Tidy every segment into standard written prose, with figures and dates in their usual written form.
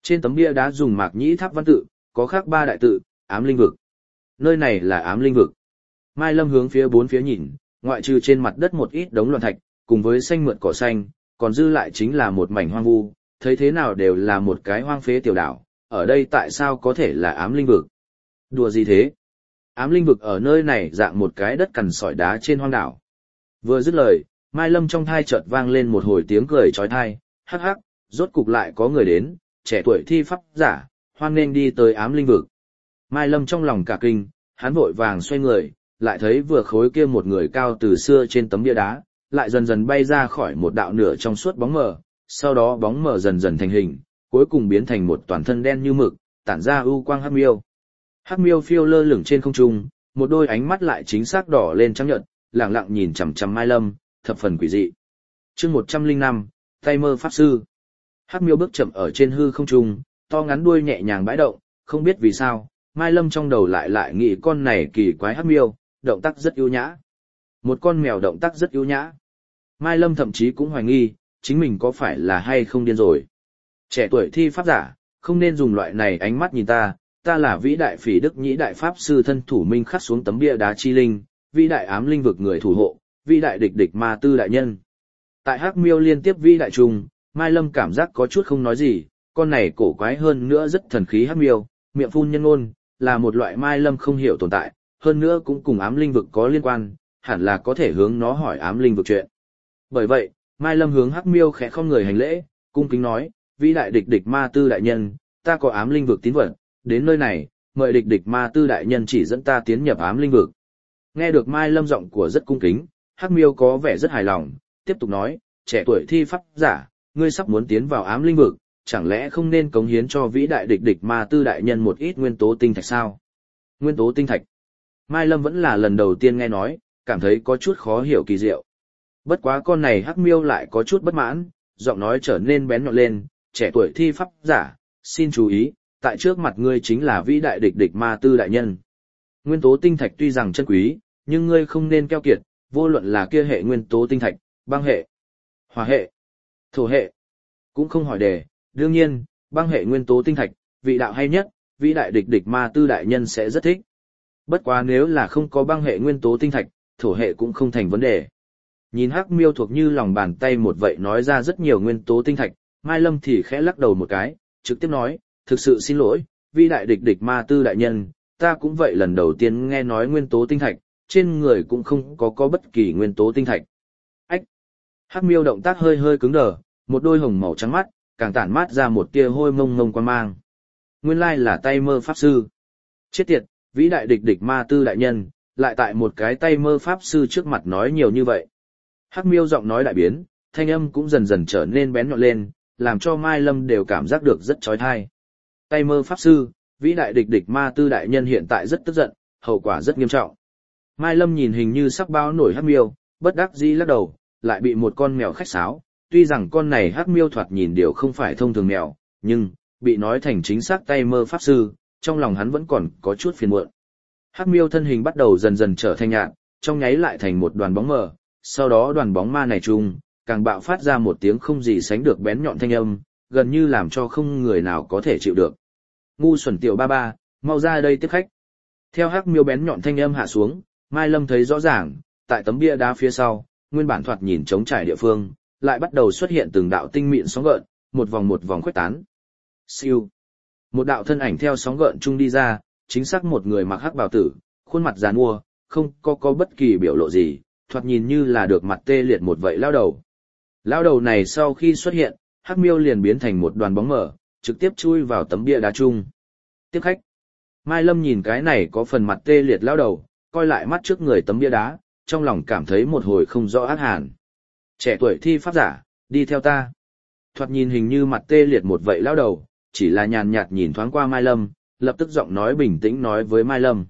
Trên tấm bia đá dùng mạc nhĩ tháp văn tự, có khắc 3 đại tự, ám linh vực. Nơi này là ám linh vực. Mai Lâm hướng phía bốn phía nhìn, ngoại trừ trên mặt đất một ít đống loạn thạch, cùng với xanh mượt cỏ xanh, còn dư lại chính là một mảnh hoang vu, thấy thế nào đều là một cái hoang phế tiểu đảo, ở đây tại sao có thể là ám linh vực? Đùa gì thế? Ám linh vực ở nơi này dạng một cái đất cằn sỏi đá trên hoang đảo. Vừa dứt lời, Mai Lâm trong thai chợt vang lên một hồi tiếng cười chói tai, hắc hắc, rốt cục lại có người đến, trẻ tuổi thi pháp giả, hoan nên đi tới ám linh vực. Mai Lâm trong lòng cả kinh, hắn vội vàng xoay người, lại thấy vừa khối kia một người cao từ xưa trên tấm bia đá, lại dần dần bay ra khỏi một đạo nửa trong suốt bóng mờ, sau đó bóng mờ dần dần thành hình, cuối cùng biến thành một toàn thân đen như mực, tản ra ưu quang hắc miêu. Hắc miêu phiêu lơ lửng trên không trung, một đôi ánh mắt lại chính xác đỏ lên trắng nhợt, lẳng lặng nhìn chằm chằm Mai Lâm, thập phần quỷ dị. Chương 105, tay mơ pháp sư. Hắc miêu bước chậm ở trên hư không trung, to ngắn đuôi nhẹ nhàng bãi động, không biết vì sao, Mai Lâm trong đầu lại nghĩ con này kỳ quái hắc miêu, động tác rất ưu nhã. Một con mèo động tác rất ưu nhã. Mai Lâm thậm chí cũng hoài nghi, chính mình có phải là hay không điên rồi. Trẻ tuổi thi pháp giả, không nên dùng loại này ánh mắt nhìn ta, ta là vĩ đại phỉ đức nhĩ đại pháp sư thân thủ minh khắc xuống tấm bia đá chi linh, vĩ đại ám linh vực người thủ hộ, vĩ đại địch địch ma tư đại nhân. Tại hắc miêu liên tiếp vĩ đại trùng, Mai Lâm cảm giác có chút không nói gì, con này cổ quái hơn nữa rất thần khí hắc miêu, miệng phun nhân ngôn, là một loại Mai Lâm không hiểu tồn tại, hơn nữa cũng cùng ám linh vực có liên quan, hẳn là có thể hướng nó hỏi ám linh vực chuyện. Bởi vậy, Mai Lâm hướng hắc miêu khẽ không người hành lễ, cung kính nói, vĩ đại địch địch ma tư đại nhân, ta có ám linh vực tín vật, đến nơi này, mời địch địch ma tư đại nhân chỉ dẫn ta tiến nhập ám linh vực. Nghe được Mai Lâm giọng của rất cung kính, hắc miêu có vẻ rất hài lòng, tiếp tục nói, trẻ tuổi thi pháp giả, ngươi sắp muốn tiến vào ám linh vực, chẳng lẽ không nên cống hiến cho vĩ đại địch địch ma tư đại nhân một ít nguyên tố tinh thạch sao? Nguyên tố tinh thạch. Mai Lâm vẫn là lần đầu tiên nghe nói, cảm thấy có chút khó hiểu kỳ diệu. Bất quá con này hắc miêu lại có chút bất mãn, giọng nói trở nên bén nhọn lên, trẻ tuổi thi pháp giả, xin chú ý, tại trước mặt ngươi chính là vĩ đại địch địch ma tư đại nhân. Nguyên tố tinh thạch tuy rằng chân quý, nhưng ngươi không nên keo kiệt, vô luận là kia hệ nguyên tố tinh thạch, băng hệ, hỏa hệ, thổ hệ, cũng không hỏi đề. Đương nhiên, băng hệ nguyên tố tinh thạch, vị đạo hay nhất, vĩ đại địch địch ma tư đại nhân sẽ rất thích. Bất quá nếu là không có băng hệ nguyên tố tinh thạch, thổ hệ cũng không thành vấn đề. Nhìn hắc miêu thuộc như lòng bàn tay một vậy nói ra rất nhiều nguyên tố tinh thạch, Mai Lâm thì khẽ lắc đầu một cái, trực tiếp nói, thực sự xin lỗi, vĩ đại địch địch ma tư đại nhân, ta cũng vậy lần đầu tiên nghe nói nguyên tố tinh thạch, trên người cũng không có bất kỳ nguyên tố tinh thạch. Ách! Hắc miêu động tác hơi hơi cứng đờ, một đôi hồng màu trắng mắt, càng tản mát ra một tia hôi mông mông quan mang. Nguyên lai là tay mơ pháp sư. Chết tiệt, vĩ đại địch địch ma tư đại nhân, lại tại một cái tay mơ pháp sư trước mặt nói nhiều như vậy. Hắc miêu giọng nói đại biến, thanh âm cũng dần dần trở nên bén nhọn lên, làm cho Mai Lâm đều cảm giác được rất chói tai. Tay mơ pháp sư, vĩ đại địch địch ma tư đại nhân hiện tại rất tức giận, hậu quả rất nghiêm trọng. Mai Lâm nhìn hình như sắc bao nổi hắc miêu, bất đắc dĩ lắc đầu, lại bị một con mèo khách sáo. Tuy rằng con này hắc miêu thoạt nhìn điều không phải thông thường mèo, nhưng, bị nói thành chính xác tay mơ pháp sư, trong lòng hắn vẫn còn có chút phiền muộn. Hắc miêu thân hình bắt đầu dần dần trở thành nhạt, trong nháy lại thành một đoàn bóng mờ, sau đó đoàn bóng ma này chung, càng bạo phát ra một tiếng không gì sánh được bén nhọn thanh âm, gần như làm cho không người nào có thể chịu được. Ngu xuẩn tiểu ba ba, mau ra đây tiếp khách. Theo hắc miêu bén nhọn thanh âm hạ xuống, Mai Lâm thấy rõ ràng, tại tấm bia đá phía sau, nguyên bản thoạt nhìn trống trải địa phương, lại bắt đầu xuất hiện từng đạo tinh mịn sóng gợn, một vòng khuếch tán. Siêu. Một đạo thân ảnh theo sóng gợn chung đi ra, chính xác một người mặc hắc bào tử, khuôn mặt giàn mua, không có bất kỳ biểu lộ gì, thoạt nhìn như là được mặt tê liệt một vậy lao đầu. Lao đầu này sau khi xuất hiện, hắc miêu liền biến thành một đoàn bóng mờ, trực tiếp chui vào tấm bia đá chung. Tiếp khách. Mai Lâm nhìn cái này có phần mặt tê liệt lao đầu, coi lại mắt trước người tấm bia đá, trong lòng cảm thấy một hồi không rõ ác hàn. Trẻ tuổi thi pháp giả, đi theo ta. Thoạt nhìn hình như mặt tê liệt một vậy lao đầu, chỉ là nhàn nhạt nhìn thoáng qua Mai Lâm, lập tức giọng nói bình tĩnh nói với Mai Lâm.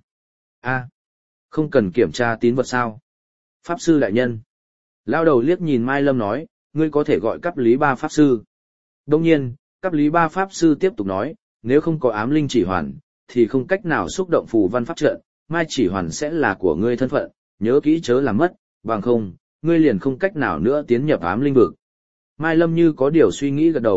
Không cần kiểm tra tín vật sao? Pháp sư đại nhân. Lao đầu liếc nhìn Mai Lâm nói, ngươi có thể gọi cấp lý ba pháp sư. Đông nhiên, cấp lý ba pháp sư tiếp tục nói, nếu không có ám linh chỉ hoàn, thì không cách nào xúc động phù văn pháp trận, mai chỉ hoàn sẽ là của ngươi thân phận, nhớ kỹ chớ làm mất, bằng không, ngươi liền không cách nào nữa tiến nhập ám linh vực. Mai Lâm như có điều suy nghĩ gật đầu,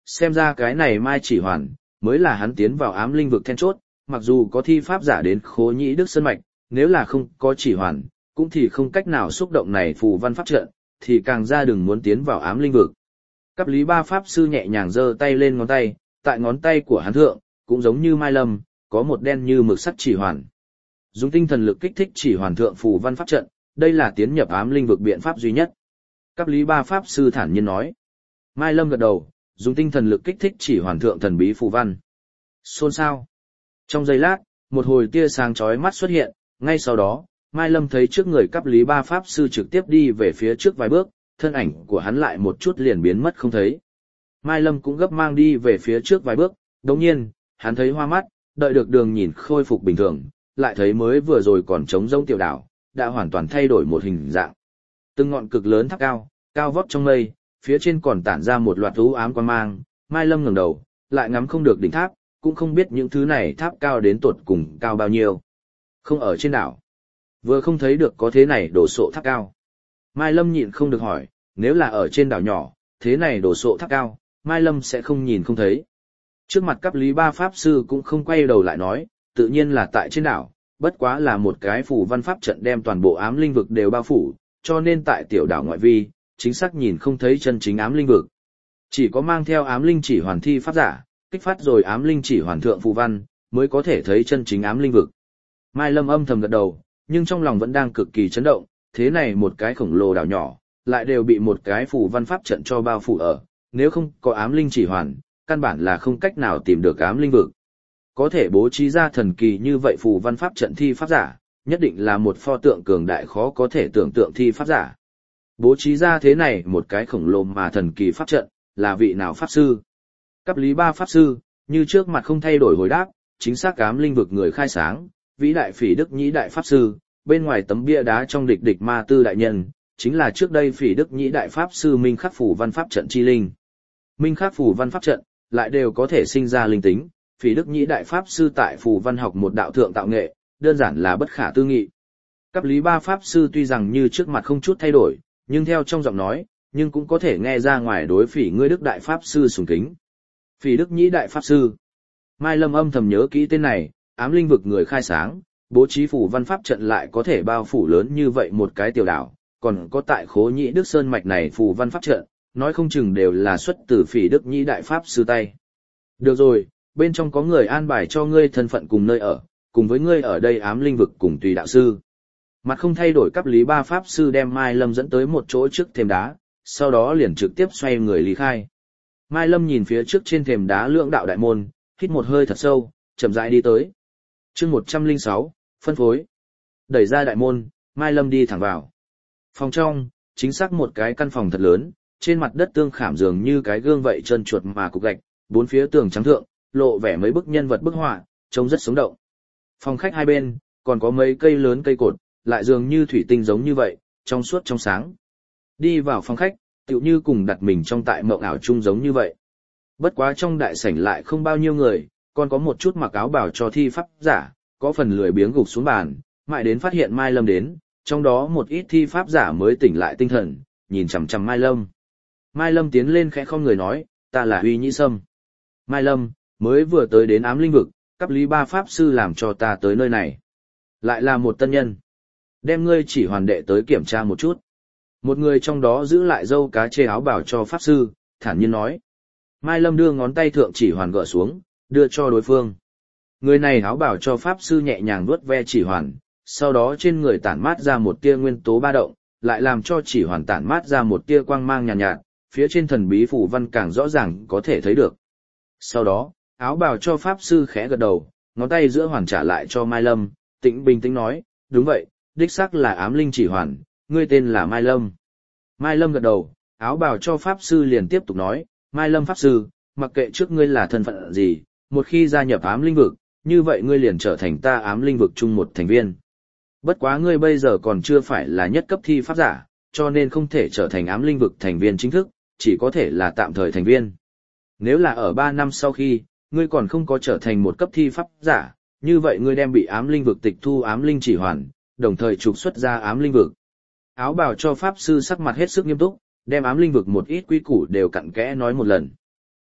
Xem ra cái này Mai Chỉ Hoàn, mới là hắn tiến vào ám linh vực then chốt, mặc dù có thi pháp giả đến Khố Nhĩ Đức Sơn Mạch, nếu là không có chỉ hoàn, cũng thì không cách nào xúc động này phù văn pháp trận, thì càng ra đừng muốn tiến vào ám linh vực. Cấp lý ba pháp sư nhẹ nhàng giơ tay lên ngón tay, tại ngón tay của hắn thượng, cũng giống như Mai Lâm, có một đen như mực sắt chỉ hoàn. Dùng tinh thần lực kích thích chỉ hoàn thượng phù văn pháp trận, đây là tiến nhập ám linh vực biện pháp duy nhất. Cấp lý ba pháp sư thản nhiên nói. Mai Lâm gật đầu, dùng tinh thần lực kích thích chỉ hoàn thượng thần bí phù văn. Xôn xao. Trong giây lát, một hồi tia sáng chói mắt xuất hiện, ngay sau đó, Mai Lâm thấy trước người cấp lý ba pháp sư trực tiếp đi về phía trước vài bước, thân ảnh của hắn lại một chút liền biến mất không thấy. Mai Lâm cũng gấp mang đi về phía trước vài bước, đồng nhiên, hắn thấy hoa mắt, đợi được đường nhìn khôi phục bình thường, lại thấy mới vừa rồi còn trống rỗng tiểu đảo, đã hoàn toàn thay đổi một hình dạng. Từng ngọn cực lớn tháp cao, cao vót trong mây, phía trên còn tản ra một loạt u ám quang mang, Mai Lâm ngẩng đầu, lại ngắm không được đỉnh tháp, cũng không biết những thứ này tháp cao đến tột cùng cao bao nhiêu. Không ở trên đảo. Vừa không thấy được có thế này đổ sộ tháp cao. Mai Lâm nhịn không được hỏi, nếu là ở trên đảo nhỏ, thế này đổ sộ tháp cao, Mai Lâm sẽ không nhìn không thấy. Trước mặt cấp lý ba pháp sư cũng không quay đầu lại nói, tự nhiên là tại trên đảo, bất quá là một cái phù văn pháp trận đem toàn bộ ám linh vực đều bao phủ, cho nên tại tiểu đảo ngoại vi, chính xác nhìn không thấy chân chính ám linh vực. Chỉ có mang theo ám linh chỉ hoàn thi pháp giả, kích phát rồi ám linh chỉ hoàn thượng phù văn, mới có thể thấy chân chính ám linh vực. Mai Lâm âm thầm gật đầu, nhưng trong lòng vẫn đang cực kỳ chấn động, thế này một cái khổng lồ đảo nhỏ, lại đều bị một cái phù văn pháp trận cho bao phủ ở, nếu không có ám linh chỉ hoàn, căn bản là không cách nào tìm được ám linh vực. Có thể bố trí ra thần kỳ như vậy phù văn pháp trận thi pháp giả, nhất định là một pho tượng cường đại khó có thể tưởng tượng thi pháp giả. Bố trí ra thế này một cái khổng lồ mà thần kỳ pháp trận, là vị nào pháp sư? Cấp lý ba pháp sư, như trước mặt không thay đổi hồi đáp, chính xác ám linh vực người khai sáng, vĩ đại Phỉ Đức Nhĩ đại pháp sư, bên ngoài tấm bia đá trong địch địch ma tư đại nhân, chính là trước đây Phỉ Đức Nhĩ đại pháp sư Minh Khắc phủ văn pháp trận chi linh. Minh Khắc phủ văn pháp trận, lại đều có thể sinh ra linh tính, Phỉ Đức Nhĩ đại pháp sư tại phù văn học một đạo thượng tạo nghệ, đơn giản là bất khả tư nghị. Cấp lý ba pháp sư tuy rằng như trước mặt không chút thay đổi, nhưng theo trong giọng nói, nhưng cũng có thể nghe ra ngoài đối Phỉ ngươi Đức đại pháp sư sùng kính. Phỉ Đức Nhĩ đại pháp sư. Mai Lâm âm thầm nhớ kỹ tên này, ám linh vực người khai sáng, bố trí phủ văn pháp trận lại có thể bao phủ lớn như vậy một cái tiểu đảo, còn có tại Khố Nhĩ Đức Sơn mạch này phủ văn pháp trận, nói không chừng đều là xuất từ Phỉ Đức Nhĩ đại pháp sư tay. Được rồi, bên trong có người an bài cho ngươi thân phận cùng nơi ở, cùng với ngươi ở đây ám linh vực cùng tùy đạo sư. Mặt không thay đổi cấp lý ba pháp sư đem Mai Lâm dẫn tới một chỗ trước thềm đá, sau đó liền trực tiếp xoay người lý khai. Mai Lâm nhìn phía trước trên thềm đá lưỡng đạo đại môn, hít một hơi thật sâu, chậm rãi đi tới. Chương 106, phân phối. Đẩy ra đại môn, Mai Lâm đi thẳng vào. Phòng trong, chính xác một cái căn phòng thật lớn, trên mặt đất tương khảm dường như cái gương vậy trơn chuột mà cục gạch, bốn phía tường trắng thượng, lộ vẻ mấy bức nhân vật bức họa, trông rất sống động. Phòng khách hai bên, còn có mấy cây lớn cây cột, lại dường như thủy tinh giống như vậy, trong suốt trong sáng. Đi vào phòng khách, tựu như cùng đặt mình trong tại mộng ảo chung giống như vậy. Bất quá trong đại sảnh lại không bao nhiêu người, còn có một chút mặc áo bào cho thi pháp giả, có phần lười biếng gục xuống bàn, mãi đến phát hiện Mai Lâm đến, trong đó một ít thi pháp giả mới tỉnh lại tinh thần, nhìn chằm chằm Mai Lâm. Mai Lâm tiến lên khẽ không người nói, ta là Huy Nhĩ Sâm. Mai Lâm, mới vừa tới đến ám linh vực, cấp lý ba pháp sư làm cho ta tới nơi này. Lại là một tân nhân. Đem ngươi chỉ hoàn đệ tới kiểm tra một chút. Một người trong đó giữ lại dâu cá chê áo bào cho pháp sư, thản nhiên nói. Mai Lâm đưa ngón tay thượng chỉ hoàn gỡ xuống, đưa cho đối phương. Người này áo bào cho pháp sư nhẹ nhàng vuốt ve chỉ hoàn, sau đó trên người tản mát ra một tia nguyên tố ba động, lại làm cho chỉ hoàn tản mát ra một tia quang mang nhàn nhạt, phía trên thần bí phù văn càng rõ ràng có thể thấy được. Sau đó, áo bào cho pháp sư khẽ gật đầu, ngón tay giữa hoàn trả lại cho Mai Lâm, bình tĩnh nói, đúng vậy, đích xác là ám linh chỉ hoàn, ngươi tên là Mai Lâm. Mai Lâm gật đầu, áo bào cho pháp sư liền tiếp tục nói, Mai Lâm pháp sư, mặc kệ trước ngươi là thân phận gì, một khi gia nhập ám linh vực, như vậy ngươi liền trở thành ta ám linh vực chung một thành viên. Bất quá ngươi bây giờ còn chưa phải là nhất cấp thi pháp giả, cho nên không thể trở thành ám linh vực thành viên chính thức, chỉ có thể là tạm thời thành viên. Nếu là ở 3 năm sau khi, ngươi còn không có trở thành một cấp thi pháp giả, như vậy ngươi đem bị ám linh vực tịch thu ám linh chỉ hoàn, đồng thời trục xuất ra ám linh vực. Áo bào cho pháp sư sắc mặt hết sức nghiêm túc, đem ám linh vực một ít quy củ đều cặn kẽ nói một lần.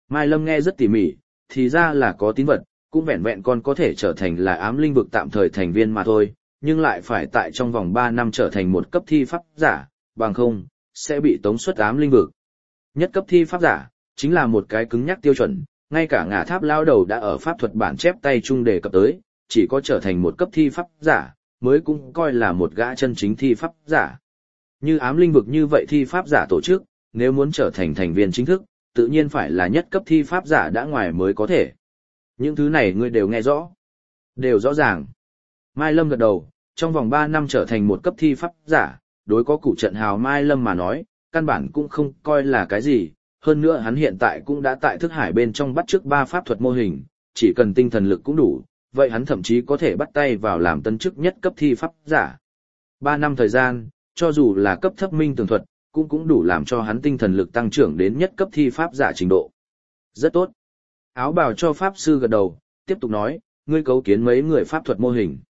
Mai Lâm nghe rất tỉ mỉ, thì ra là có tín vật, cũng vẹn vẹn còn có thể trở thành là ám linh vực tạm thời thành viên mà thôi, nhưng lại phải tại trong vòng 3 năm trở thành một cấp thi pháp giả, bằng không, sẽ bị tống xuất ám linh vực. Nhất cấp thi pháp giả, chính là một cái cứng nhắc tiêu chuẩn, ngay cả Ngả Tháp lao đầu đã ở pháp thuật bản chép tay chung đề cập tới, chỉ có trở thành một cấp thi pháp giả, mới cũng coi là một gã chân chính thi pháp giả. Như ám linh vực như vậy thi pháp giả tổ chức, nếu muốn trở thành thành viên chính thức, tự nhiên phải là nhất cấp thi pháp giả đã ngoài mới có thể. Những thứ này ngươi đều nghe rõ. Đều rõ ràng. Mai Lâm gật đầu, trong vòng 3 năm trở thành một cấp thi pháp giả, đối có củ trận hào Mai Lâm mà nói, căn bản cũng không coi là cái gì, hơn nữa hắn hiện tại cũng đã tại thức hải bên trong bắt chước 3 pháp thuật mô hình, chỉ cần tinh thần lực cũng đủ, vậy hắn thậm chí có thể bắt tay vào làm tân chức nhất cấp thi pháp giả. 3 năm thời gian, cho dù là cấp thấp minh tường thuật, cũng đủ làm cho hắn tinh thần lực tăng trưởng đến nhất cấp thi pháp giả trình độ. Rất tốt. Áo bào cho pháp sư gật đầu, tiếp tục nói, ngươi cấu kiến mấy người pháp thuật mô hình.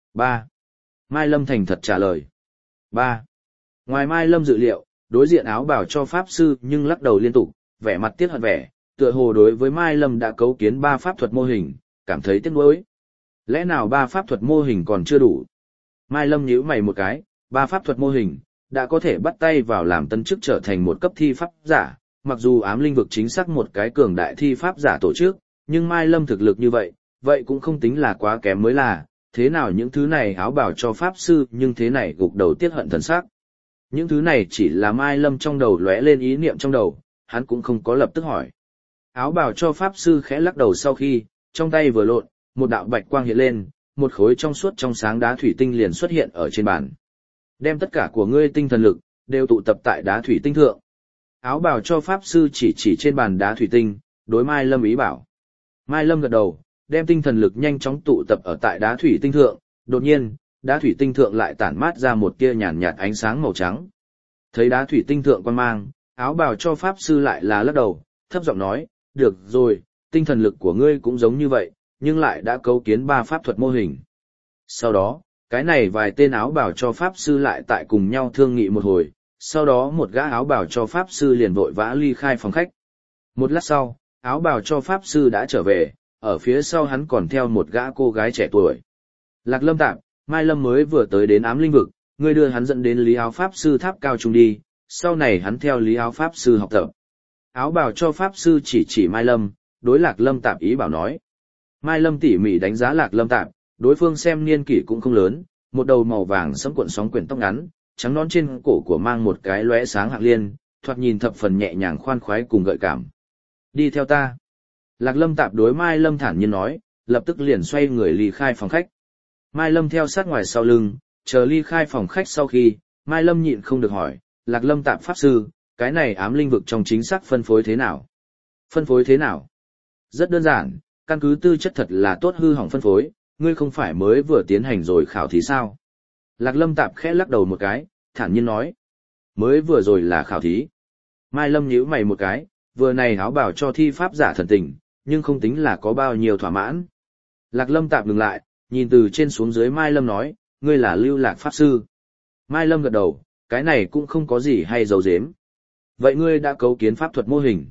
3. Mai Lâm thành thật trả lời. 3. Ngoài Mai Lâm dự liệu, đối diện áo bào cho pháp sư nhưng lắc đầu liên tục, vẻ mặt tiếc hận vẻ, tựa hồ đối với Mai Lâm đã cấu kiến 3 pháp thuật mô hình, cảm thấy tiếc nuối. Lẽ nào 3 pháp thuật mô hình còn chưa đủ? Mai Lâm nhíu mày một cái, 3 pháp thuật mô hình đã có thể bắt tay vào làm tân chức trở thành một cấp thi pháp giả, mặc dù ám linh vực chính xác một cái cường đại thi pháp giả tổ chức, nhưng Mai Lâm thực lực như vậy, vậy cũng không tính là quá kém mới là, thế nào những thứ này áo bảo cho pháp sư nhưng thế này gục đầu tiếc hận thần sắc. Những thứ này chỉ là Mai Lâm trong đầu lóe lên ý niệm trong đầu, hắn cũng không có lập tức hỏi. Áo bào cho pháp sư khẽ lắc đầu sau khi, trong tay vừa lộn, một đạo bạch quang hiện lên, một khối trong suốt trong sáng đá thủy tinh liền xuất hiện ở trên bàn. Đem tất cả của ngươi tinh thần lực, đều tụ tập tại đá thủy tinh thượng. Áo bào cho pháp sư chỉ trên bàn đá thủy tinh, đối Mai Lâm ý bảo. Mai Lâm gật đầu, đem tinh thần lực nhanh chóng tụ tập ở tại đá thủy tinh thượng, đột nhiên, đá thủy tinh thượng lại tản mát ra một tia nhàn nhạt ánh sáng màu trắng. Thấy đá thủy tinh thượng quan mang, áo bào cho pháp sư lại là lắc đầu, thấp giọng nói, được rồi, tinh thần lực của ngươi cũng giống như vậy, nhưng lại đã cấu kiến 3 pháp thuật mô hình. Sau đó, cái này vài tên áo bào cho pháp sư lại tại cùng nhau thương nghị một hồi, sau đó một gã áo bào cho pháp sư liền vội vã ly khai phòng khách. Một lát sau, áo bào cho pháp sư đã trở về, ở phía sau hắn còn theo một gã cô gái trẻ tuổi. Lạc Lâm Tạp, Mai Lâm mới vừa tới đến ám linh vực, ngươi đưa hắn dẫn đến Lý Áo Pháp Sư tháp cao trung đi, sau này hắn theo Lý Áo Pháp Sư học tập. Áo bào cho Pháp Sư chỉ Mai Lâm, đối Lạc Lâm Tạp ý bảo nói. Mai Lâm tỉ mỉ đánh giá Lạc Lâm Tạp, đối phương xem niên kỷ cũng không lớn, một đầu màu vàng sẫm cuộn sóng quyển tóc ngắn, trắng nón trên cổ của mang một cái lóe sáng hạng liên, thoạt nhìn thập phần nhẹ nhàng khoan khoái cùng gợi cảm. Đi theo ta. Lạc Lâm Tạp đối Mai Lâm thản nhiên nói, lập tức liền xoay người ly khai phòng khách. Mai Lâm theo sát ngoài sau lưng, chờ ly khai phòng khách sau khi, Mai Lâm nhịn không được hỏi, Lạc Lâm Tạp Pháp Sư, cái này ám linh vực trong chính xác phân phối thế nào? Phân phối thế nào? Rất đơn giản, căn cứ tư chất thật là tốt hư hỏng phân phối, ngươi không phải mới vừa tiến hành rồi khảo thí sao? Lạc Lâm Tạp khẽ lắc đầu một cái, thản nhiên nói, mới vừa rồi là khảo thí. Mai Lâm nhíu mày một cái, vừa này áo bảo cho thi pháp giả thần tình, nhưng không tính là có bao nhiêu thỏa mãn. Lạc Lâm Tạp ngừng lại, nhìn từ trên xuống dưới Mai Lâm nói, ngươi là Lưu Lạc Pháp Sư. Mai Lâm gật đầu, cái này cũng không có gì hay giấu giếm. Vậy ngươi đã cấu kiến pháp thuật mô hình?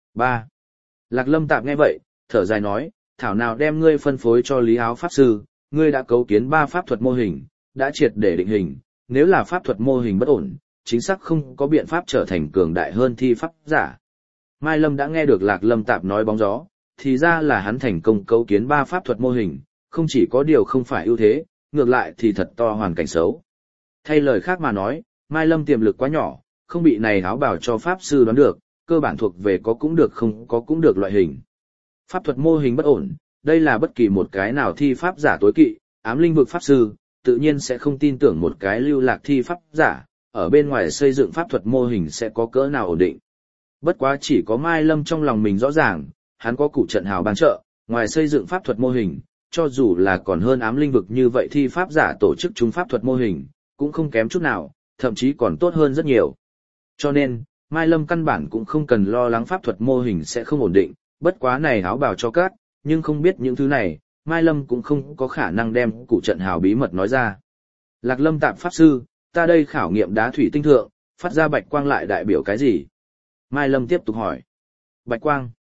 3. Lạc Lâm Tạp nghe vậy, thở dài nói, thảo nào đem ngươi phân phối cho Lý Áo Pháp Sư, ngươi đã cấu kiến 3 pháp thuật mô hình, đã triệt để định hình, nếu là pháp thuật mô hình bất ổn, chính xác không có biện pháp trở thành cường đại hơn thi pháp giả. Mai Lâm đã nghe được Lạc Lâm Tạp nói bóng gió, thì ra là hắn thành công cấu kiến 3 pháp thuật mô hình, không chỉ có điều không phải ưu thế, ngược lại thì thật to hoàn cảnh xấu. Thay lời khác mà nói, Mai Lâm tiềm lực quá nhỏ, không bị này áo bảo cho Pháp Sư đoán được, cơ bản thuộc về có cũng được không có cũng được loại hình. Pháp thuật mô hình bất ổn, đây là bất kỳ một cái nào thi pháp giả tối kỵ, ám linh vực Pháp Sư, tự nhiên sẽ không tin tưởng một cái lưu lạc thi pháp giả, ở bên ngoài xây dựng pháp thuật mô hình sẽ có cỡ nào ổn định. Bất quá chỉ có Mai Lâm trong lòng mình rõ ràng, hắn có củ trận hào ban trợ, ngoài xây dựng pháp thuật mô hình, cho dù là còn hơn ám linh vực như vậy thi pháp giả tổ chức chúng pháp thuật mô hình, cũng không kém chút nào, thậm chí còn tốt hơn rất nhiều. Cho nên, Mai Lâm căn bản cũng không cần lo lắng pháp thuật mô hình sẽ không ổn định, bất quá này áo bào cho cát, nhưng không biết những thứ này, Mai Lâm cũng không có khả năng đem củ trận hào bí mật nói ra. Lạc Lâm Tạp Pháp Sư, ta đây khảo nghiệm đá thủy tinh thượng, phát ra bạch quang lại đại biểu cái gì? Mai Lâm tiếp tục hỏi. Bạch quang.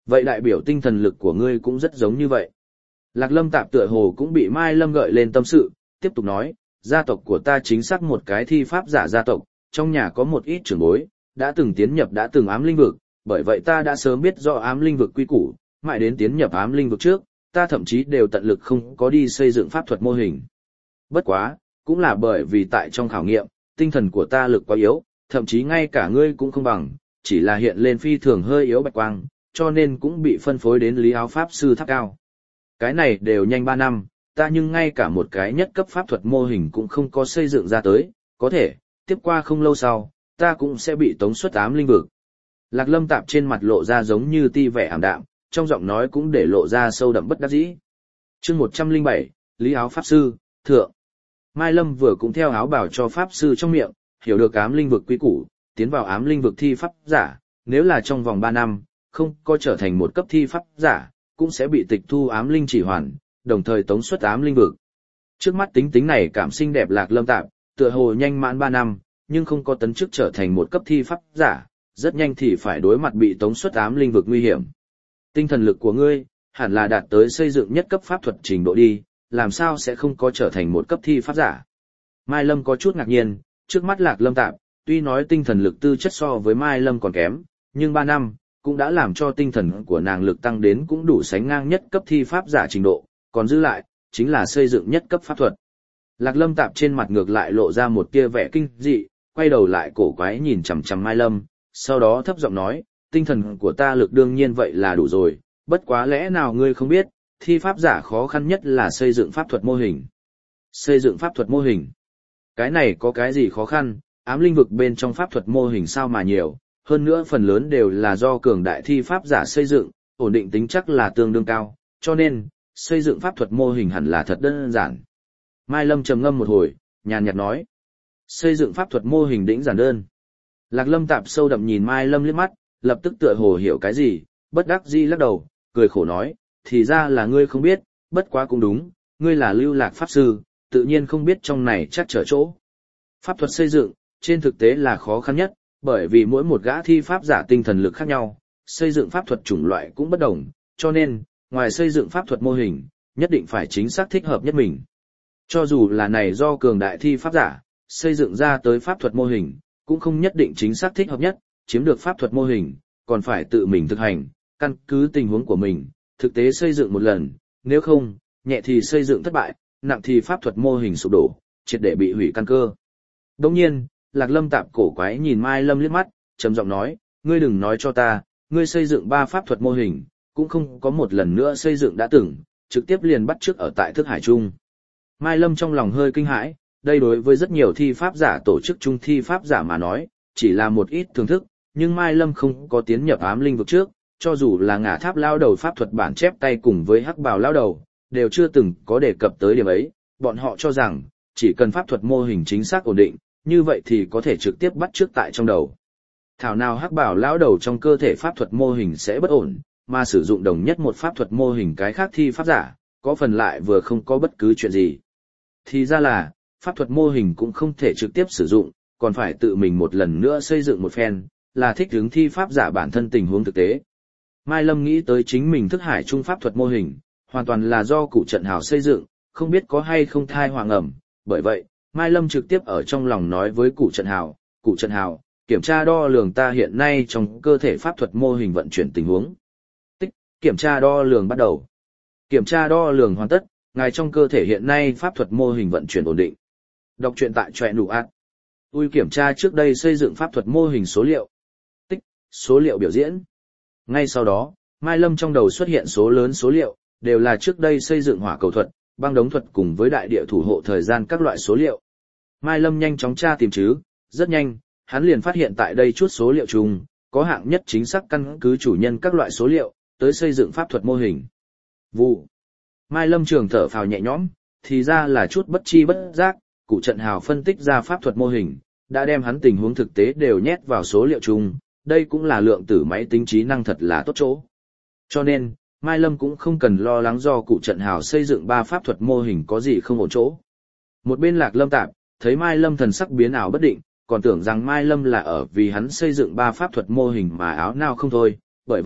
Vậy đại biểu tinh thần lực của ngươi cũng rất giống như vậy. Lạc Lâm Tạp tựa hồ cũng bị Mai Lâm gợi lên tâm sự, tiếp tục nói, gia tộc của ta chính xác một cái thi pháp giả gia tộc, trong nhà có một ít trưởng bối, đã từng tiến nhập đã từng ám linh vực, bởi vậy ta đã sớm biết rõ ám linh vực quy củ, mãi đến tiến nhập ám linh vực trước, ta thậm chí đều tận lực không có đi xây dựng pháp thuật mô hình. Bất quá, cũng là bởi vì tại trong khảo nghiệm, tinh thần của ta lực quá yếu, thậm chí ngay cả ngươi cũng không bằng, chỉ là hiện lên phi thường hơi yếu bạch quang, cho nên cũng bị phân phối đến Lý Áo Pháp Sư tháp cao. Cái này đều nhanh 3 năm, ta nhưng ngay cả một cái nhất cấp pháp thuật mô hình cũng không có xây dựng ra tới, có thể, tiếp qua không lâu sau, ta cũng sẽ bị tống xuất ám linh vực. Lạc Lâm Tạp trên mặt lộ ra giống như ti vẻ ảm đạm, trong giọng nói cũng để lộ ra sâu đậm bất đắc dĩ. Chương 107, Lý Áo Pháp Sư, thượng. Mai Lâm vừa cũng theo áo bảo cho Pháp Sư trong miệng, hiểu được ám linh vực quy củ, tiến vào ám linh vực thi pháp giả, nếu là trong vòng 3 năm, không có trở thành một cấp thi pháp giả, cũng sẽ bị tịch thu ám linh chỉ hoàn, đồng thời tống xuất ám linh vực. Trước mắt tính tính này cảm xinh đẹp Lạc Lâm Tạp, tựa hồ nhanh mãn 3 năm, nhưng không có tấn chức trở thành một cấp thi pháp giả, rất nhanh thì phải đối mặt bị tống xuất ám linh vực nguy hiểm. Tinh thần lực của ngươi, hẳn là đạt tới xây dựng nhất cấp pháp thuật trình độ đi, làm sao sẽ không có trở thành một cấp thi pháp giả. Mai Lâm có chút ngạc nhiên, trước mắt Lạc Lâm Tạp, tuy nói tinh thần lực tư chất so với Mai Lâm còn kém, nhưng 3 năm, cũng đã làm cho tinh thần của nàng lực tăng đến cũng đủ sánh ngang nhất cấp thi pháp giả trình độ, còn giữ lại, chính là xây dựng nhất cấp pháp thuật. Lạc Lâm Tạp trên mặt ngược lại lộ ra một tia vẻ kinh dị, quay đầu lại cổ quái nhìn chằm chằm Mai Lâm, sau đó thấp giọng nói, tinh thần của ta lực đương nhiên vậy là đủ rồi, bất quá lẽ nào ngươi không biết, thi pháp giả khó khăn nhất là xây dựng pháp thuật mô hình. Xây dựng pháp thuật mô hình. Cái này có cái gì khó khăn, ám linh vực bên trong pháp thuật mô hình sao mà nhiều, hơn nữa phần lớn đều là do cường đại thi pháp giả xây dựng, ổn định tính chắc là tương đương cao, cho nên, xây dựng pháp thuật mô hình hẳn là thật đơn giản. Mai Lâm trầm ngâm một hồi, nhàn nhạt nói. Xây dựng pháp thuật mô hình đĩnh giản đơn. Lạc Lâm Tạp sâu đậm nhìn Mai Lâm liếc mắt, lập tức tựa hồ hiểu cái gì, bất đắc dĩ lắc đầu, cười khổ nói, thì ra là ngươi không biết, bất quá cũng đúng, ngươi là Lưu Lạc Pháp Sư, tự nhiên không biết trong này chắc trở chỗ. Pháp thuật xây dựng, trên thực tế là khó khăn nhất, bởi vì mỗi một gã thi pháp giả tinh thần lực khác nhau, xây dựng pháp thuật chủng loại cũng bất đồng, cho nên, ngoài xây dựng pháp thuật mô hình, nhất định phải chính xác thích hợp nhất mình. Cho dù là này do cường đại thi pháp giả, xây dựng ra tới pháp thuật mô hình, cũng không nhất định chính xác thích hợp nhất, chiếm được pháp thuật mô hình, còn phải tự mình thực hành, căn cứ tình huống của mình, thực tế xây dựng một lần, nếu không, nhẹ thì xây dựng thất bại, nặng thì pháp thuật mô hình sụp đổ, triệt để bị hủy căn cơ. Đồng nhiên, Lạc Lâm Tạp cổ quái nhìn Mai Lâm liếc mắt, trầm giọng nói, ngươi đừng nói cho ta, ngươi xây dựng 3 pháp thuật mô hình, cũng không có một lần nữa xây dựng đã từng, trực tiếp liền bắt chước ở tại Thức Hải Trung. Mai Lâm trong lòng hơi kinh hãi, đây đối với rất nhiều thi pháp giả tổ chức chung thi pháp giả mà nói, chỉ là một ít thưởng thức, nhưng Mai Lâm không có tiến nhập ám linh vực trước, cho dù là Ngả Tháp lao đầu pháp thuật bản chép tay cùng với Hắc Bào lao đầu, đều chưa từng có đề cập tới điểm ấy, bọn họ cho rằng, chỉ cần pháp thuật mô hình chính xác ổn định, như vậy thì có thể trực tiếp bắt chước tại trong đầu. Thảo nào Hắc Bào lão đầu trong cơ thể pháp thuật mô hình sẽ bất ổn, mà sử dụng đồng nhất một pháp thuật mô hình cái khác thi pháp giả, có phần lại vừa không có bất cứ chuyện gì. Thì ra là, pháp thuật mô hình cũng không thể trực tiếp sử dụng, còn phải tự mình một lần nữa xây dựng một phen, là thích ứng thi pháp giả bản thân tình huống thực tế. Mai Lâm nghĩ tới chính mình Thức Hải Trung pháp thuật mô hình, hoàn toàn là do Cụ Trận Hào xây dựng, không biết có hay không thai hoàng ẩm, bởi vậy, Mai Lâm trực tiếp ở trong lòng nói với Cụ Trận Hào, kiểm tra đo lường ta hiện nay trong cơ thể pháp thuật mô hình vận chuyển tình huống. Tích, kiểm tra đo lường bắt đầu. Kiểm tra đo lường hoàn tất, ngài trong cơ thể hiện nay pháp thuật mô hình vận chuyển ổn định. Đọc truyện tại truyện đủ ạt. Ui kiểm tra trước đây xây dựng pháp thuật mô hình số liệu. Tích, số liệu biểu diễn. Ngay sau đó, Mai Lâm trong đầu xuất hiện số lớn số liệu, đều là trước đây xây dựng hỏa cầu thuật, băng đống thuật cùng với đại địa thủ hộ thời gian các loại số liệu. Mai Lâm nhanh chóng tra tìm chứ, rất nhanh, hắn liền phát hiện tại đây chút số liệu chung, có hạng nhất chính xác căn cứ chủ nhân các loại số liệu, tới xây dựng pháp thuật mô hình. Vụ. Mai Lâm trường thở phào nhẹ nhõm, thì ra là chút bất chi bất giác, Cụ Trận Hào phân tích ra pháp thuật mô hình, đã đem hắn tình huống thực tế đều nhét vào số liệu chung, đây cũng là lượng tử máy tính trí năng thật là tốt chỗ. Cho nên, Mai Lâm cũng không cần lo lắng do Cụ Trận Hào xây dựng 3 pháp thuật mô hình có gì không ổn chỗ. Một bên Lạc Lâm Tạp, thấy Mai Lâm thần sắc biến ảo bất định, còn tưởng rằng Mai Lâm là ở vì hắn xây dựng 3 pháp thuật mô hình mà áo nào không thôi, bởi vậy,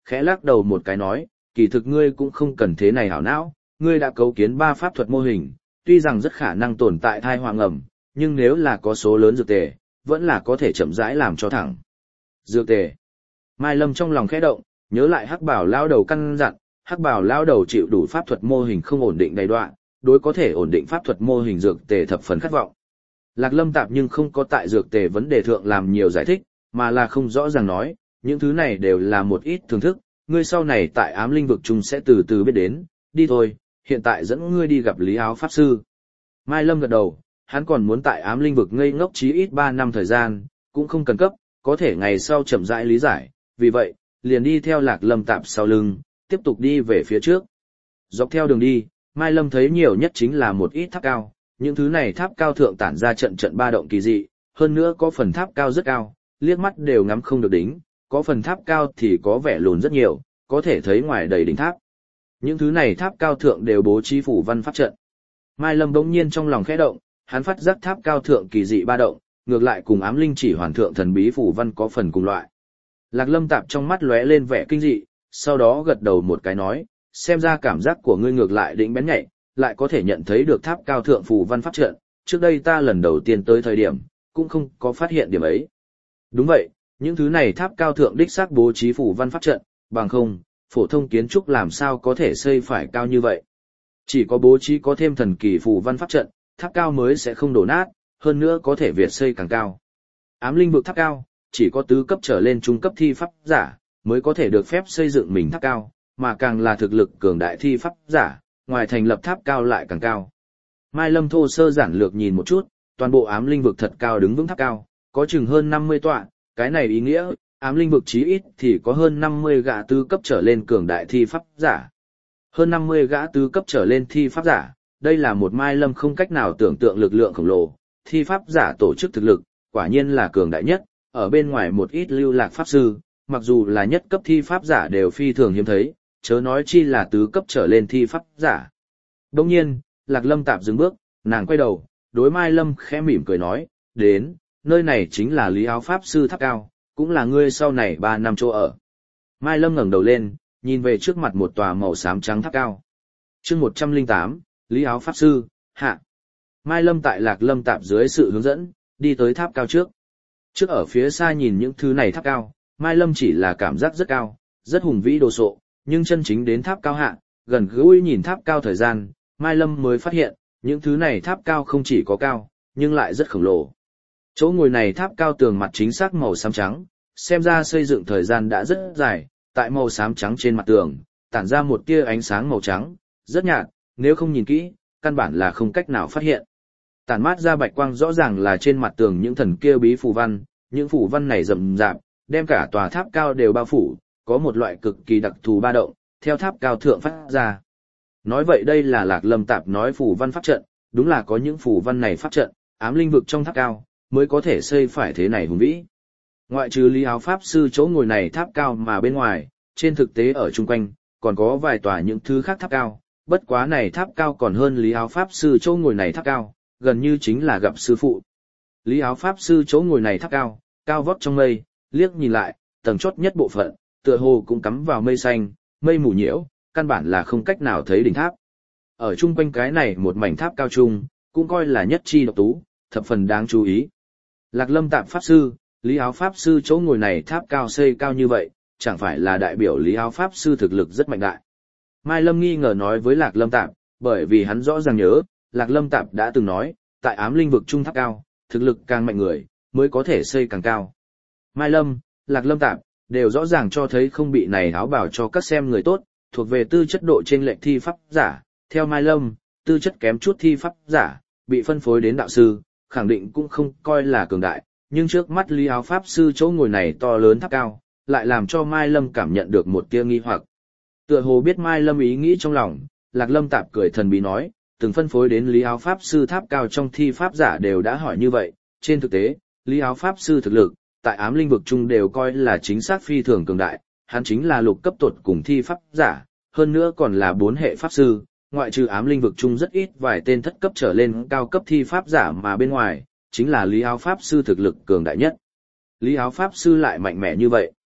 khẽ lắc đầu một cái nói, kỳ thực ngươi cũng không cần thế này hảo não, ngươi đã cấu kiến 3 pháp thuật mô hình, tuy rằng rất khả năng tồn tại thai hoàng ẩm, nhưng nếu là có số lớn dược tề, vẫn là có thể chậm rãi làm cho thẳng. Dược tề. Mai Lâm trong lòng khẽ động, nhớ lại Hắc Bảo lao đầu căn dặn, Hắc Bảo lao đầu chịu đủ pháp thuật mô hình không ổn định đầy đoạn, đối có thể ổn định pháp thuật mô hình dược tề thập phần khát vọng. Lạc Lâm tạp nhưng không có tại dược tề vấn đề thượng làm nhiều giải thích, mà là không rõ ràng nói, những thứ này đều là một ít thưởng thức, ngươi sau này tại ám linh vực chung sẽ từ từ biết đến, đi thôi, hiện tại dẫn ngươi đi gặp Lý Áo Pháp Sư. Mai Lâm gật đầu, hắn còn muốn tại ám linh vực ngây ngốc chí ít 3 năm thời gian, cũng không cần cấp, có thể ngày sau chậm rãi lý giải, vì vậy, liền đi theo Lạc Lâm tạp sau lưng, tiếp tục đi về phía trước. Dọc theo đường đi, Mai Lâm thấy nhiều nhất chính là một ít tháp cao, những thứ này tháp cao thượng tản ra trận trận ba động kỳ dị, hơn nữa có phần tháp cao rất cao, liếc mắt đều ngắm không được đính, có phần tháp cao thì có vẻ lùn rất nhiều, có thể thấy ngoài đầy đỉnh tháp. Những thứ này tháp cao thượng đều bố trí phủ văn pháp trận. Mai Lâm bỗng nhiên trong lòng khẽ động, hắn phát giác tháp cao thượng kỳ dị ba động, ngược lại cùng ám linh chỉ hoàn thượng thần bí phủ văn có phần cùng loại. Lạc Lâm tạp trong mắt lóe lên vẻ kinh dị, sau đó gật đầu một cái nói, xem ra cảm giác của ngươi ngược lại đỉnh bén nhạy, lại có thể nhận thấy được tháp cao thượng phủ văn pháp trận, trước đây ta lần đầu tiên tới thời điểm, cũng không có phát hiện điểm ấy. Đúng vậy, những thứ này tháp cao thượng đích xác bố trí phủ văn pháp trận, bằng không, phổ thông kiến trúc làm sao có thể xây phải cao như vậy. Chỉ có bố trí có thêm thần kỳ phủ văn pháp trận, tháp cao mới sẽ không đổ nát, hơn nữa có thể việt xây càng cao. Ám linh vực tháp cao, chỉ có tứ cấp trở lên trung cấp thi pháp giả, mới có thể được phép xây dựng mình tháp cao, mà càng là thực lực cường đại thi pháp giả, ngoài thành lập tháp cao lại càng cao. Mai Lâm thô sơ giản lược nhìn một chút, toàn bộ ám linh vực thật cao đứng vững tháp cao, có chừng hơn 50 tọa, cái này ý nghĩa, ám linh vực chí ít thì có hơn 50 gã tứ cấp trở lên cường đại thi pháp giả. Hơn 50 gã tứ cấp trở lên thi pháp giả, đây là một Mai Lâm không cách nào tưởng tượng lực lượng khổng lồ, thi pháp giả tổ chức thực lực, quả nhiên là cường đại nhất, ở bên ngoài một ít lưu lạc pháp sư, mặc dù là nhất cấp thi pháp giả đều phi thường hiếm thấy, chớ nói chi là tứ cấp trở lên thi pháp giả. Đồng nhiên, Lạc Lâm tạm dừng bước, nàng quay đầu, đối Mai Lâm khẽ mỉm cười nói, đến, nơi này chính là Lý Áo Pháp Sư tháp cao, cũng là ngươi sau này 3 năm chỗ ở. Mai Lâm ngẩng đầu lên, nhìn về trước mặt một tòa màu xám trắng tháp cao. Chương 108, Lý Áo Pháp Sư, hạ. Mai Lâm tại Lạc Lâm tạp dưới sự hướng dẫn, đi tới tháp cao trước. Trước ở phía xa nhìn những thứ này tháp cao, Mai Lâm chỉ là cảm giác rất cao, rất hùng vĩ đồ sộ, nhưng chân chính đến tháp cao hạ, gần gũi nhìn tháp cao thời gian, Mai Lâm mới phát hiện, những thứ này tháp cao không chỉ có cao, nhưng lại rất khổng lồ. Chỗ ngồi này tháp cao tường mặt chính xác màu xám trắng, xem ra xây dựng thời gian đã rất dài, tại màu xám trắng trên mặt tường, tản ra một tia ánh sáng màu trắng, rất nhạt, nếu không nhìn kỹ, căn bản là không cách nào phát hiện. Tản mát ra bạch quang rõ ràng là trên mặt tường những thần kia bí phù văn, những phù văn này rậm rạp, đem cả tòa tháp cao đều bao phủ, có một loại cực kỳ đặc thù ba động, theo tháp cao thượng phát ra. Nói vậy đây là Lạc Lâm tạp nói phù văn pháp trận, đúng là có những phù văn này pháp trận, ám linh vực trong tháp cao, mới có thể xây phải thế này hùng vĩ. Ngoại trừ Lý Áo Pháp Sư chỗ ngồi này tháp cao mà bên ngoài, trên thực tế ở chung quanh, còn có vài tòa những thứ khác tháp cao, bất quá này tháp cao còn hơn Lý Áo Pháp Sư chỗ ngồi này tháp cao, gần như chính là gặp sư phụ. Lý Áo Pháp Sư chỗ ngồi này tháp cao, cao vót trong mây, liếc nhìn lại, tầng chót nhất bộ phận, tựa hồ cũng cắm vào mây xanh, mây mù nhiễu, căn bản là không cách nào thấy đỉnh tháp. Ở chung quanh cái này một mảnh tháp cao chung, cũng coi là nhất chi độc tú, thập phần đáng chú ý. Lạc Lâm tạp Pháp Sư, Lý Áo Pháp Sư chỗ ngồi này tháp cao xây cao như vậy, chẳng phải là đại biểu Lý Áo Pháp Sư thực lực rất mạnh đại. Mai Lâm nghi ngờ nói với Lạc Lâm tạp, bởi vì hắn rõ ràng nhớ, Lạc Lâm tạp đã từng nói, tại ám linh vực trung tháp cao, thực lực càng mạnh người, mới có thể xây càng cao. Mai Lâm, Lạc Lâm tạp, đều rõ ràng cho thấy không bị này áo bảo cho các xem người tốt, thuộc về tư chất độ trên lệch thi pháp giả, theo Mai Lâm, tư chất kém chút thi pháp giả, bị phân phối đến đạo sư, khẳng định cũng không coi là cường đại, nhưng trước mắt Lý Áo Pháp Sư chỗ ngồi này to lớn tháp cao, lại làm cho Mai Lâm cảm nhận được một tia nghi hoặc. Tựa hồ biết Mai Lâm ý nghĩ trong lòng, Lạc Lâm tạp cười thần bí nói, từng phân phối đến Lý Áo Pháp Sư tháp cao trong thi pháp giả đều đã hỏi như vậy, trên thực tế, Lý Áo Pháp Sư thực lực, tại ám linh vực chung đều coi là chính xác phi thường cường đại, hắn chính là lục cấp tột cùng thi pháp giả, hơn nữa còn là 4 hệ pháp sư, ngoại trừ ám linh vực chung rất ít vài tên thất cấp trở lên cao cấp thi pháp giả mà bên ngoài, chính là Lý Áo Pháp Sư thực lực cường đại nhất. Lý Áo Pháp Sư lại mạnh mẽ như vậy.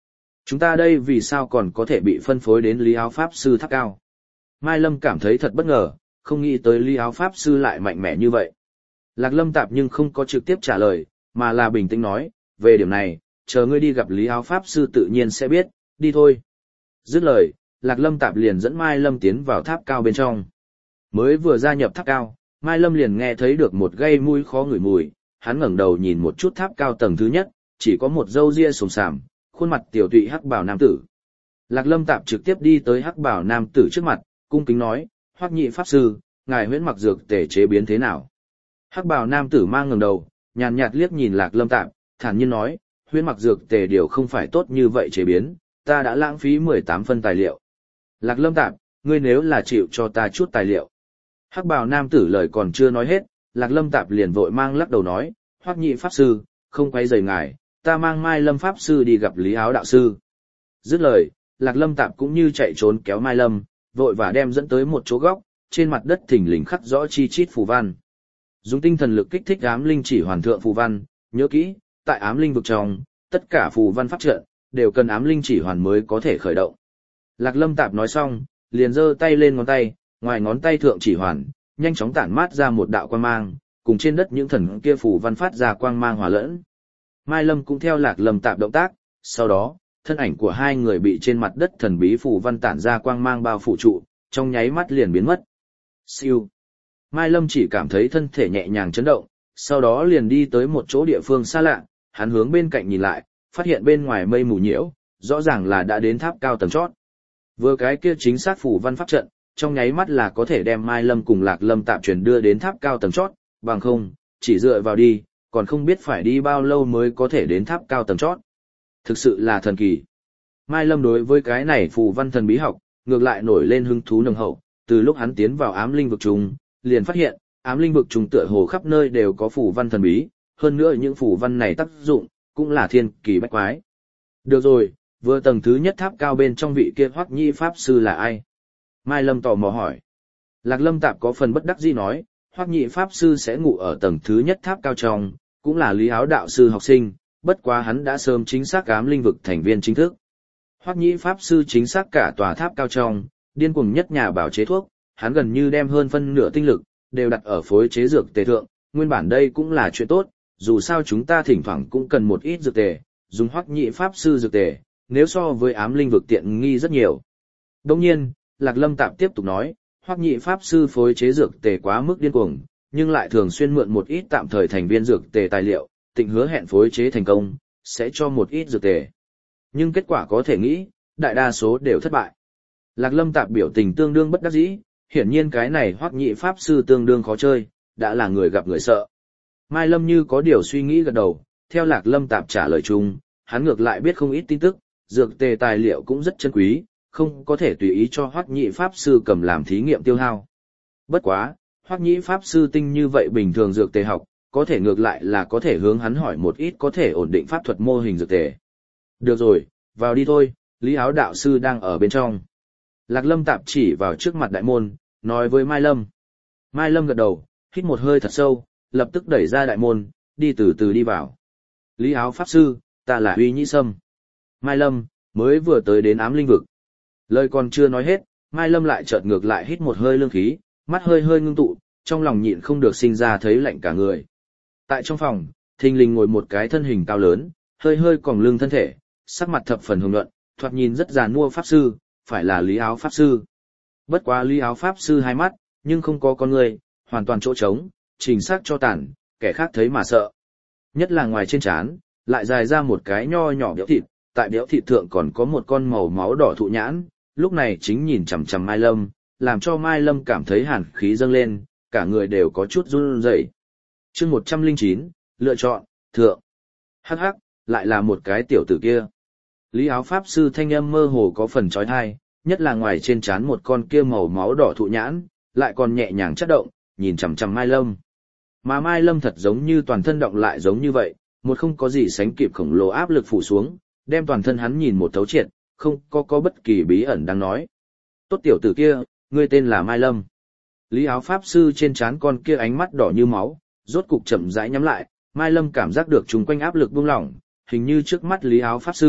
Chúng ta đây vì sao còn có thể bị phân phối đến Lý Áo Pháp Sư tháp cao? Mai Lâm cảm thấy thật bất ngờ, không nghĩ tới Lý Áo Pháp Sư lại mạnh mẽ như vậy. Lạc Lâm Tạp nhưng không có trực tiếp trả lời, mà là bình tĩnh nói, về điểm này, chờ ngươi đi gặp Lý Áo Pháp Sư tự nhiên sẽ biết, đi thôi. Dứt lời, Lạc Lâm Tạp liền dẫn Mai Lâm tiến vào tháp cao bên trong. Mới vừa gia nhập tháp cao, Mai Lâm liền nghe thấy được một gây mũi khó ngửi mùi, hắn ngẩng đầu nhìn một chút tháp cao tầng thứ nhất, chỉ có một râu ria xồm xoàm, khuôn mặt tiểu tụy hắc bảo nam tử. Lạc Lâm Tạp trực tiếp đi tới hắc bảo nam tử trước mặt, cung kính nói, Hoắc Nhị Pháp Sư, ngài huyễn mặc dược tể chế biến thế nào? Hắc bảo nam tử mang ngẩng đầu, nhàn nhạt liếc nhìn Lạc Lâm Tạp, thản nhiên nói, huyễn mặc dược tể điều không phải tốt như vậy chế biến, ta đã lãng phí 18 phân tài liệu. Lạc Lâm Tạp, ngươi nếu là chịu cho ta chút tài liệu. Hắc bào nam tử lời còn chưa nói hết, Lạc Lâm Tạp liền vội mang lắc đầu nói, Hoắc Nhị Pháp Sư, không quấy rầy ngài, ta mang Mai Lâm Pháp Sư đi gặp Lý Áo Đạo Sư. Dứt lời, Lạc Lâm Tạp cũng như chạy trốn kéo Mai Lâm, vội và đem dẫn tới một chỗ góc, trên mặt đất thình lình khắc rõ chi chít phù văn. Dùng tinh thần lực kích thích ám linh chỉ hoàn thượng phù văn, nhớ kỹ, tại ám linh vực trong, tất cả phù văn pháp trận đều cần ám linh chỉ hoàn mới có thể khởi động. Lạc Lâm Tạp nói xong, liền giơ tay lên ngón tay, ngoài ngón tay thượng chỉ hoàn, nhanh chóng tản mát ra một đạo quang mang, cùng trên đất những thần kia phù văn phát ra quang mang hòa lẫn. Mai Lâm cũng theo Lạc Lâm Tạp động tác, sau đó, thân ảnh của hai người bị trên mặt đất thần bí phù văn tản ra quang mang bao phủ trụ, trong nháy mắt liền biến mất. Siêu. Mai Lâm chỉ cảm thấy thân thể nhẹ nhàng chấn động, sau đó liền đi tới một chỗ địa phương xa lạ, hắn hướng bên cạnh nhìn lại, phát hiện bên ngoài mây mù nhiễu, rõ ràng là đã đến tháp cao tầng chót. Vừa cái kia chính xác phù văn pháp trận, trong nháy mắt là có thể đem Mai Lâm cùng Lạc Lâm tạm chuyển đưa đến tháp cao tầng chót, bằng không, chỉ dựa vào đi, còn không biết phải đi bao lâu mới có thể đến tháp cao tầng chót. Thực sự là thần kỳ. Mai Lâm đối với cái này phù văn thần bí học, ngược lại nổi lên hứng thú nồng hậu, từ lúc hắn tiến vào ám linh vực trùng, liền phát hiện, ám linh vực trùng tựa hồ khắp nơi đều có phù văn thần bí, hơn nữa những phù văn này tác dụng, cũng là thiên kỳ bách quái. Được rồi, vừa tầng thứ nhất tháp cao bên trong vị kia Hoắc Nhị Pháp Sư là ai? Mai Lâm tò mò hỏi. Lạc Lâm Tạp có phần bất đắc dĩ nói, Hoắc Nhị Pháp Sư sẽ ngủ ở tầng thứ nhất tháp cao trong, cũng là Lý Áo Đạo Sư học sinh, bất quá hắn đã sớm chính xác ám linh vực thành viên chính thức. Hoắc Nhị Pháp Sư chính xác cả tòa tháp cao trong, điên cuồng nhất nhà bảo chế thuốc, hắn gần như đem hơn phân nửa tinh lực, đều đặt ở phối chế dược tề thượng, nguyên bản đây cũng là chuyện tốt, dù sao chúng ta thỉnh thoảng cũng cần một ít dược tề, dùng Hoắc Nhị Pháp Sư dược tề, nếu so với ám linh vực tiện nghi rất nhiều. Đồng nhiên, Lạc Lâm Tạp tiếp tục nói, Hoắc Nhị Pháp Sư phối chế dược tề quá mức điên cuồng, nhưng lại thường xuyên mượn một ít tạm thời thành viên dược tề tài liệu, tịnh hứa hẹn phối chế thành công, sẽ cho một ít dược tề. Nhưng kết quả có thể nghĩ, đại đa số đều thất bại. Lạc Lâm Tạp biểu tình tương đương bất đắc dĩ, hiển nhiên cái này Hoắc Nhị Pháp Sư tương đương khó chơi, đã là người gặp người sợ. Mai Lâm như có điều suy nghĩ gật đầu, theo Lạc Lâm Tạp trả lời chung, hắn ngược lại biết không ít tin tức, dược tề tài liệu cũng rất chân quý, không có thể tùy ý cho Hoắc Nhị Pháp Sư cầm làm thí nghiệm tiêu hao. Bất quá, Hoắc Nhị Pháp Sư tinh như vậy bình thường dược tề học, có thể ngược lại là có thể hướng hắn hỏi một ít có thể ổn định pháp thuật mô hình dược tề. Được rồi, vào đi thôi, Lý Áo Đạo Sư đang ở bên trong. Lạc Lâm Tạp chỉ vào trước mặt đại môn, nói với Mai Lâm. Mai Lâm gật đầu, hít một hơi thật sâu, lập tức đẩy ra đại môn, đi từ từ đi vào. Lý Áo Pháp Sư, ta là Uy Nhĩ Sâm. Mai Lâm, mới vừa tới đến ám linh vực. Lời còn chưa nói hết, Mai Lâm lại chợt ngược lại hít một hơi lương khí, mắt hơi hơi ngưng tụ, trong lòng nhịn không được sinh ra thấy lạnh cả người. Tại trong phòng, thình lình ngồi một cái thân hình cao lớn, hơi hơi còng lưng thân thể, sắc mặt thập phần hồng nhuận, thoạt nhìn rất già nua pháp sư, phải là Lý Áo Pháp Sư. Bất quá Lý Áo Pháp Sư hai mắt, nhưng không có con người, hoàn toàn chỗ trống, trình xác cho tàn, kẻ khác thấy mà sợ. Nhất là ngoài trên trán, lại dài ra một cái nho nhỏ béo thịt, tại béo thịt thượng còn có một con màu máu đỏ thụ nhãn, lúc này chính nhìn chằm chằm Mai Lâm, làm cho Mai Lâm cảm thấy hàn khí dâng lên, cả người đều có chút run rẩy. Chương 109, lựa chọn, thượng. Hắc hắc, lại là một cái tiểu tử kia. Lý Áo Pháp Sư thanh âm mơ hồ có phần chói tai, nhất là ngoài trên trán một con kia màu máu đỏ thụ nhãn, lại còn nhẹ nhàng chớp động, nhìn chằm chằm Mai Lâm. Mà Mai Lâm thật giống như toàn thân động lại giống như vậy, một không có gì sánh kịp khổng lồ áp lực phủ xuống, đem toàn thân hắn nhìn một thấu triệt, không có bất kỳ bí ẩn đang nói. Tốt tiểu tử kia, ngươi tên là Mai Lâm. Lý Áo Pháp Sư trên trán con kia ánh mắt đỏ như máu, rốt cục chậm rãi nhắm lại, Mai Lâm cảm giác được chung quanh áp lực buông lỏng, hình như trước mắt Lý Áo Pháp Sư,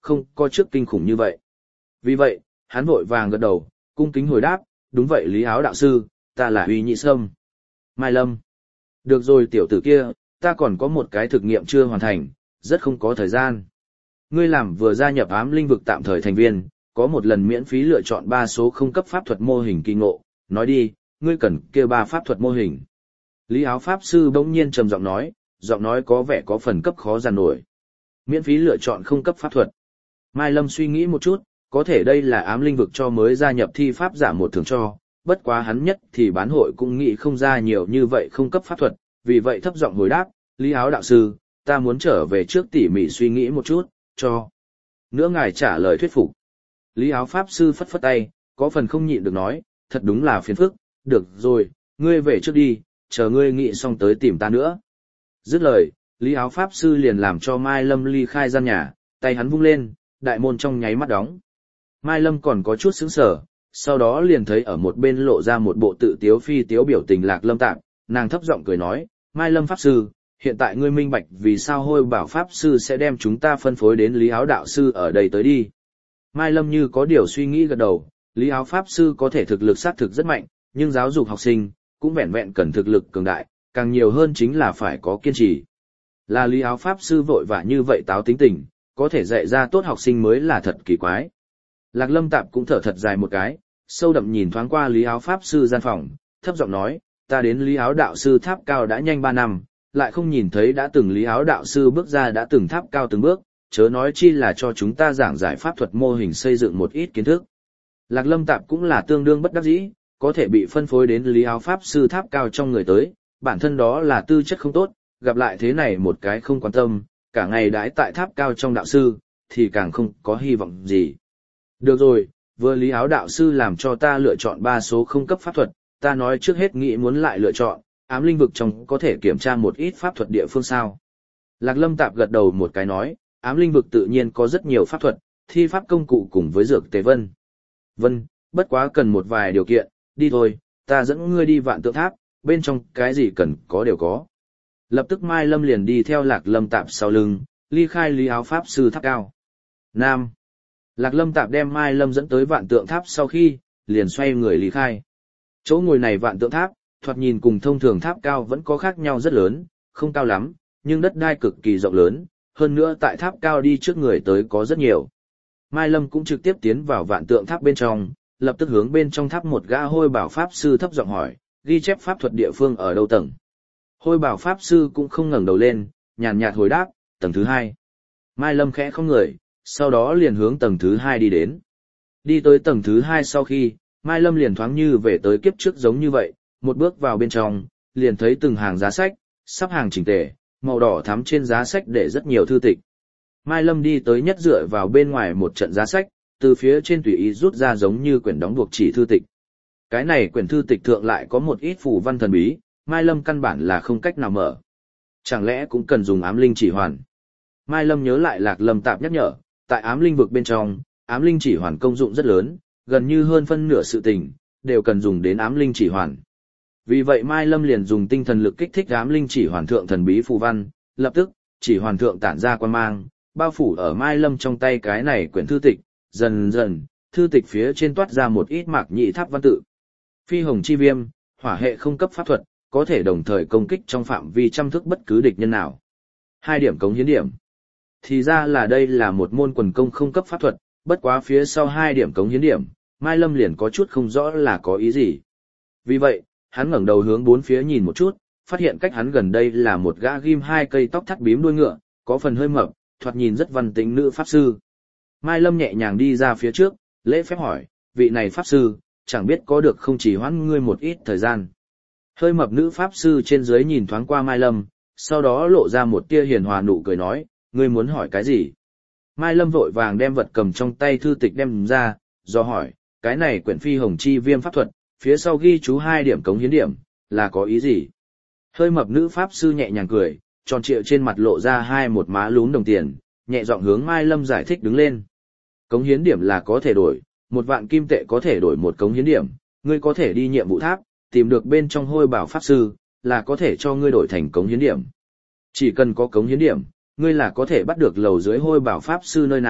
không có trước kinh khủng như vậy. Vì vậy, hắn vội vàng gật đầu, cung kính hồi đáp, đúng vậy Lý Áo đạo sư, ta là Uy Nhị Sâm. Mai Lâm. Được rồi tiểu tử kia, ta còn có một cái thực nghiệm chưa hoàn thành, rất không có thời gian. Ngươi làm vừa gia nhập ám linh vực tạm thời thành viên, có một lần miễn phí lựa chọn 3 số không cấp pháp thuật mô hình kỳ ngộ, nói đi, ngươi cần kia 3 pháp thuật mô hình. Lý Áo Pháp Sư bỗng nhiên trầm giọng nói có vẻ có phần cấp khó giàn nổi. Miễn phí lựa chọn không cấp pháp thuật. Mai Lâm suy nghĩ một chút, có thể đây là ám linh vực cho mới gia nhập thi pháp giả một thường cho, bất quá hắn nhất thì bán hội cũng nghĩ không ra nhiều như vậy không cấp pháp thuật, vì vậy thấp giọng hồi đáp, Lý Áo đạo sư, ta muốn trở về trước tỉ mỉ suy nghĩ một chút, cho. Nữa ngài trả lời thuyết phục. Lý Áo Pháp Sư phất phất tay, có phần không nhịn được nói, thật đúng là phiền phức, được rồi, ngươi về trước đi, chờ ngươi nghĩ xong tới tìm ta nữa. Dứt lời, Lý Áo Pháp Sư liền làm cho Mai Lâm ly khai gian nhà, tay hắn vung lên, đại môn trong nháy mắt đóng. Mai Lâm còn có chút sững sờ, sau đó liền thấy ở một bên lộ ra một bộ tự tiếu phi tiếu biểu tình Lạc Lâm Tạp, nàng thấp giọng cười nói, Mai Lâm Pháp Sư, hiện tại ngươi minh bạch vì sao Hôi Bảo Pháp Sư sẽ đem chúng ta phân phối đến Lý Áo Đạo Sư ở đây tới đi. Mai Lâm như có điều suy nghĩ gật đầu, Lý Áo Pháp Sư có thể thực lực xác thực rất mạnh, nhưng giáo dục học sinh, cũng vẹn vẹn cần thực lực cường đại, càng nhiều hơn chính là phải có kiên trì. Là Lý Áo Pháp Sư vội vã như vậy táo tính tình, có thể dạy ra tốt học sinh mới là thật kỳ quái. Lạc Lâm Tạp cũng thở thật dài một cái, sâu đậm nhìn thoáng qua Lý Áo Pháp Sư gian phòng, thấp giọng nói, ta đến Lý Áo Đạo Sư tháp cao đã nhanh 3 năm, lại không nhìn thấy đã từng Lý Áo Đạo Sư bước ra đã từng tháp cao từng bước, chớ nói chi là cho chúng ta giảng giải pháp thuật mô hình xây dựng một ít kiến thức. Lạc Lâm Tạp cũng là tương đương bất đắc dĩ, có thể bị phân phối đến Lý Áo Pháp Sư tháp cao trong người tới, bản thân đó là tư chất không tốt, gặp lại thế này một cái không quan tâm, cả ngày đãi tại tháp cao trong đạo sư, thì càng không có hy vọng gì. Được rồi, vừa Lý Áo đạo sư làm cho ta lựa chọn 3 số không cấp pháp thuật, ta nói trước hết nghĩ muốn lại lựa chọn, ám linh vực trong có thể kiểm tra một ít pháp thuật địa phương sao. Lạc Lâm Tạp gật đầu một cái nói, ám linh vực tự nhiên có rất nhiều pháp thuật, thi pháp công cụ cùng với dược tế vân. Vân, bất quá cần một vài điều kiện, đi thôi, ta dẫn ngươi đi Vạn Tượng Tháp, bên trong cái gì cần có đều có. Lập tức Mai Lâm liền đi theo Lạc Lâm Tạp sau lưng, ly khai Lý Áo Pháp Sư tháp cao. Nam. Lạc Lâm Tạp đem Mai Lâm dẫn tới Vạn Tượng Tháp sau khi, liền xoay người ly khai. Chỗ ngồi này Vạn Tượng Tháp, thoạt nhìn cùng thông thường tháp cao vẫn có khác nhau rất lớn, không cao lắm, nhưng đất đai cực kỳ rộng lớn, hơn nữa tại tháp cao đi trước người tới có rất nhiều. Mai Lâm cũng trực tiếp tiến vào Vạn Tượng Tháp bên trong, lập tức hướng bên trong tháp một gã Hôi Bảo Pháp Sư thấp giọng hỏi, ghi chép pháp thuật địa phương ở đâu tầng. Hôi Bảo Pháp Sư cũng không ngẩng đầu lên, nhàn nhạt hồi đáp, tầng thứ 2. Mai Lâm khẽ không người, sau đó liền hướng tầng thứ 2 đi đến. Đi tới tầng thứ 2 sau khi, Mai Lâm liền thoáng như về tới kiếp trước giống như vậy, một bước vào bên trong, liền thấy từng hàng giá sách, sắp hàng chỉnh tề, màu đỏ thắm trên giá sách để rất nhiều thư tịch. Mai Lâm đi tới nhất dựa vào bên ngoài một trận giá sách, từ phía trên tùy ý rút ra giống như quyển đóng buộc chỉ thư tịch. Cái này quyển thư tịch thượng lại có một ít phù văn thần bí, Mai Lâm căn bản là không cách nào mở. Chẳng lẽ cũng cần dùng ám linh chỉ hoàn? Mai Lâm nhớ lại Lạc Lâm Tạp nhắc nhở, tại ám linh vực bên trong, ám linh chỉ hoàn công dụng rất lớn, gần như hơn phân nửa sự tình, đều cần dùng đến ám linh chỉ hoàn. Vì vậy Mai Lâm liền dùng tinh thần lực kích thích ám linh chỉ hoàn thượng thần bí phù văn, lập tức, chỉ hoàn thượng tản ra quang mang, bao phủ ở Mai Lâm trong tay cái này quyển thư tịch, dần dần, thư tịch phía trên toát ra một ít mạc nhị tháp văn tự. Phi hồng chi viêm, hỏa hệ không cấp pháp thuật, có thể đồng thời công kích trong phạm vi trăm thước bất cứ địch nhân nào. 2 điểm cống hiến điểm. Thì ra là đây là một môn quần công không cấp pháp thuật, bất quá phía sau 2 điểm cống hiến điểm, Mai Lâm liền có chút không rõ là có ý gì. Vì vậy, hắn ngẩng đầu hướng bốn phía nhìn một chút, phát hiện cách hắn gần đây là một gã ghim 2 cây tóc thắt bím đuôi ngựa, có phần hơi mập, thoạt nhìn rất văn tính nữ pháp sư. Mai Lâm nhẹ nhàng đi ra phía trước, lễ phép hỏi, vị này pháp sư, chẳng biết có được không chỉ hoãn ngươi một ít thời gian. Hơi mập nữ pháp sư trên dưới nhìn thoáng qua Mai Lâm, sau đó lộ ra một tia hiền hòa nụ cười nói, ngươi muốn hỏi cái gì? Mai Lâm vội vàng đem vật cầm trong tay thư tịch đem ra, do hỏi, cái này quyển phi hồng chi viêm pháp thuật, phía sau ghi chú 2 điểm cống hiến điểm, là có ý gì? Hơi mập nữ pháp sư nhẹ nhàng cười, tròn trịa trên mặt lộ ra một má lún đồng tiền, nhẹ giọng hướng Mai Lâm giải thích đứng lên. Cống hiến điểm là có thể đổi, 1 vạn kim tệ có thể đổi 1 cống hiến điểm, ngươi có thể đi nhiệm vụ tháp, tìm được bên trong Hôi Bảo Pháp Sư, là có thể cho ngươi đổi thành cống hiến điểm. Chỉ cần có cống hiến điểm, ngươi là có thể bắt được lầu dưới Hôi Bảo Pháp Sư nơi nào,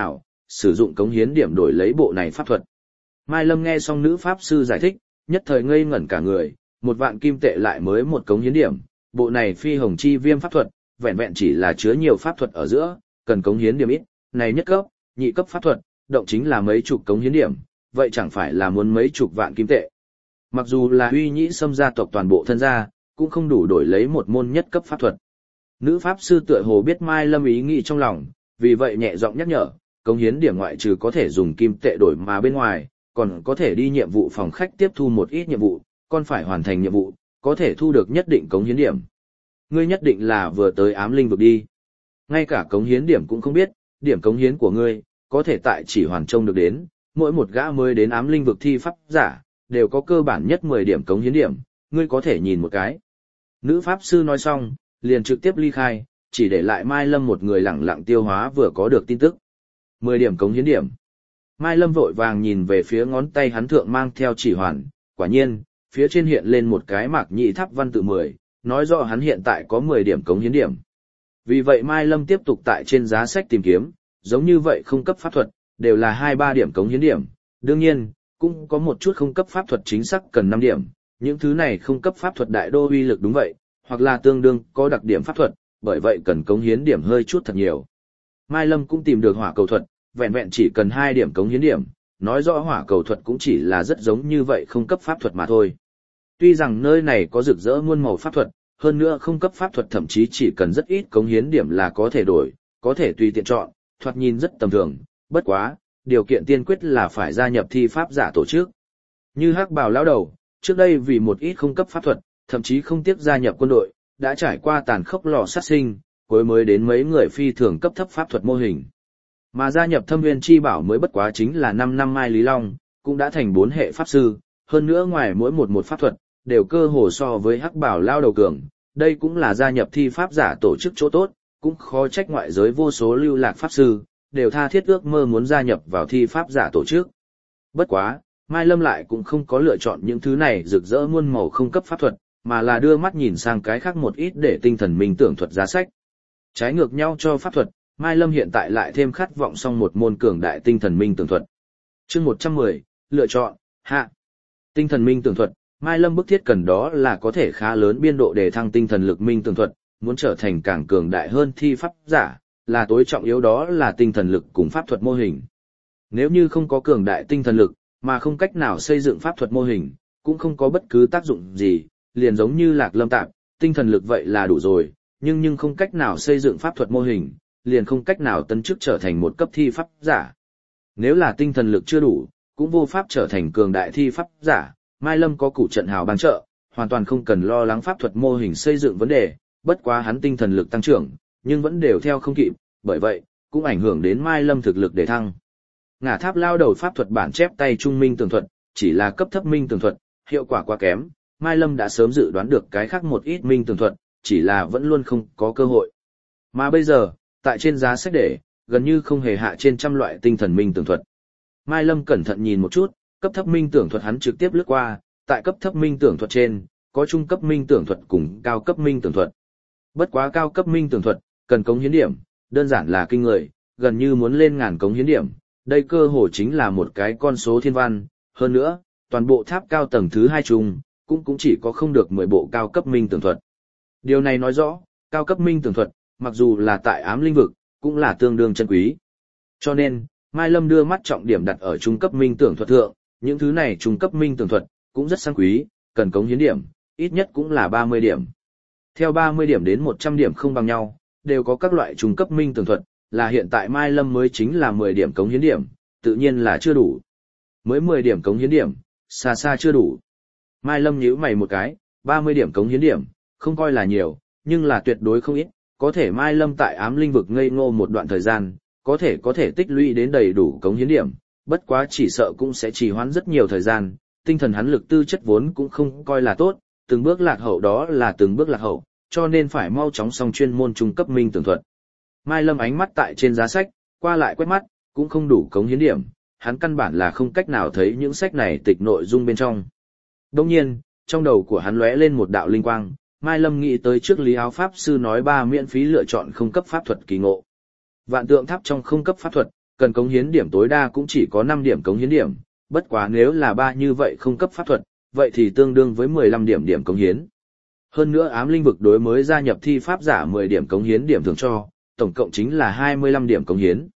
sử dụng cống hiến điểm đổi lấy bộ này pháp thuật. Mai Lâm nghe xong nữ pháp sư giải thích, nhất thời ngây ngẩn cả người, 1.000 kim tệ lại mới một cống hiến điểm, bộ này phi hồng chi viêm pháp thuật, vẹn vẹn chỉ là chứa nhiều pháp thuật ở giữa, cần cống hiến điểm ít, này nhất cấp, nhị cấp pháp thuật, động chính là mấy chục cống hiến điểm, vậy chẳng phải là muốn mấy chục vạn kim tệ. Mặc dù là Huy Nhĩ Sâm gia tộc toàn bộ thân gia, cũng không đủ đổi lấy một môn nhất cấp pháp thuật. Nữ pháp sư tựa hồ biết Mai Lâm ý nghĩ trong lòng, vì vậy nhẹ giọng nhắc nhở, cống hiến điểm ngoại trừ có thể dùng kim tệ đổi mà bên ngoài, còn có thể đi nhiệm vụ phòng khách tiếp thu một ít nhiệm vụ, còn phải hoàn thành nhiệm vụ, có thể thu được nhất định cống hiến điểm. Ngươi nhất định là vừa tới ám linh vực đi. Ngay cả cống hiến điểm cũng không biết, điểm cống hiến của ngươi, có thể tại chỉ hoàn trông được đến, mỗi một gã mới đến ám linh vực thi pháp giả, đều có cơ bản nhất 10 điểm cống hiến điểm, ngươi có thể nhìn một cái. Nữ pháp sư nói xong, liền trực tiếp ly khai, chỉ để lại Mai Lâm một người lẳng lặng tiêu hóa vừa có được tin tức. 10 điểm cống hiến điểm. Mai Lâm vội vàng nhìn về phía ngón tay hắn thượng mang theo chỉ hoàn, quả nhiên, phía trên hiện lên một cái mạc nhị tháp văn tự 10, nói rõ hắn hiện tại có 10 điểm cống hiến điểm. Vì vậy Mai Lâm tiếp tục tại trên giá sách tìm kiếm, giống như vậy không cấp pháp thuật, đều là 2-3 điểm cống hiến điểm. Đương nhiên, cũng có một chút không cấp pháp thuật chính xác cần 5 điểm, những thứ này không cấp pháp thuật đại đô uy lực đúng vậy, hoặc là tương đương có đặc điểm pháp thuật, bởi vậy cần cống hiến điểm hơi chút thật nhiều. Mai Lâm cũng tìm được hỏa cầu thuật, vẹn vẹn chỉ cần 2 điểm cống hiến điểm, nói rõ hỏa cầu thuật cũng chỉ là rất giống như vậy không cấp pháp thuật mà thôi. Tuy rằng nơi này có rực rỡ muôn màu pháp thuật, hơn nữa không cấp pháp thuật thậm chí chỉ cần rất ít cống hiến điểm là có thể đổi, có thể tùy tiện chọn, thoạt nhìn rất tầm thường, bất quá, điều kiện tiên quyết là phải gia nhập thi pháp giả tổ chức. Như Hắc Bào lão đầu, trước đây vì một ít không cấp pháp thuật, thậm chí không tiếc gia nhập quân đội, đã trải qua tàn khốc lò sát sinh, cuối mới đến mấy người phi thường cấp thấp pháp thuật mô hình. Mà gia nhập Thâm Nguyên Chi Bảo mới bất quá chính là 5 năm Mai Lý Long, cũng đã thành 4 hệ pháp sư, hơn nữa ngoài mỗi một pháp thuật, đều cơ hồ so với Hắc Bảo lao đầu cường, đây cũng là gia nhập thi pháp giả tổ chức chỗ tốt, cũng khó trách ngoại giới vô số lưu lạc pháp sư, đều tha thiết ước mơ muốn gia nhập vào thi pháp giả tổ chức. Bất quá, Mai Lâm lại cũng không có lựa chọn những thứ này rực rỡ muôn màu không cấp pháp thuật, mà là đưa mắt nhìn sang cái khác một ít để tinh thần minh tưởng thuật giá sách. Trái ngược nhau cho pháp thuật, Mai Lâm hiện tại lại thêm khát vọng xong một môn cường đại tinh thần minh tưởng thuật. Chương 110, lựa chọn, hạ. Tinh thần minh tưởng thuật, Mai Lâm bức thiết cần đó là có thể khá lớn biên độ để thăng tinh thần lực minh tưởng thuật, muốn trở thành càng cường đại hơn thi pháp giả, là tối trọng yếu đó là tinh thần lực cùng pháp thuật mô hình. Nếu như không có cường đại tinh thần lực, mà không cách nào xây dựng pháp thuật mô hình, cũng không có bất cứ tác dụng gì, liền giống như Lạc Lâm Tạp, tinh thần lực vậy là đủ rồi, nhưng không cách nào xây dựng pháp thuật mô hình, liền không cách nào tấn chức trở thành một cấp thi pháp giả. Nếu là tinh thần lực chưa đủ, cũng vô pháp trở thành cường đại thi pháp giả, Mai Lâm có củ trận hào bằng trợ, hoàn toàn không cần lo lắng pháp thuật mô hình xây dựng vấn đề, bất quá hắn tinh thần lực tăng trưởng, nhưng vẫn đều theo không kịp, bởi vậy, cũng ảnh hưởng đến Mai Lâm thực lực để thăng. Ngả Tháp lao đầu pháp thuật bản chép tay trung minh tường thuật, chỉ là cấp thấp minh tường thuật, hiệu quả quá kém, Mai Lâm đã sớm dự đoán được cái khác một ít minh tường thuật, chỉ là vẫn luôn không có cơ hội. Mà bây giờ, tại trên giá sách để, gần như không hề hạ trên trăm loại tinh thần minh tường thuật. Mai Lâm cẩn thận nhìn một chút, cấp thấp minh tưởng thuật hắn trực tiếp lướt qua, tại cấp thấp minh tưởng thuật trên, có trung cấp minh tưởng thuật cùng cao cấp minh tưởng thuật. Bất quá cao cấp minh tưởng thuật, cần cống hiến điểm, đơn giản là kinh người, gần như muốn lên ngàn cống hiến điểm, đây cơ hồ chính là một cái con số thiên văn, hơn nữa, toàn bộ tháp cao tầng thứ 2 chung, cũng chỉ có không được 10 bộ cao cấp minh tưởng thuật. Điều này nói rõ, cao cấp minh tưởng thuật, mặc dù là tại ám linh vực, cũng là tương đương chân quý. Cho nên, Mai Lâm đưa mắt trọng điểm đặt ở trung cấp minh tưởng thuật thượng, những thứ này trung cấp minh tưởng thuật, cũng rất sang quý, cần cống hiến điểm, ít nhất cũng là 30 điểm. Theo 30 điểm đến 100 điểm không bằng nhau, đều có các loại trung cấp minh tưởng thuật, là hiện tại Mai Lâm mới chính là 10 điểm cống hiến điểm, tự nhiên là chưa đủ. Mới 10 điểm cống hiến điểm, xa xa chưa đủ. Mai Lâm nhíu mày một cái, 30 điểm cống hiến điểm, không coi là nhiều, nhưng là tuyệt đối không ít, có thể Mai Lâm tại ám linh vực ngây ngô một đoạn thời gian, có thể tích lũy đến đầy đủ cống hiến điểm, bất quá chỉ sợ cũng sẽ trì hoãn rất nhiều thời gian, tinh thần hắn lực tư chất vốn cũng không coi là tốt, từng bước lạc hậu đó là từng bước lạc hậu, cho nên phải mau chóng xong chuyên môn trung cấp minh tưởng thuật. Mai Lâm ánh mắt tại trên giá sách, qua lại quét mắt, cũng không đủ cống hiến điểm, hắn căn bản là không cách nào thấy những sách này tịch nội dung bên trong. Đồng nhiên, trong đầu của hắn lóe lên một đạo linh quang, Mai Lâm nghĩ tới trước Lý Áo Pháp Sư nói 3 miễn phí lựa chọn không cấp pháp thuật kỳ ngộ. Vạn tượng tháp trong không cấp pháp thuật, cần cống hiến điểm tối đa cũng chỉ có 5 điểm cống hiến điểm, bất quá nếu là 3 như vậy không cấp pháp thuật, vậy thì tương đương với 15 điểm điểm cống hiến. Hơn nữa ám linh vực đối mới gia nhập thi pháp giả 10 điểm cống hiến điểm thường cho, tổng cộng chính là 25 điểm cống hiến.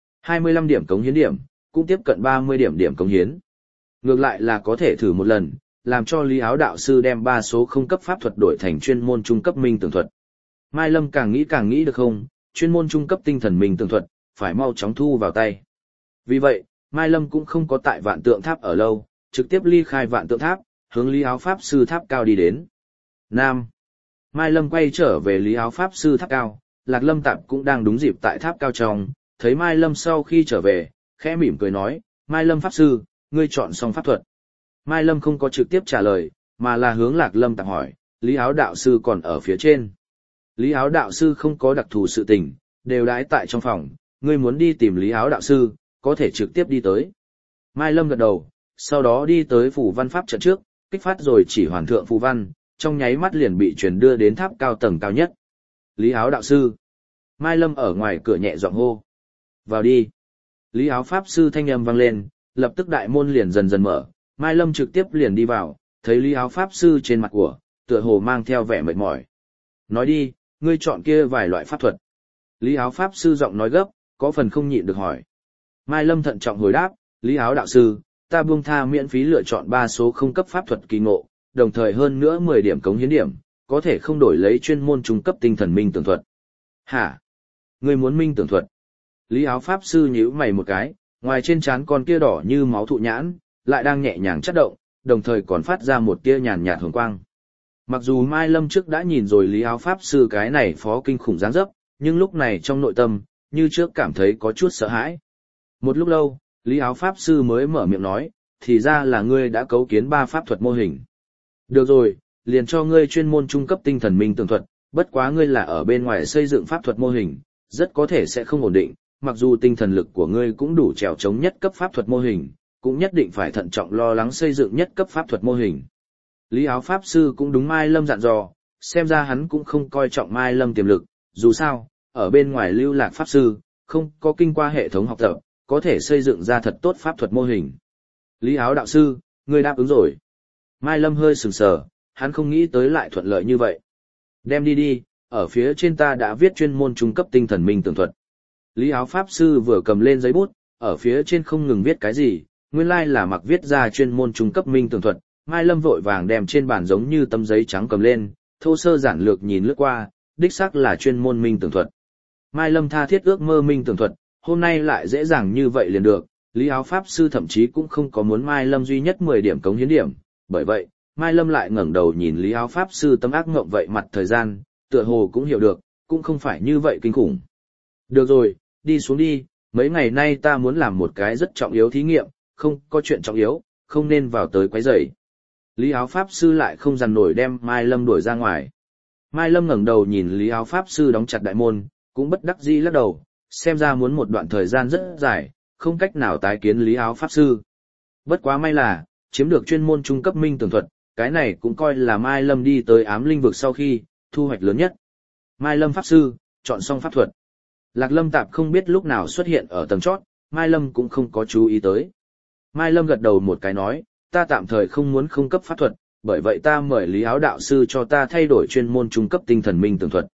25 điểm cống hiến điểm, cũng tiếp cận 30 điểm điểm cống hiến. Ngược lại là có thể thử một lần, làm cho Lý Áo đạo sư đem 3 số không cấp pháp thuật đổi thành chuyên môn trung cấp minh tường thuật. Mai Lâm càng nghĩ được không, chuyên môn trung cấp tinh thần minh tường thuật, phải mau chóng thu vào tay. Vì vậy, Mai Lâm cũng không có tại Vạn Tượng Tháp ở lâu, trực tiếp ly khai Vạn Tượng Tháp, hướng Lý Áo Pháp Sư Tháp cao đi đến. Nam. Mai Lâm quay trở về Lý Áo Pháp Sư Tháp cao, Lạc Lâm Tạp cũng đang đúng dịp tại tháp cao trong, thấy Mai Lâm sau khi trở về, khẽ mỉm cười nói, Mai Lâm Pháp Sư, ngươi chọn xong pháp thuật. Mai Lâm không có trực tiếp trả lời, mà là hướng Lạc Lâm Tạp hỏi, Lý Áo Đạo Sư còn ở phía trên. Lý Áo Đạo Sư không có đặc thù sự tình, đều đãi tại trong phòng, ngươi muốn đi tìm Lý Áo Đạo Sư, có thể trực tiếp đi tới. Mai Lâm gật đầu, sau đó đi tới phù văn pháp trận trước, kích phát rồi chỉ hoàn thượng phù văn, trong nháy mắt liền bị truyền đưa đến tháp cao tầng cao nhất. Lý Áo Đạo Sư. Mai Lâm ở ngoài cửa nhẹ giọng hô. Vào đi. Lý Áo Pháp Sư thanh âm vang lên, lập tức đại môn liền dần dần mở, Mai Lâm trực tiếp liền đi vào, thấy Lý Áo Pháp Sư trên mặt của, tựa hồ mang theo vẻ mệt mỏi. Nói đi, ngươi chọn kia vài loại pháp thuật. Lý Áo Pháp Sư giọng nói gấp, có phần không nhịn được hỏi. Mai Lâm thận trọng hồi đáp, Lý Áo Đạo Sư, ta buông tha miễn phí lựa chọn 3 số không cấp pháp thuật kỳ ngộ, đồng thời hơn nữa 10 điểm cống hiến điểm, có thể không đổi lấy chuyên môn trung cấp tinh thần minh tường thuật. Hả? Ngươi muốn minh tường thuật? Lý Áo Pháp Sư nhíu mày một cái, ngoài trên trán con kia đỏ như máu thụ nhãn, lại đang nhẹ nhàng chớp động, đồng thời còn phát ra một tia nhàn nhạt hồng quang. Mặc dù Mai Lâm trước đã nhìn rồi Lý Áo Pháp Sư cái này phó kinh khủng dáng dấp, nhưng lúc này trong nội tâm, như trước cảm thấy có chút sợ hãi. Một lúc lâu, Lý Áo Pháp Sư mới mở miệng nói, thì ra là ngươi đã cấu kiến 3 pháp thuật mô hình. Được rồi, liền cho ngươi chuyên môn trung cấp tinh thần minh tường thuật, bất quá ngươi là ở bên ngoài xây dựng pháp thuật mô hình, rất có thể sẽ không ổn định, mặc dù tinh thần lực của ngươi cũng đủ trèo chống nhất cấp pháp thuật mô hình, cũng nhất định phải thận trọng lo lắng xây dựng nhất cấp pháp thuật mô hình. Lý Áo Pháp Sư cũng đúng Mai Lâm dặn dò, xem ra hắn cũng không coi trọng Mai Lâm tiềm lực, dù sao, ở bên ngoài lưu lạc Pháp Sư, không có kinh qua hệ thống học tập, có thể xây dựng ra thật tốt pháp thuật mô hình. Lý Áo Đạo Sư, ngươi đáp ứng rồi. Mai Lâm hơi sừng sờ, hắn không nghĩ tới lại thuận lợi như vậy. Đem đi, ở phía trên ta đã viết chuyên môn trung cấp tinh thần minh tường thuật. Lý Áo Pháp Sư vừa cầm lên giấy bút, ở phía trên không ngừng viết cái gì, nguyên lai là mặc viết ra chuyên môn trung cấp minh tường thuật. Mai Lâm vội vàng đem trên bàn giống như tấm giấy trắng cầm lên, thô sơ giản lược nhìn lướt qua, đích xác là chuyên môn minh tường thuật. Mai Lâm tha thiết ước mơ minh tường thuật, hôm nay lại dễ dàng như vậy liền được, Lý Áo Pháp Sư thậm chí cũng không có muốn Mai Lâm duy nhất 10 điểm cống hiến điểm, bởi vậy, Mai Lâm lại ngẩng đầu nhìn Lý Áo Pháp Sư tấm ác ngộng vậy mặt thời gian, tựa hồ cũng hiểu được, cũng không phải như vậy kinh khủng. Được rồi, đi xuống đi, mấy ngày nay ta muốn làm một cái rất trọng yếu thí nghiệm, không có chuyện trọng yếu, không nên vào tới quấy rầy. Lý Áo Pháp Sư lại không dằn nổi đem Mai Lâm đuổi ra ngoài. Mai Lâm ngẩng đầu nhìn Lý Áo Pháp Sư đóng chặt đại môn, cũng bất đắc dĩ lắc đầu, xem ra muốn một đoạn thời gian rất dài, không cách nào tái kiến Lý Áo Pháp Sư. Bất quá may là, chiếm được chuyên môn trung cấp minh tường thuật, cái này cũng coi là Mai Lâm đi tới ám linh vực sau khi, thu hoạch lớn nhất. Mai Lâm Pháp Sư, chọn xong pháp thuật. Lạc Lâm Tạp không biết lúc nào xuất hiện ở tầng chót, Mai Lâm cũng không có chú ý tới. Mai Lâm gật đầu một cái nói, ta tạm thời không muốn không cấp pháp thuật, bởi vậy ta mời Lý Áo Đạo Sư cho ta thay đổi chuyên môn trung cấp tinh thần minh tường thuật.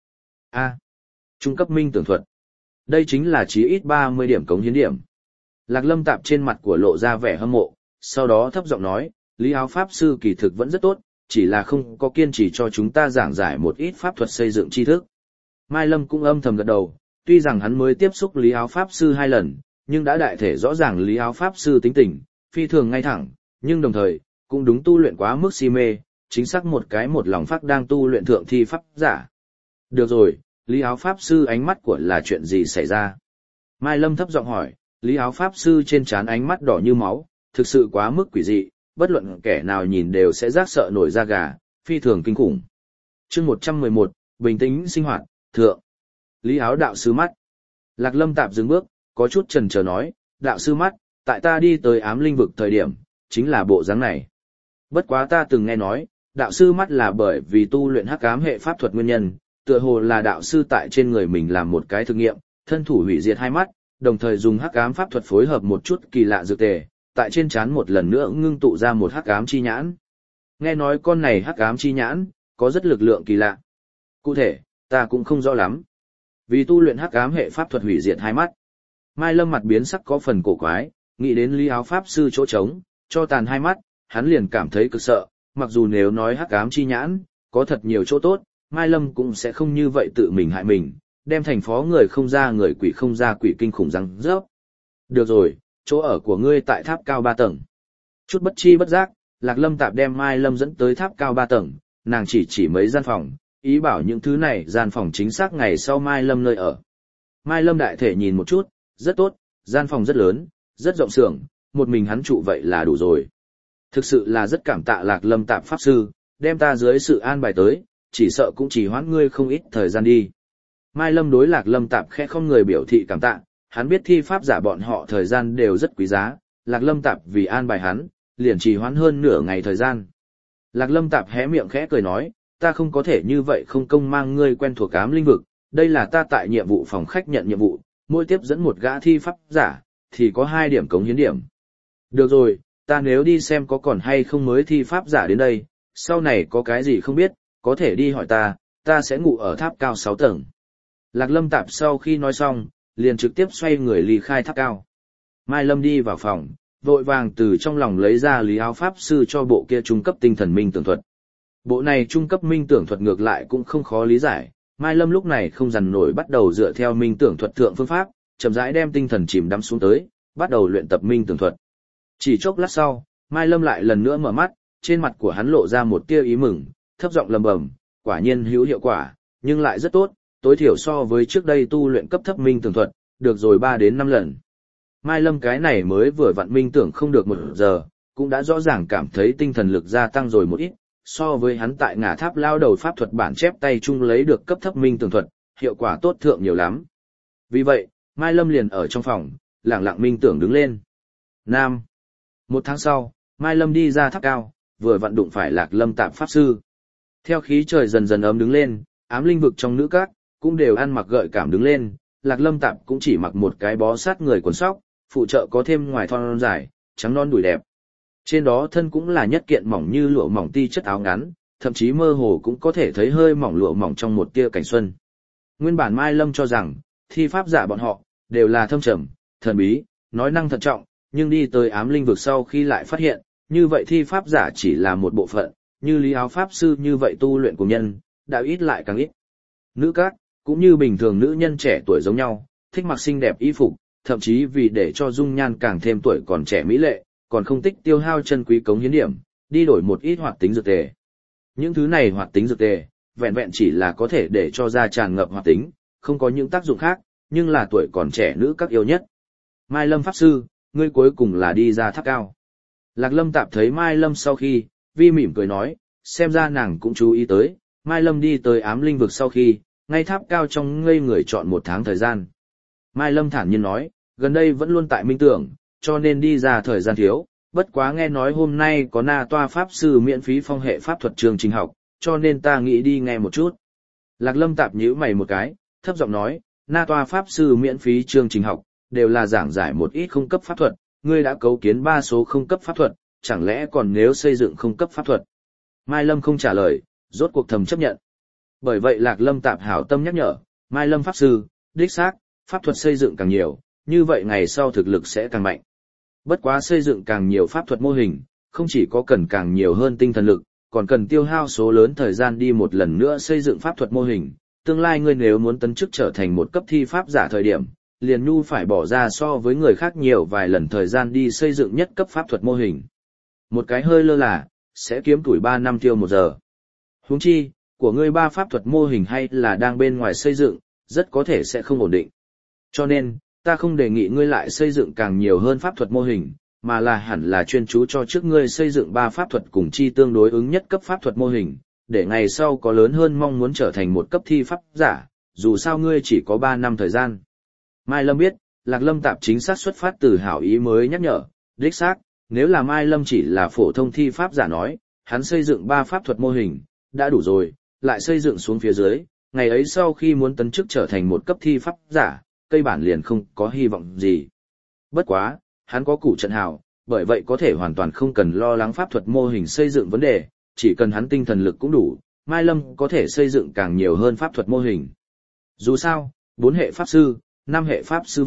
Trung cấp minh tường thuật. Đây chính là chí ít 30 điểm cống hiến điểm. Lạc Lâm Tạp trên mặt của lộ ra vẻ hâm mộ, sau đó thấp giọng nói, Lý Áo Pháp Sư kỳ thực vẫn rất tốt, chỉ là không có kiên trì cho chúng ta giảng giải một ít pháp thuật xây dựng tri thức. Mai Lâm cũng âm thầm gật đầu, tuy rằng hắn mới tiếp xúc Lý Áo Pháp Sư 2 lần, nhưng đã đại thể rõ ràng Lý Áo Pháp Sư tính tình, phi thường ngay thẳng, nhưng đồng thời, cũng đúng tu luyện quá mức si mê, chính xác một cái một lòng phát đang tu luyện thượng thi pháp giả. Được rồi, Lý Áo Pháp Sư ánh mắt của là chuyện gì xảy ra? Mai Lâm thấp giọng hỏi, Lý Áo Pháp Sư trên trán ánh mắt đỏ như máu, thực sự quá mức quỷ dị, bất luận kẻ nào nhìn đều sẽ rát sợ nổi da gà, phi thường kinh khủng. Chương 111, bình tĩnh sinh hoạt, thượng. Lý Áo Đạo Sư mắt. Lạc Lâm Tạp dừng bước, có chút chần chờ nói, Đạo Sư mắt, tại ta đi tới ám linh vực thời điểm, chính là bộ dáng này. Bất quá ta từng nghe nói, Đạo Sư mắt là bởi vì tu luyện hắc ám hệ pháp thuật nguyên nhân, tựa hồ là Đạo Sư tại trên người mình làm một cái thực nghiệm, thân thủ hủy diệt 2 mắt, đồng thời dùng hắc ám pháp thuật phối hợp một chút kỳ lạ dược tề, tại trên trán một lần nữa ngưng tụ ra một hắc ám chi nhãn. Nghe nói con này hắc ám chi nhãn có rất lực lượng kỳ lạ. Cụ thể, ta cũng không rõ lắm. Vì tu luyện hắc ám hệ pháp thuật hủy diệt hai mắt, Mai Lâm mặt biến sắc có phần cổ quái, nghĩ đến Lý Áo pháp sư chỗ trống, cho tàn hai mắt, hắn liền cảm thấy cực sợ, mặc dù nếu nói hắc ám chi nhãn có thật nhiều chỗ tốt, Mai Lâm cũng sẽ không như vậy tự mình hại mình, đem thành phó người không ra người quỷ không ra quỷ kinh khủng răng rớp. Được rồi, chỗ ở của ngươi tại tháp cao 3 tầng. Chút bất chi bất giác, Lạc Lâm Tạp đem Mai Lâm dẫn tới tháp cao 3 tầng, nàng chỉ mấy gian phòng, ý bảo những thứ này gian phòng chính xác ngày sau Mai Lâm nơi ở. Mai Lâm đại thể nhìn một chút, rất tốt, gian phòng rất lớn, rất rộng xưởng, một mình hắn trụ vậy là đủ rồi. Thực sự là rất cảm tạ Lạc Lâm Tạp pháp sư, đem ta dưới sự an bài tới, chỉ sợ cũng chỉ hoãn ngươi không ít thời gian đi. Mai Lâm đối Lạc Lâm Tạp khẽ không người biểu thị cảm tạ, hắn biết thi pháp giả bọn họ thời gian đều rất quý giá, Lạc Lâm Tạp vì an bài hắn, liền trì hoãn hơn nửa ngày thời gian. Lạc Lâm Tạp hé miệng khẽ cười nói, ta không có thể như vậy không công mang ngươi quen thuộc ám linh vực, đây là ta tại nhiệm vụ phòng khách nhận nhiệm vụ, mỗi tiếp dẫn một gã thi pháp giả, thì có 2 điểm cống hiến điểm. Được rồi, ta nếu đi xem có còn hay không mới thi pháp giả đến đây, sau này có cái gì không biết, có thể đi hỏi ta sẽ ngủ ở tháp cao 6 tầng. Lạc Lâm Tạp sau khi nói xong, liền trực tiếp xoay người ly khai tháp cao. Mai Lâm đi vào phòng, vội vàng từ trong lòng lấy ra Lý Áo pháp sư cho bộ kia trung cấp tinh thần minh tưởng thuật. Bộ này trung cấp minh tưởng thuật ngược lại cũng không khó lý giải, Mai Lâm lúc này không dằn nổi bắt đầu dựa theo minh tưởng thuật thượng phương pháp, chậm rãi đem tinh thần chìm đắm xuống tới, bắt đầu luyện tập minh tưởng thuật. Chỉ chốc lát sau, Mai Lâm lại lần nữa mở mắt, trên mặt của hắn lộ ra một tia ý mừng, thấp giọng lẩm bẩm, quả nhiên hữu hiệu quả, nhưng lại rất tốt, tối thiểu so với trước đây tu luyện cấp thấp minh tưởng thuật, được rồi 3 đến 5 lần. Mai Lâm cái này mới vừa vặn minh tưởng không được 1 giờ, cũng đã rõ ràng cảm thấy tinh thần lực gia tăng rồi một ít, so với hắn tại ngả tháp lao đầu pháp thuật bản chép tay chung lấy được cấp thấp minh tưởng thuật, hiệu quả tốt thượng nhiều lắm. Vì vậy, Mai Lâm liền ở trong phòng, lặng lặng minh tưởng đứng lên. Nam. 1 tháng sau, Mai Lâm đi ra tháp cao, vừa vặn đụng phải Lạc Lâm Tạp pháp sư. Theo khí trời dần dần ấm đứng lên, ám linh vực trong nữ các cũng đều ăn mặc gợi cảm đứng lên, Lạc Lâm Tạp cũng chỉ mặc một cái bó sát người quần sóc, phụ trợ có thêm ngoài thon dài, trắng non đùi đẹp. Trên đó thân cũng là nhất kiện mỏng như lụa mỏng ti chất áo ngắn, thậm chí mơ hồ cũng có thể thấy hơi mỏng lụa mỏng trong một tia cảnh xuân. Nguyên bản Mai Lâm cho rằng, thi pháp giả bọn họ đều là thâm trầm, thần bí, nói năng thận trọng, nhưng đi tới ám linh vực sau khi lại phát hiện, như vậy thi pháp giả chỉ là một bộ phận, như Lý Áo pháp sư như vậy tu luyện của nhân, đã ít lại càng ít. Nữ các, cũng như bình thường nữ nhân trẻ tuổi giống nhau, thích mặc xinh đẹp y phục, thậm chí vì để cho dung nhan càng thêm tuổi còn trẻ mỹ lệ, còn không tích tiêu hao chân quý cống hiến điểm, đi đổi một ít hoạt tính dược tề. Những thứ này hoạt tính dược tề, vẹn vẹn chỉ là có thể để cho da tràn ngập hoạt tính, không có những tác dụng khác, nhưng là tuổi còn trẻ nữ các yêu nhất. Mai Lâm pháp sư, ngươi cuối cùng là đi ra tháp cao. Lạc Lâm Tạp thấy Mai Lâm sau khi, vi mỉm cười nói, xem ra nàng cũng chú ý tới, Mai Lâm đi tới ám linh vực sau khi, ngay tháp cao trong ngây người chọn 1 tháng thời gian. Mai Lâm thản nhiên nói, gần đây vẫn luôn tại minh tưởng, cho nên đi ra thời gian thiếu, bất quá nghe nói hôm nay có Na Toa pháp sư miễn phí phong hệ pháp thuật chương trình học, cho nên ta nghĩ đi nghe một chút. Lạc Lâm Tạp nhíu mày một cái, thấp giọng nói, Na Toa pháp sư miễn phí chương trình học, đều là giảng giải một ít không cấp pháp thuật, ngươi đã cấu kiến 3 số không cấp pháp thuật, chẳng lẽ còn nếu xây dựng không cấp pháp thuật? Mai Lâm không trả lời, rốt cuộc thầm chấp nhận. Bởi vậy Lạc Lâm Tạp hảo tâm nhắc nhở, Mai Lâm pháp sư, đích xác, pháp thuật xây dựng càng nhiều, như vậy ngày sau thực lực sẽ càng mạnh. Bất quá xây dựng càng nhiều pháp thuật mô hình, không chỉ có cần càng nhiều hơn tinh thần lực, còn cần tiêu hao số lớn thời gian đi một lần nữa xây dựng pháp thuật mô hình. Tương lai ngươi nếu muốn tấn chức trở thành một cấp thi pháp giả thời điểm, liền nhu phải bỏ ra so với người khác nhiều vài lần thời gian đi xây dựng nhất cấp pháp thuật mô hình. Một cái hơi lơ là, sẽ kiếm tuổi 3 năm tiêu 1 giờ. Huống chi, của ngươi 3 pháp thuật mô hình hay là đang bên ngoài xây dựng, rất có thể sẽ không ổn định. Cho nên, ta không đề nghị ngươi lại xây dựng càng nhiều hơn pháp thuật mô hình, mà là hẳn là chuyên chú cho trước ngươi xây dựng 3 pháp thuật cùng chi tương đối ứng nhất cấp pháp thuật mô hình, để ngày sau có lớn hơn mong muốn trở thành một cấp thi pháp giả, dù sao ngươi chỉ có 3 năm thời gian. Mai Lâm biết, Lạc Lâm Tạp chính xác xuất phát từ hảo ý mới nhắc nhở, đích xác, nếu là Mai Lâm chỉ là phổ thông thi pháp giả nói, hắn xây dựng 3 pháp thuật mô hình, đã đủ rồi, lại xây dựng xuống phía dưới, ngày ấy sau khi muốn tấn chức trở thành một cấp thi pháp giả, cây bản liền không có hy vọng gì. Bất quá, hắn có củ trận hào, bởi vậy có thể hoàn toàn không cần lo lắng pháp thuật mô hình xây dựng vấn đề, chỉ cần hắn tinh thần lực cũng đủ, Mai Lâm có thể xây dựng càng nhiều hơn pháp thuật mô hình. Dù sao, 4 hệ pháp sư, 5 hệ pháp sư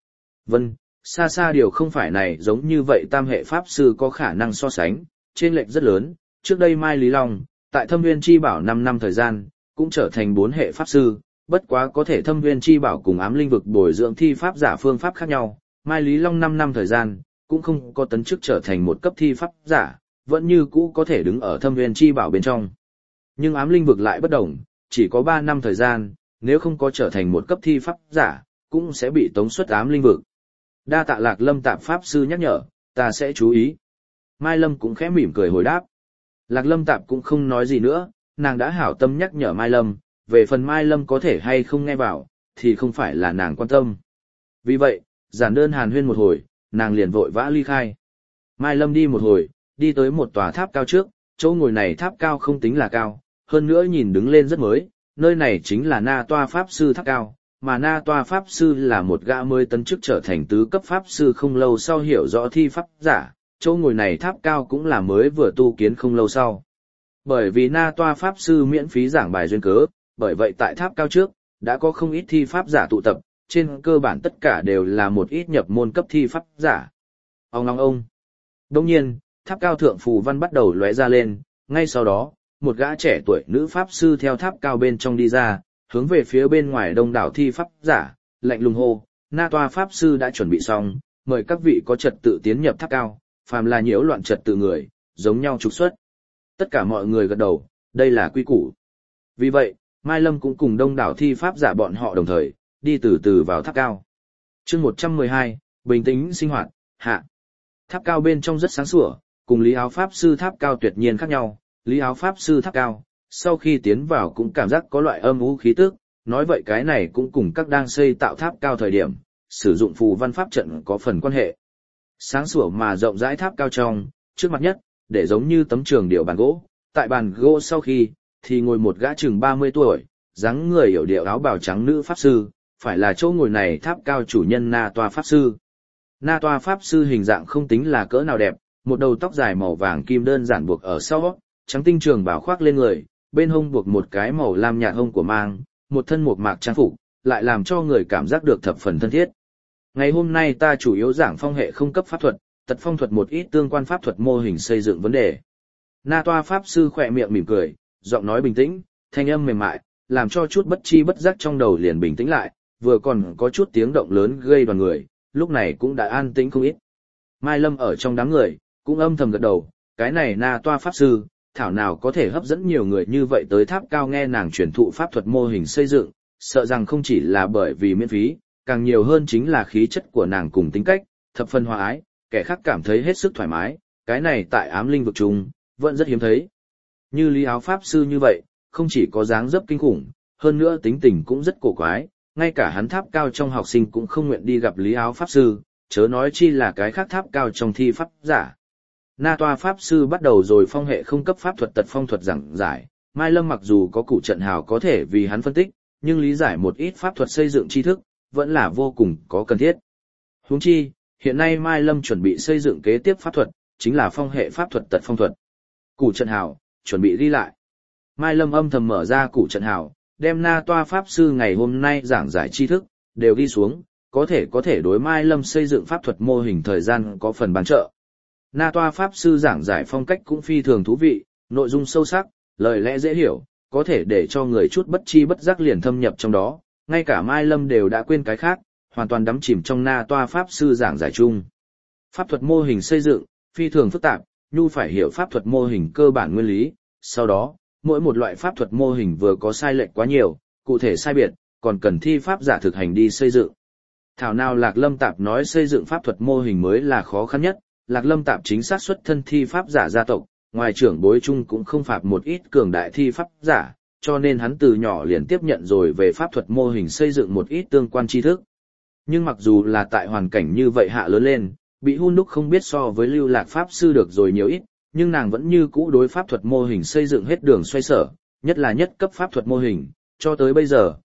vân, xa xa điều không phải này giống như vậy tam hệ pháp sư có khả năng so sánh, trên lệch rất lớn. Trước đây Mai Lý Long, tại Thâm Viên Chi Bảo 5 năm thời gian, cũng trở thành 4 hệ pháp sư, bất quá có thể Thâm Viên Chi Bảo cùng ám linh vực bồi dưỡng thi pháp giả phương pháp khác nhau, Mai Lý Long 5 năm thời gian, cũng không có tấn chức trở thành một cấp thi pháp giả, vẫn như cũ có thể đứng ở Thâm Viên Chi Bảo bên trong. Nhưng ám linh vực lại bất đồng, chỉ có 3 năm thời gian, nếu không có trở thành một cấp thi pháp giả, cũng sẽ bị tống xuất ám linh vực. Đa tạ Lạc Lâm Tạp pháp sư nhắc nhở, ta sẽ chú ý. Mai Lâm cũng khẽ mỉm cười hồi đáp. Lạc Lâm Tạp cũng không nói gì nữa, nàng đã hảo tâm nhắc nhở Mai Lâm, về phần Mai Lâm có thể hay không nghe vào, thì không phải là nàng quan tâm. Vì vậy, giản đơn hàn huyên một hồi, nàng liền vội vã ly khai. Mai Lâm đi một hồi, đi tới một tòa tháp cao trước, chỗ ngồi này tháp cao không tính là cao, hơn nữa nhìn đứng lên rất mới, nơi này chính là Na Toa Pháp Sư tháp cao, mà Na Toa Pháp Sư là một gã mới tấn chức trở thành tứ cấp Pháp Sư không lâu sau hiểu rõ thi pháp giả, chỗ ngồi này tháp cao cũng là mới vừa tu kiến không lâu sau. Bởi vì Na Toa Pháp Sư miễn phí giảng bài duyên cớ, bởi vậy tại tháp cao trước, đã có không ít thi pháp giả tụ tập, trên cơ bản tất cả đều là một ít nhập môn cấp thi pháp giả. Ông. Đồng nhiên, tháp cao thượng phù văn bắt đầu lóe ra lên, ngay sau đó, một gã trẻ tuổi nữ pháp sư theo tháp cao bên trong đi ra, hướng về phía bên ngoài đông đảo thi pháp giả, lạnh lùng hô, Na Toa Pháp Sư đã chuẩn bị xong, mời các vị có trật tự tiến nhập tháp cao, phàm là nhiễu loạn trật tự người, giống nhau trục xuất. Tất cả mọi người gật đầu, đây là quy củ. Vì vậy, Mai Lâm cũng cùng đông đảo thi pháp giả bọn họ đồng thời, đi từ từ vào tháp cao. Chương 112, bình tĩnh sinh hoạt, hạ. Tháp cao bên trong rất sáng sủa, cùng Lý Áo Pháp Sư tháp cao tuyệt nhiên khác nhau. Lý Áo Pháp Sư tháp cao, sau khi tiến vào cũng cảm giác có loại âm u khí tức, nói vậy cái này cũng cùng các đang xây tạo tháp cao thời điểm, sử dụng phù văn pháp trận có phần quan hệ. Sáng sủa mà rộng rãi tháp cao trong, trước mặt nhất, để giống như tấm trường điệu bàn gỗ, tại bàn gỗ sau khi, thì ngồi một gã chừng 30 tuổi, dáng người hiểu điệu áo bào trắng nữ Pháp Sư, phải là chỗ ngồi này tháp cao chủ nhân Na Toa Pháp Sư. Na Toa Pháp Sư hình dạng không tính là cỡ nào đẹp, một đầu tóc dài màu vàng kim đơn giản buộc ở sau, trắng tinh trường bào khoác lên người, bên hông buộc một cái màu lam nhạt hông của mang, một thân một mạc trang phục, lại làm cho người cảm giác được thập phần thân thiết. Ngày hôm nay ta chủ yếu giảng phong hệ không cấp pháp thuật, tật phong thuật một ít tương quan pháp thuật mô hình xây dựng vấn đề. Na Toa Pháp Sư khỏe miệng mỉm cười, giọng nói bình tĩnh, thanh âm mềm mại, làm cho chút bất chi bất giác trong đầu liền bình tĩnh lại, vừa còn có chút tiếng động lớn gây đoàn người, lúc này cũng đã an tĩnh không ít. Mai Lâm ở trong đám người, cũng âm thầm gật đầu, cái này Na Toa Pháp Sư, thảo nào có thể hấp dẫn nhiều người như vậy tới tháp cao nghe nàng truyền thụ pháp thuật mô hình xây dựng, sợ rằng không chỉ là bởi vì miễn phí, càng nhiều hơn chính là khí chất của nàng cùng tính cách, thập phần hòa ái, kẻ khác cảm thấy hết sức thoải mái, cái này tại ám linh vực chung, vẫn rất hiếm thấy. Như Lý Áo Pháp Sư như vậy, không chỉ có dáng dấp kinh khủng, hơn nữa tính tình cũng rất cổ quái, ngay cả hắn tháp cao trong học sinh cũng không nguyện đi gặp Lý Áo Pháp Sư, chớ nói chi là cái khác tháp cao trong thi pháp giả. Na Toa Pháp Sư bắt đầu rồi phong hệ không cấp pháp thuật tật phong thuật giảng giải, Mai Lâm mặc dù có củ trận hào có thể vì hắn phân tích, nhưng lý giải một ít pháp thuật xây dựng tri thức, vẫn là vô cùng có cần thiết. Huống chi, hiện nay Mai Lâm chuẩn bị xây dựng kế tiếp pháp thuật, chính là phong hệ pháp thuật tật phong thuật. Củ trận hào, chuẩn bị ghi lại. Mai Lâm âm thầm mở ra củ trận hào, đem Na Toa Pháp Sư ngày hôm nay giảng giải tri thức, đều ghi xuống, có thể đối Mai Lâm xây dựng pháp thuật mô hình thời gian có phần bán trợ. Na Toa Pháp Sư giảng giải phong cách cũng phi thường thú vị, nội dung sâu sắc, lời lẽ dễ hiểu, có thể để cho người chút bất chi bất giác liền thâm nhập trong đó, ngay cả Mai Lâm đều đã quên cái khác, hoàn toàn đắm chìm trong Na Toa Pháp Sư giảng giải chung. Pháp thuật mô hình xây dựng, phi thường phức tạp, nhu phải hiểu pháp thuật mô hình cơ bản nguyên lý, sau đó, mỗi một loại pháp thuật mô hình vừa có sai lệch quá nhiều, cụ thể sai biệt, còn cần thi pháp giả thực hành đi xây dựng. Thảo nào Lạc Lâm Tạp nói xây dựng pháp thuật mô hình mới là khó khăn nhất, Lạc Lâm Tạp chính xác xuất thân thi pháp giả gia tộc, ngoài trưởng bối chung cũng không phạt một ít cường đại thi pháp giả, cho nên hắn từ nhỏ liền tiếp nhận rồi về pháp thuật mô hình xây dựng một ít tương quan tri thức. Nhưng mặc dù là tại hoàn cảnh như vậy hạ lớn lên, bị hun đúc không biết so với Lưu Lạc Pháp Sư được rồi nhiều ít, nhưng nàng vẫn như cũ đối pháp thuật mô hình xây dựng hết đường xoay sở, nhất là nhất cấp pháp thuật mô hình, cho tới bây giờ,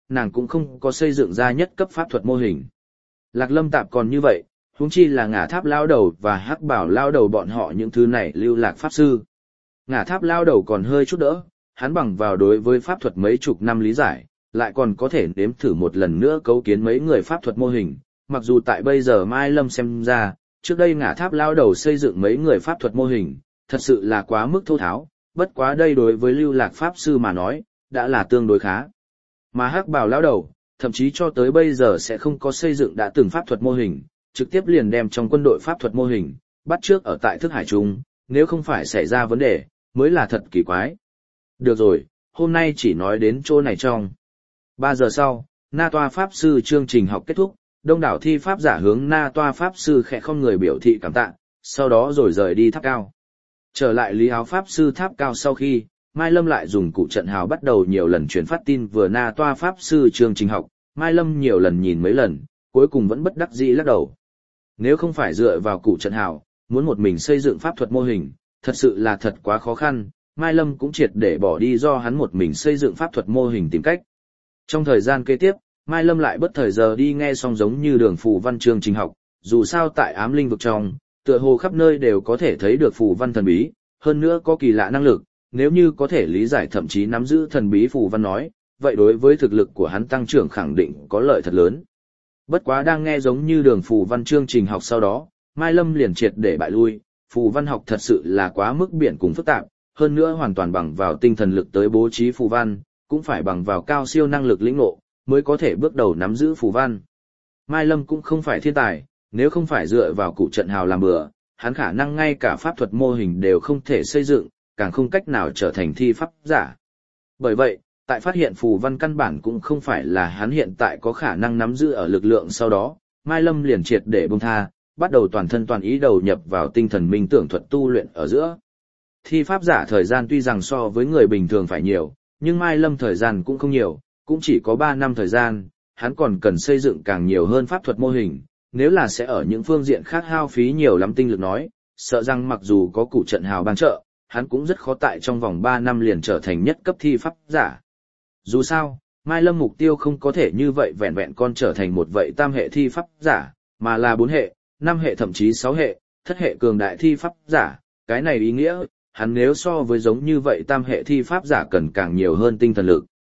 nàng cũng không có xây dựng ra nhất cấp pháp thuật mô hình. Lạc Lâm Tạp còn như vậy, huống chi là Ngả Tháp lao đầu và Hắc Bảo lao đầu bọn họ những thứ này lưu lạc pháp sư. Ngả Tháp lao đầu còn hơi chút đỡ, hắn bằng vào đối với pháp thuật mấy chục năm lý giải, lại còn có thể nếm thử một lần nữa cấu kiến mấy người pháp thuật mô hình, mặc dù tại bây giờ Mai Lâm xem ra, trước đây Ngả Tháp lao đầu xây dựng mấy người pháp thuật mô hình, thật sự là quá mức thô tháo, bất quá đây đối với lưu lạc pháp sư mà nói, đã là tương đối khá. Mà Hắc Bảo lao đầu, thậm chí cho tới bây giờ sẽ không có xây dựng đã từng pháp thuật mô hình, trực tiếp liền đem trong quân đội pháp thuật mô hình, bắt trước ở tại Thức Hải Trung, nếu không phải xảy ra vấn đề, mới là thật kỳ quái. Được rồi, hôm nay chỉ nói đến chỗ này trong. 3 giờ sau, Na Toa Pháp Sư chương trình học kết thúc, đông đảo thi pháp giả hướng Na Toa Pháp Sư khẽ không người biểu thị cảm tạ, sau đó rồi rời đi tháp cao. Trở lại Lý Áo Pháp Sư tháp cao sau khi, Mai Lâm lại dùng cụ trận hào bắt đầu nhiều lần truyền phát tin vừa Na Toa Pháp Sư chương trình học, Mai Lâm nhiều lần nhìn mấy lần, cuối cùng vẫn bất đắc dĩ lắc đầu. Nếu không phải dựa vào cụ trận hào, muốn một mình xây dựng pháp thuật mô hình, thật sự là thật quá khó khăn, Mai Lâm cũng triệt để bỏ đi do hắn một mình xây dựng pháp thuật mô hình tìm cách. Trong thời gian kế tiếp, Mai Lâm lại bất thời giờ đi nghe xong giống như đường phù văn chương trình học, dù sao tại ám linh vực trong, tựa hồ khắp nơi đều có thể thấy được phù văn thần bí, hơn nữa có kỳ lạ năng lực, nếu như có thể lý giải thậm chí nắm giữ thần bí phù văn nói, vậy đối với thực lực của hắn tăng trưởng khẳng định có lợi thật lớn. Bất quá đang nghe giống như đường phù văn chương trình học sau đó, Mai Lâm liền triệt để bại lui, phù văn học thật sự là quá mức biển cùng phức tạp, hơn nữa hoàn toàn bằng vào tinh thần lực tới bố trí phù văn, cũng phải bằng vào cao siêu năng lực lĩnh ngộ, mới có thể bước đầu nắm giữ phù văn. Mai Lâm cũng không phải thiên tài, nếu không phải dựa vào cụ trận hào làm bừa, hắn khả năng ngay cả pháp thuật mô hình đều không thể xây dựng, càng không cách nào trở thành thi pháp giả. Bởi vậy, tại phát hiện phù văn căn bản cũng không phải là hắn hiện tại có khả năng nắm giữ ở lực lượng sau đó, Mai Lâm liền triệt để buông tha, bắt đầu toàn thân toàn ý đầu nhập vào tinh thần minh tưởng thuật tu luyện ở giữa. Thi pháp giả thời gian tuy rằng so với người bình thường phải nhiều, nhưng Mai Lâm thời gian cũng không nhiều, cũng chỉ có 3 năm thời gian, hắn còn cần xây dựng càng nhiều hơn pháp thuật mô hình, nếu là sẽ ở những phương diện khác hao phí nhiều lắm tinh lực nói, sợ rằng mặc dù có cụ trận hào ban trợ, hắn cũng rất khó tại trong vòng 3 năm liền trở thành nhất cấp thi pháp giả. Dù sao, Mai Lâm mục tiêu không có thể như vậy vẹn vẹn con trở thành một vậy tam hệ thi pháp giả, mà là 4 hệ, 5 hệ thậm chí 6 hệ, thất hệ cường đại thi pháp giả, cái này ý nghĩa, hắn nếu so với giống như vậy tam hệ thi pháp giả cần càng nhiều hơn tinh thần lực.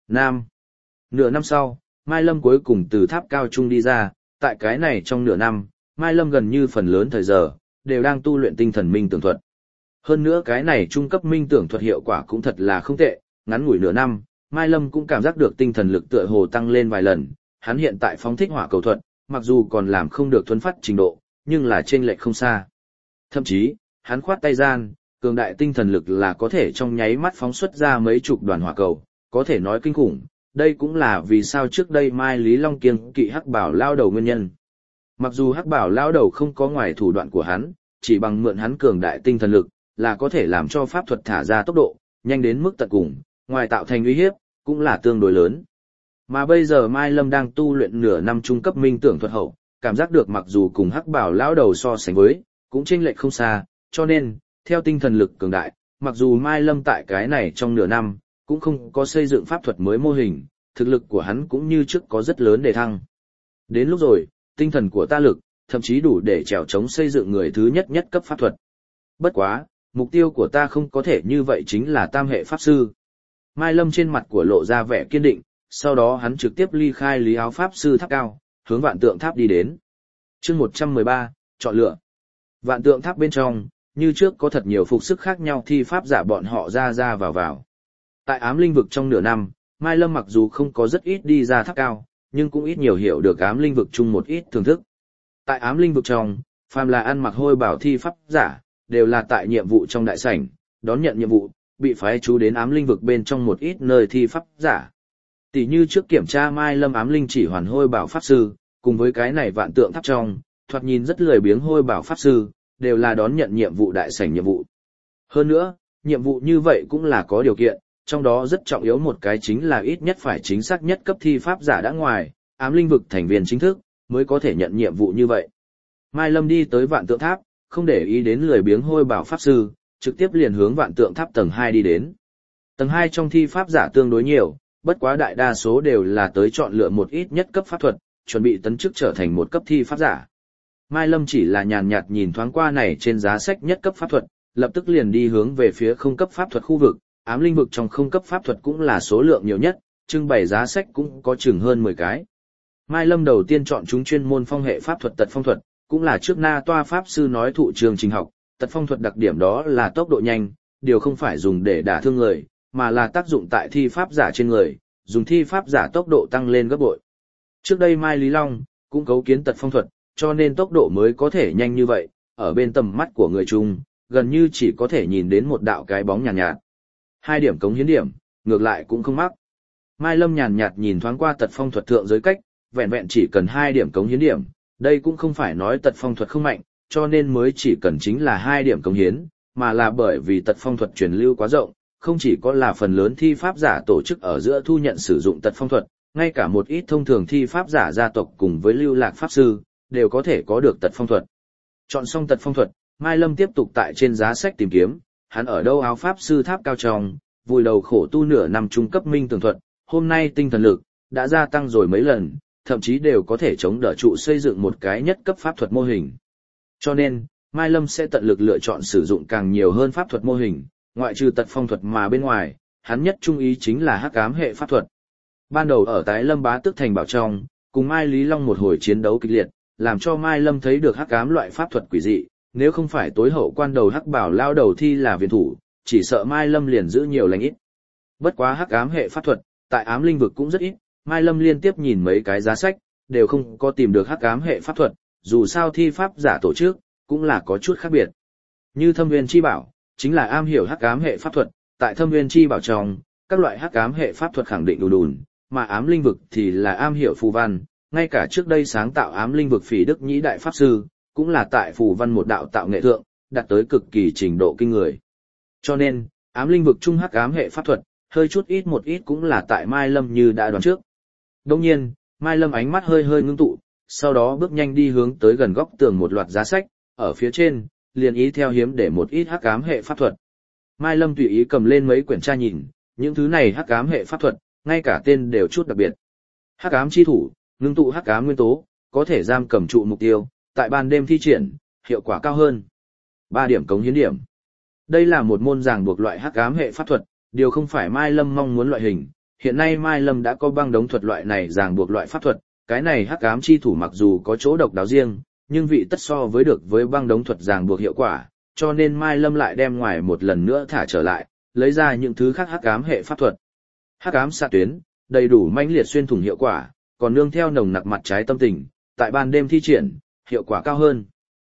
Nửa năm sau, Mai Lâm cuối cùng từ tháp cao trung đi ra, tại cái này trong nửa năm, Mai Lâm gần như phần lớn thời giờ, đều đang tu luyện tinh thần minh tưởng thuật. Hơn nữa cái này trung cấp minh tưởng thuật hiệu quả cũng thật là không tệ, ngắn ngủi nửa năm, Mai Lâm cũng cảm giác được tinh thần lực tựa hồ tăng lên vài lần, hắn hiện tại phóng thích hỏa cầu thuật, mặc dù còn làm không được thuần phát trình độ, nhưng là chênh lệch không xa. Thậm chí, hắn khoát tay gian, cường đại tinh thần lực là có thể trong nháy mắt phóng xuất ra mấy chục đoàn hỏa cầu, có thể nói kinh khủng, đây cũng là vì sao trước đây Mai Lý Long kiêng kỵ Hắc Bảo lao đầu nguyên nhân. Mặc dù Hắc Bảo lao đầu không có ngoài thủ đoạn của hắn, chỉ bằng mượn hắn cường đại tinh thần lực, là có thể làm cho pháp thuật thả ra tốc độ, nhanh đến mức tận cùng, ngoài tạo thành uy hiếp, cũng là tương đối lớn. Mà bây giờ Mai Lâm đang tu luyện nửa năm trung cấp minh tưởng thuật hậu, cảm giác được mặc dù cùng Hắc Bảo lão đầu so sánh với, cũng chênh lệch không xa, cho nên, theo tinh thần lực cường đại, mặc dù Mai Lâm tại cái này trong nửa năm, cũng không có xây dựng pháp thuật mới mô hình, thực lực của hắn cũng như trước có rất lớn để thăng. Đến lúc rồi, tinh thần của ta lực, thậm chí đủ để trèo chống xây dựng người thứ nhất cấp pháp thuật. Bất quá, mục tiêu của ta không có thể như vậy chính là tam hệ pháp sư. Mai Lâm trên mặt của lộ ra vẻ kiên định, sau đó hắn trực tiếp ly khai Lý Áo Pháp Sư tháp cao, hướng Vạn Tượng Tháp đi đến. Chương 113, chọn lựa. Vạn Tượng Tháp bên trong, như trước có thật nhiều phục sức khác nhau thi pháp giả bọn họ ra vào. Tại ám linh vực trong nửa năm, Mai Lâm mặc dù không có rất ít đi ra tháp cao, nhưng cũng ít nhiều hiểu được ám linh vực chung một ít thưởng thức. Tại ám linh vực trong, phàm là ăn mặc hôi bảo thi pháp giả, đều là tại nhiệm vụ trong đại sảnh, đón nhận nhiệm vụ, bị phái chú đến ám linh vực bên trong một ít nơi thi pháp giả. Tỷ như trước kiểm tra Mai Lâm ám linh chỉ hoàn hôi bảo pháp sư, cùng với cái này Vạn Tượng Tháp trong, thoạt nhìn rất lười biếng hôi bảo pháp sư, đều là đón nhận nhiệm vụ đại sảnh nhiệm vụ. Hơn nữa, nhiệm vụ như vậy cũng là có điều kiện, trong đó rất trọng yếu một cái chính là ít nhất phải chính xác nhất cấp thi pháp giả đã ngoài, ám linh vực thành viên chính thức, mới có thể nhận nhiệm vụ như vậy. Mai Lâm đi tới Vạn Tượng Tháp, không để ý đến lười biếng hôi bảo pháp sư, trực tiếp liền hướng Vạn Tượng Tháp tầng 2 đi đến. Tầng 2 trong thi pháp giả tương đối nhiều, bất quá đại đa số đều là tới chọn lựa một ít nhất cấp pháp thuật, chuẩn bị tấn chức trở thành một cấp thi pháp giả. Mai Lâm chỉ là nhàn nhạt nhìn thoáng qua này trên giá sách nhất cấp pháp thuật, lập tức liền đi hướng về phía không cấp pháp thuật khu vực, ám linh vực trong không cấp pháp thuật cũng là số lượng nhiều nhất, trưng bày giá sách cũng có chừng hơn 10 cái. Mai Lâm đầu tiên chọn chúng chuyên môn phong hệ pháp thuật tật phong thuật, cũng là trước na toa pháp sư nói thụ trường trình học, tật phong thuật đặc điểm đó là tốc độ nhanh, điều không phải dùng để đả thương người, mà là tác dụng tại thi pháp giả trên người, dùng thi pháp giả tốc độ tăng lên gấp bội. Trước đây Mai Lý Long cũng cấu kiến tật phong thuật, cho nên tốc độ mới có thể nhanh như vậy, ở bên tầm mắt của người chung, gần như chỉ có thể nhìn đến một đạo cái bóng nhàn nhạt. 2 điểm cống hiến điểm, ngược lại cũng không mắc. Mai Lâm nhàn nhạt nhìn thoáng qua tật phong thuật thượng giới cách, vẹn vẹn chỉ cần 2 điểm cống hiến điểm, đây cũng không phải nói tật phong thuật không mạnh, cho nên mới chỉ cần chính là 2 điểm cống hiến, mà là bởi vì tật phong thuật truyền lưu quá rộng, không chỉ có là phần lớn thi pháp giả tổ chức ở giữa thu nhận sử dụng tật phong thuật, ngay cả một ít thông thường thi pháp giả gia tộc cùng với lưu lạc pháp sư, đều có thể có được tật phong thuật. Chọn xong tật phong thuật, Mai Lâm tiếp tục tại trên giá sách tìm kiếm, hắn ở đâu áo pháp sư tháp cao trong, vùi đầu khổ tu nửa năm trung cấp minh tường thuật, hôm nay tinh thần lực đã gia tăng rồi mấy lần, thậm chí đều có thể chống đỡ trụ xây dựng một cái nhất cấp pháp thuật mô hình. Cho nên, Mai Lâm sẽ tận lực lựa chọn sử dụng càng nhiều hơn pháp thuật mô hình, ngoại trừ tật phong thuật mà bên ngoài, hắn nhất trung ý chính là hắc ám hệ pháp thuật. Ban đầu ở Tái Lâm Bá Tước Thành Bảo trong, cùng Mai Lý Long một hồi chiến đấu kịch liệt, làm cho Mai Lâm thấy được hắc ám loại pháp thuật quỷ dị, nếu không phải tối hậu quan đầu hắc bảo lao đầu thi là viện thủ, chỉ sợ Mai Lâm liền giữ nhiều lành ít. Bất quá hắc ám hệ pháp thuật, tại ám linh vực cũng rất ít, Mai Lâm liên tiếp nhìn mấy cái giá sách, đều không có tìm được hắc ám hệ pháp thuật, dù sao thi pháp giả tổ chức, cũng là có chút khác biệt. Như Thâm Nguyên Chi Bảo, chính là am hiểu hắc ám hệ pháp thuật, tại Thâm Nguyên Chi Bảo trong, các loại hắc ám hệ pháp thuật khẳng định đùn đùn, mà ám linh vực thì là am hiểu phù văn, ngay cả trước đây sáng tạo ám linh vực Phỉ Đức Nhĩ đại pháp sư, cũng là tại phù văn một đạo tạo nghệ thượng, đạt tới cực kỳ trình độ kinh người. Cho nên, ám linh vực trung hắc ám hệ pháp thuật, hơi chút ít một ít cũng là tại Mai Lâm như đã đoán trước. Đương nhiên, Mai Lâm ánh mắt hơi hơi ngưng tụ, sau đó bước nhanh đi hướng tới gần góc tường một loạt giá sách, ở phía trên, liền ý theo hiếm để một ít hắc ám hệ pháp thuật. Mai Lâm tùy ý cầm lên mấy quyển tra nhìn, những thứ này hắc ám hệ pháp thuật, ngay cả tên đều chút đặc biệt. Hắc ám chi thủ, ngưng tụ hắc ám nguyên tố, có thể giam cầm trụ mục tiêu, tại ban đêm thi triển, hiệu quả cao hơn. 3 điểm cống hiến điểm. Đây là một môn ràng buộc loại hắc ám hệ pháp thuật, điều không phải Mai Lâm mong muốn loại hình. Hiện nay Mai Lâm đã có băng đống thuật loại này ràng buộc loại pháp thuật, cái này hắc ám chi thủ mặc dù có chỗ độc đáo riêng, nhưng vị tất so với được với băng đống thuật ràng buộc hiệu quả, cho nên Mai Lâm lại đem ngoài một lần nữa thả trở lại, lấy ra những thứ khác hắc ám hệ pháp thuật. Hắc ám xạ tuyến, đầy đủ mãnh liệt xuyên thủng hiệu quả, còn nương theo nồng nặc mặt trái tâm tình, tại ban đêm thi triển, hiệu quả cao hơn.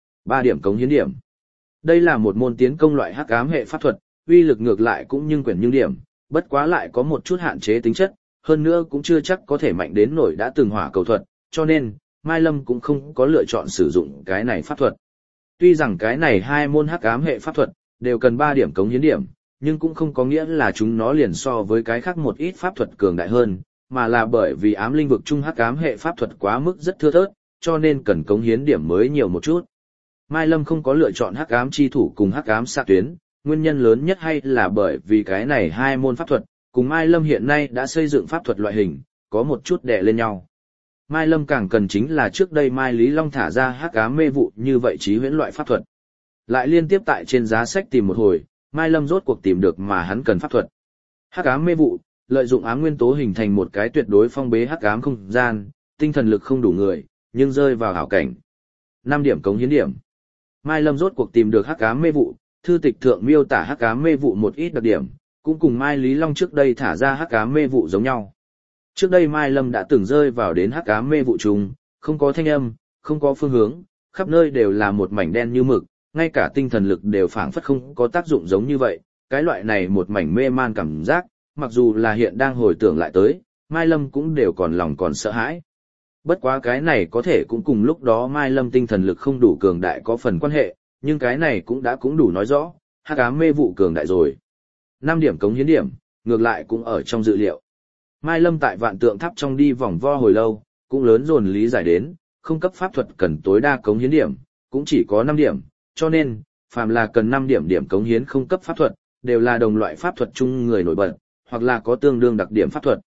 3 điểm cống hiến điểm. Đây là một môn tiến công loại hắc ám hệ pháp thuật, uy lực ngược lại cũng nhưng quyển nhưng điểm, bất quá lại có một chút hạn chế tính chất, hơn nữa cũng chưa chắc có thể mạnh đến nổi đã từng hỏa cầu thuật, cho nên, Mai Lâm cũng không có lựa chọn sử dụng cái này pháp thuật. Tuy rằng cái này 2 môn hắc ám hệ pháp thuật, đều cần 3 điểm cống hiến điểm, nhưng cũng không có nghĩa là chúng nó liền so với cái khác một ít pháp thuật cường đại hơn, mà là bởi vì ám linh vực trung hắc ám hệ pháp thuật quá mức rất thưa thớt, cho nên cần cống hiến điểm mới nhiều một chút. Mai Lâm không có lựa chọn hắc ám chi thủ cùng hắc ám xạ tuyến, nguyên nhân lớn nhất hay là bởi vì cái này 2 môn pháp thuật, cùng Mai Lâm hiện nay đã xây dựng pháp thuật loại hình, có một chút đè lên nhau. Mai Lâm càng cần chính là trước đây Mai Lý Long thả ra hắc ám mê vụ như vậy trí huyễn loại pháp thuật. Lại liên tiếp tại trên giá sách tìm một hồi, Mai Lâm rốt cuộc tìm được mà hắn cần pháp thuật. Hắc ám mê vụ, lợi dụng ám nguyên tố hình thành một cái tuyệt đối phong bế hắc ám không gian, tinh thần lực không đủ người, nhưng rơi vào hảo cảnh. 5 điểm cống hiến điểm. Mai Lâm rốt cuộc tìm được hắc ám mê vụ, thư tịch thượng miêu tả hắc ám mê vụ một ít đặc điểm, cũng cùng Mai Lý Long trước đây thả ra hắc ám mê vụ giống nhau. Trước đây Mai Lâm đã từng rơi vào đến hắc ám mê vụ trùng, không có thanh âm, không có phương hướng, khắp nơi đều là một mảnh đen như mực, ngay cả tinh thần lực đều phảng phất không có tác dụng giống như vậy, cái loại này một mảnh mê man cảm giác, mặc dù là hiện đang hồi tưởng lại tới, Mai Lâm cũng đều còn lòng còn sợ hãi. Bất quá cái này có thể cũng cùng lúc đó Mai Lâm tinh thần lực không đủ cường đại có phần quan hệ, nhưng cái này cũng đủ nói rõ, hắc ám mê vụ cường đại rồi. 5 điểm cống hiến điểm, ngược lại cũng ở trong dự liệu. Mai Lâm tại vạn tượng tháp trong đi vòng vo hồi lâu, cũng lớn dồn lý giải đến, không cấp pháp thuật cần tối đa cống hiến điểm, cũng chỉ có 5 điểm, cho nên, phàm là cần 5 điểm cống hiến không cấp pháp thuật, đều là đồng loại pháp thuật chung người nổi bật, hoặc là có tương đương đặc điểm pháp thuật.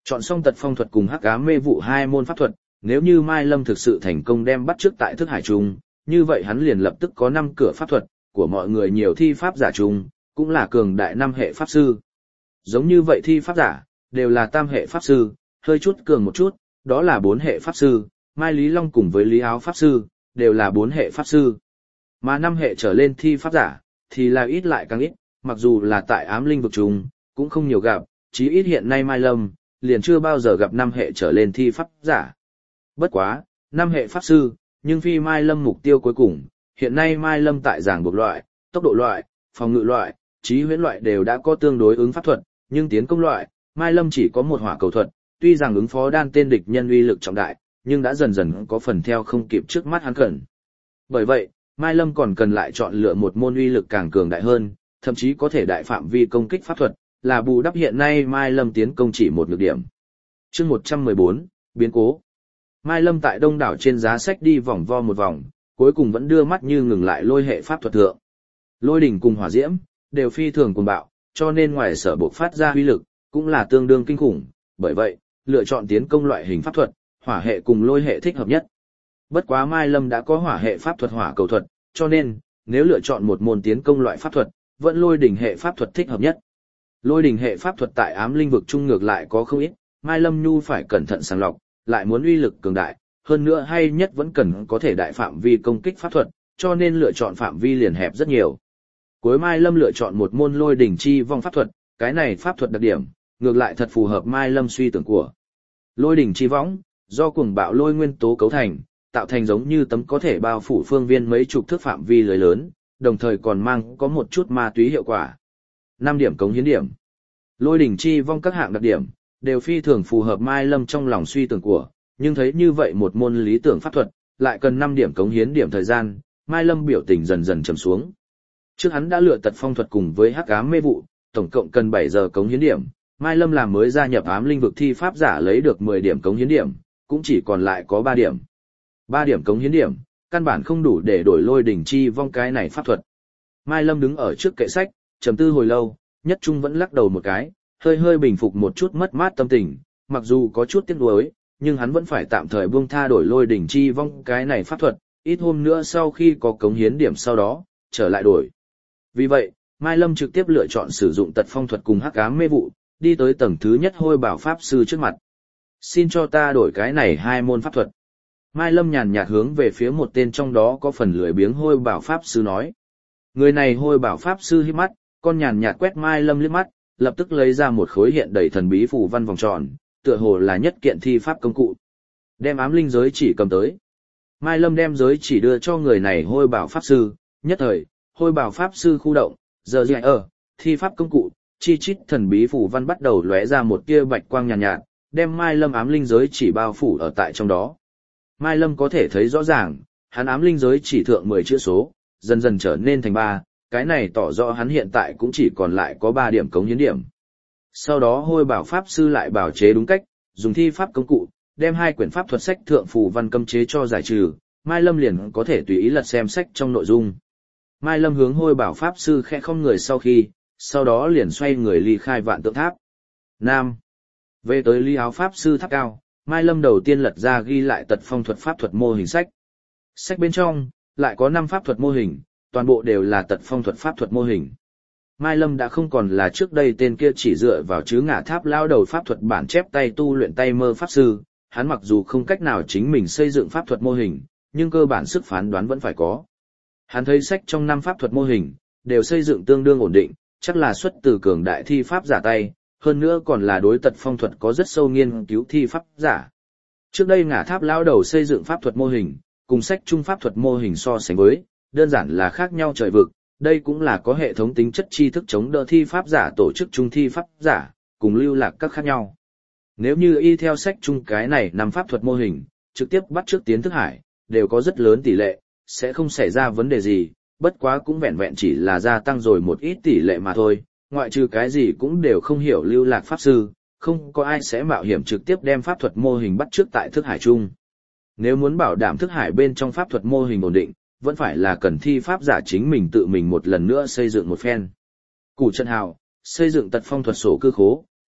Chọn xong tật phong thuật cùng hắc ám mê vụ hai môn pháp thuật, nếu như Mai Lâm thực sự thành công đem bắt trước tại thức hải trung, như vậy hắn liền lập tức có 5 cửa pháp thuật, của mọi người nhiều thi pháp giả trung, cũng là cường đại 5 hệ pháp sư. Giống như vậy thi pháp giả, đều là tam hệ pháp sư, hơi chút cường một chút, đó là 4 hệ pháp sư, Mai Lý Long cùng với Lý Áo pháp sư, đều là 4 hệ pháp sư. Mà 5 hệ trở lên thi pháp giả, thì là ít lại càng ít, mặc dù là tại ám linh vực trùng, cũng không nhiều gặp, chí ít hiện nay Mai Lâm, liền chưa bao giờ gặp 5 hệ trở lên thi pháp giả. Bất quá, 5 hệ pháp sư, nhưng phi Mai Lâm mục tiêu cuối cùng, hiện nay Mai Lâm tại giảng buộc loại, tốc độ loại, phòng ngự loại, trí huyễn loại đều đã có tương đối ứng pháp thuật, nhưng tiến công loại, Mai Lâm chỉ có một hỏa cầu thuật, tuy rằng ứng phó đan tên địch nhân uy lực trọng đại, nhưng đã dần dần có phần theo không kịp trước mắt hắn cần. Bởi vậy, Mai Lâm còn cần lại chọn lựa một môn uy lực càng cường đại hơn, thậm chí có thể đại phạm vi công kích pháp thuật, là bù đắp hiện nay Mai Lâm tiến công chỉ một nhược điểm. Chương 114, biến cố. Mai Lâm tại đông đảo trên giá sách đi vòng vo một vòng, cuối cùng vẫn đưa mắt như ngừng lại lôi hệ pháp thuật thượng. Lôi đỉnh cùng hỏa diễm, đều phi thường cuồng bạo, cho nên ngoài sở buộc phát ra uy lực, cũng là tương đương kinh khủng, bởi vậy, lựa chọn tiến công loại hình pháp thuật, hỏa hệ cùng lôi hệ thích hợp nhất. Bất quá Mai Lâm đã có hỏa hệ pháp thuật hỏa cầu thuật, cho nên, nếu lựa chọn một môn tiến công loại pháp thuật, vẫn lôi đỉnh hệ pháp thuật thích hợp nhất. Lôi đỉnh hệ pháp thuật tại ám linh vực trung ngược lại có không ít, Mai Lâm Nhu phải cẩn thận sàng lọc, lại muốn uy lực cường đại, hơn nữa hay nhất vẫn cần có thể đại phạm vi công kích pháp thuật, cho nên lựa chọn phạm vi liền hẹp rất nhiều. Cuối Mai Lâm lựa chọn một môn lôi đỉnh chi vong pháp thuật, cái này pháp thuật đặc điểm, ngược lại thật phù hợp Mai Lâm suy tưởng của. Lôi đỉnh chi võng, do cuồng bạo lôi nguyên tố cấu thành, tạo thành giống như tấm có thể bao phủ phương viên mấy chục thước phạm vi lưới lớn, đồng thời còn mang có một chút ma túy hiệu quả. 5 điểm cống hiến điểm. Lôi đỉnh chi vong các hạng đặc điểm, đều phi thường phù hợp Mai Lâm trong lòng suy tưởng của, nhưng thấy như vậy một môn lý tưởng pháp thuật, lại cần 5 điểm cống hiến điểm thời gian, Mai Lâm biểu tình dần dần trầm xuống. Trước hắn đã lựa tật phong thuật cùng với hắc ám mê vụ, tổng cộng cần 7 giờ cống hiến điểm, Mai Lâm làm mới gia nhập ám linh vực thi pháp giả lấy được 10 điểm cống hiến điểm, cũng chỉ còn lại có 3 điểm. 3 điểm cống hiến điểm, căn bản không đủ để đổi lôi đỉnh chi vong cái này pháp thuật. Mai Lâm đứng ở trước kệ sách, trầm tư hồi lâu, nhất trung vẫn lắc đầu một cái, hơi hơi bình phục một chút mất mát tâm tình, mặc dù có chút tiếc nuối, nhưng hắn vẫn phải tạm thời buông tha đổi lôi đỉnh chi vong cái này pháp thuật, ít hôm nữa sau khi có cống hiến điểm sau đó, trở lại đổi. Vì vậy, Mai Lâm trực tiếp lựa chọn sử dụng tật phong thuật cùng hắc ám mê vụ, đi tới tầng thứ nhất hôi bảo pháp sư trước mặt. Xin cho ta đổi cái này 2 môn pháp thuật. Mai Lâm nhàn nhạt hướng về phía một tên trong đó có phần lười biếng hôi bảo pháp sư nói. Người này hôi bảo pháp sư hít mắt, con nhàn nhạt quét Mai Lâm liếc mắt, lập tức lấy ra một khối hiện đầy thần bí phù văn vòng tròn, tựa hồ là nhất kiện thi pháp công cụ. Đem ám linh giới chỉ cầm tới. Mai Lâm đem giới chỉ đưa cho người này hôi bảo pháp sư, nhất thời, hôi bảo pháp sư khu động, giờ gì thi pháp công cụ, chi chít thần bí phù văn bắt đầu lóe ra một tia bạch quang nhàn nhạt, đem Mai Lâm ám linh giới chỉ bao phủ ở tại trong đó. Mai Lâm có thể thấy rõ ràng, hắn ám linh giới chỉ thượng 10 chữ số, dần dần trở nên thành 3, cái này tỏ rõ hắn hiện tại cũng chỉ còn lại có 3 điểm cống hiến điểm. Sau đó hôi bảo pháp sư lại bảo chế đúng cách, dùng thi pháp công cụ, đem 2 quyển pháp thuật sách thượng phù văn cấm chế cho giải trừ, Mai Lâm liền có thể tùy ý lật xem sách trong nội dung. Mai Lâm hướng hôi bảo pháp sư khẽ không người sau đó liền xoay người ly khai vạn tượng tháp. Nam. Về tới ly áo pháp sư tháp cao, Mai Lâm đầu tiên lật ra ghi lại tật phong thuật pháp thuật mô hình sách. Sách bên trong, lại có 5 pháp thuật mô hình, toàn bộ đều là tật phong thuật pháp thuật mô hình. Mai Lâm đã không còn là trước đây tên kia chỉ dựa vào chứ ngả tháp lao đầu pháp thuật bản chép tay tu luyện tay mơ pháp sư, hắn mặc dù không cách nào chính mình xây dựng pháp thuật mô hình, nhưng cơ bản sức phán đoán vẫn phải có. Hắn thấy sách trong 5 pháp thuật mô hình, đều xây dựng tương đương ổn định, chắc là xuất từ cường đại thi pháp giả tay, hơn nữa còn là đối tật phong thuật có rất sâu nghiên cứu thi pháp giả. Trước đây ngả tháp lao đầu xây dựng pháp thuật mô hình, cùng sách trung pháp thuật mô hình so sánh với, đơn giản là khác nhau trời vực, đây cũng là có hệ thống tính chất tri thức chống đỡ thi pháp giả tổ chức trung thi pháp giả, cùng lưu lạc các khác nhau. Nếu như y theo sách trung cái này 5 pháp thuật mô hình, trực tiếp bắt trước tiến thức hải, đều có rất lớn tỷ lệ, sẽ không xảy ra vấn đề gì, bất quá cũng vẹn vẹn chỉ là gia tăng rồi một ít tỷ lệ mà thôi, ngoại trừ cái gì cũng đều không hiểu lưu lạc pháp sư, không có ai sẽ mạo hiểm trực tiếp đem pháp thuật mô hình bắt trước tại thức hải chung. Nếu muốn bảo đảm thức hải bên trong pháp thuật mô hình ổn định, vẫn phải là cần thi pháp giả chính mình tự mình một lần nữa xây dựng một phen. Củ Trận Hào, xây dựng tật phong thuật sổ cư khố,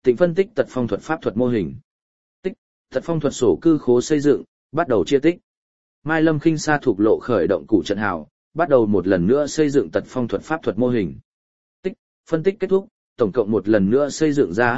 Tịnh phân tích tật phong thuật pháp thuật mô hình. Tích, tật phong thuật sổ cư khố xây dựng, bắt đầu chia tích. Mai Lâm Khinh Sa thuộc lộ khởi động cụ trận hào, bắt đầu một lần nữa xây dựng tật phong thuật pháp thuật mô hình. Tích, phân tích kết thúc, tổng cộng một lần nữa xây dựng ra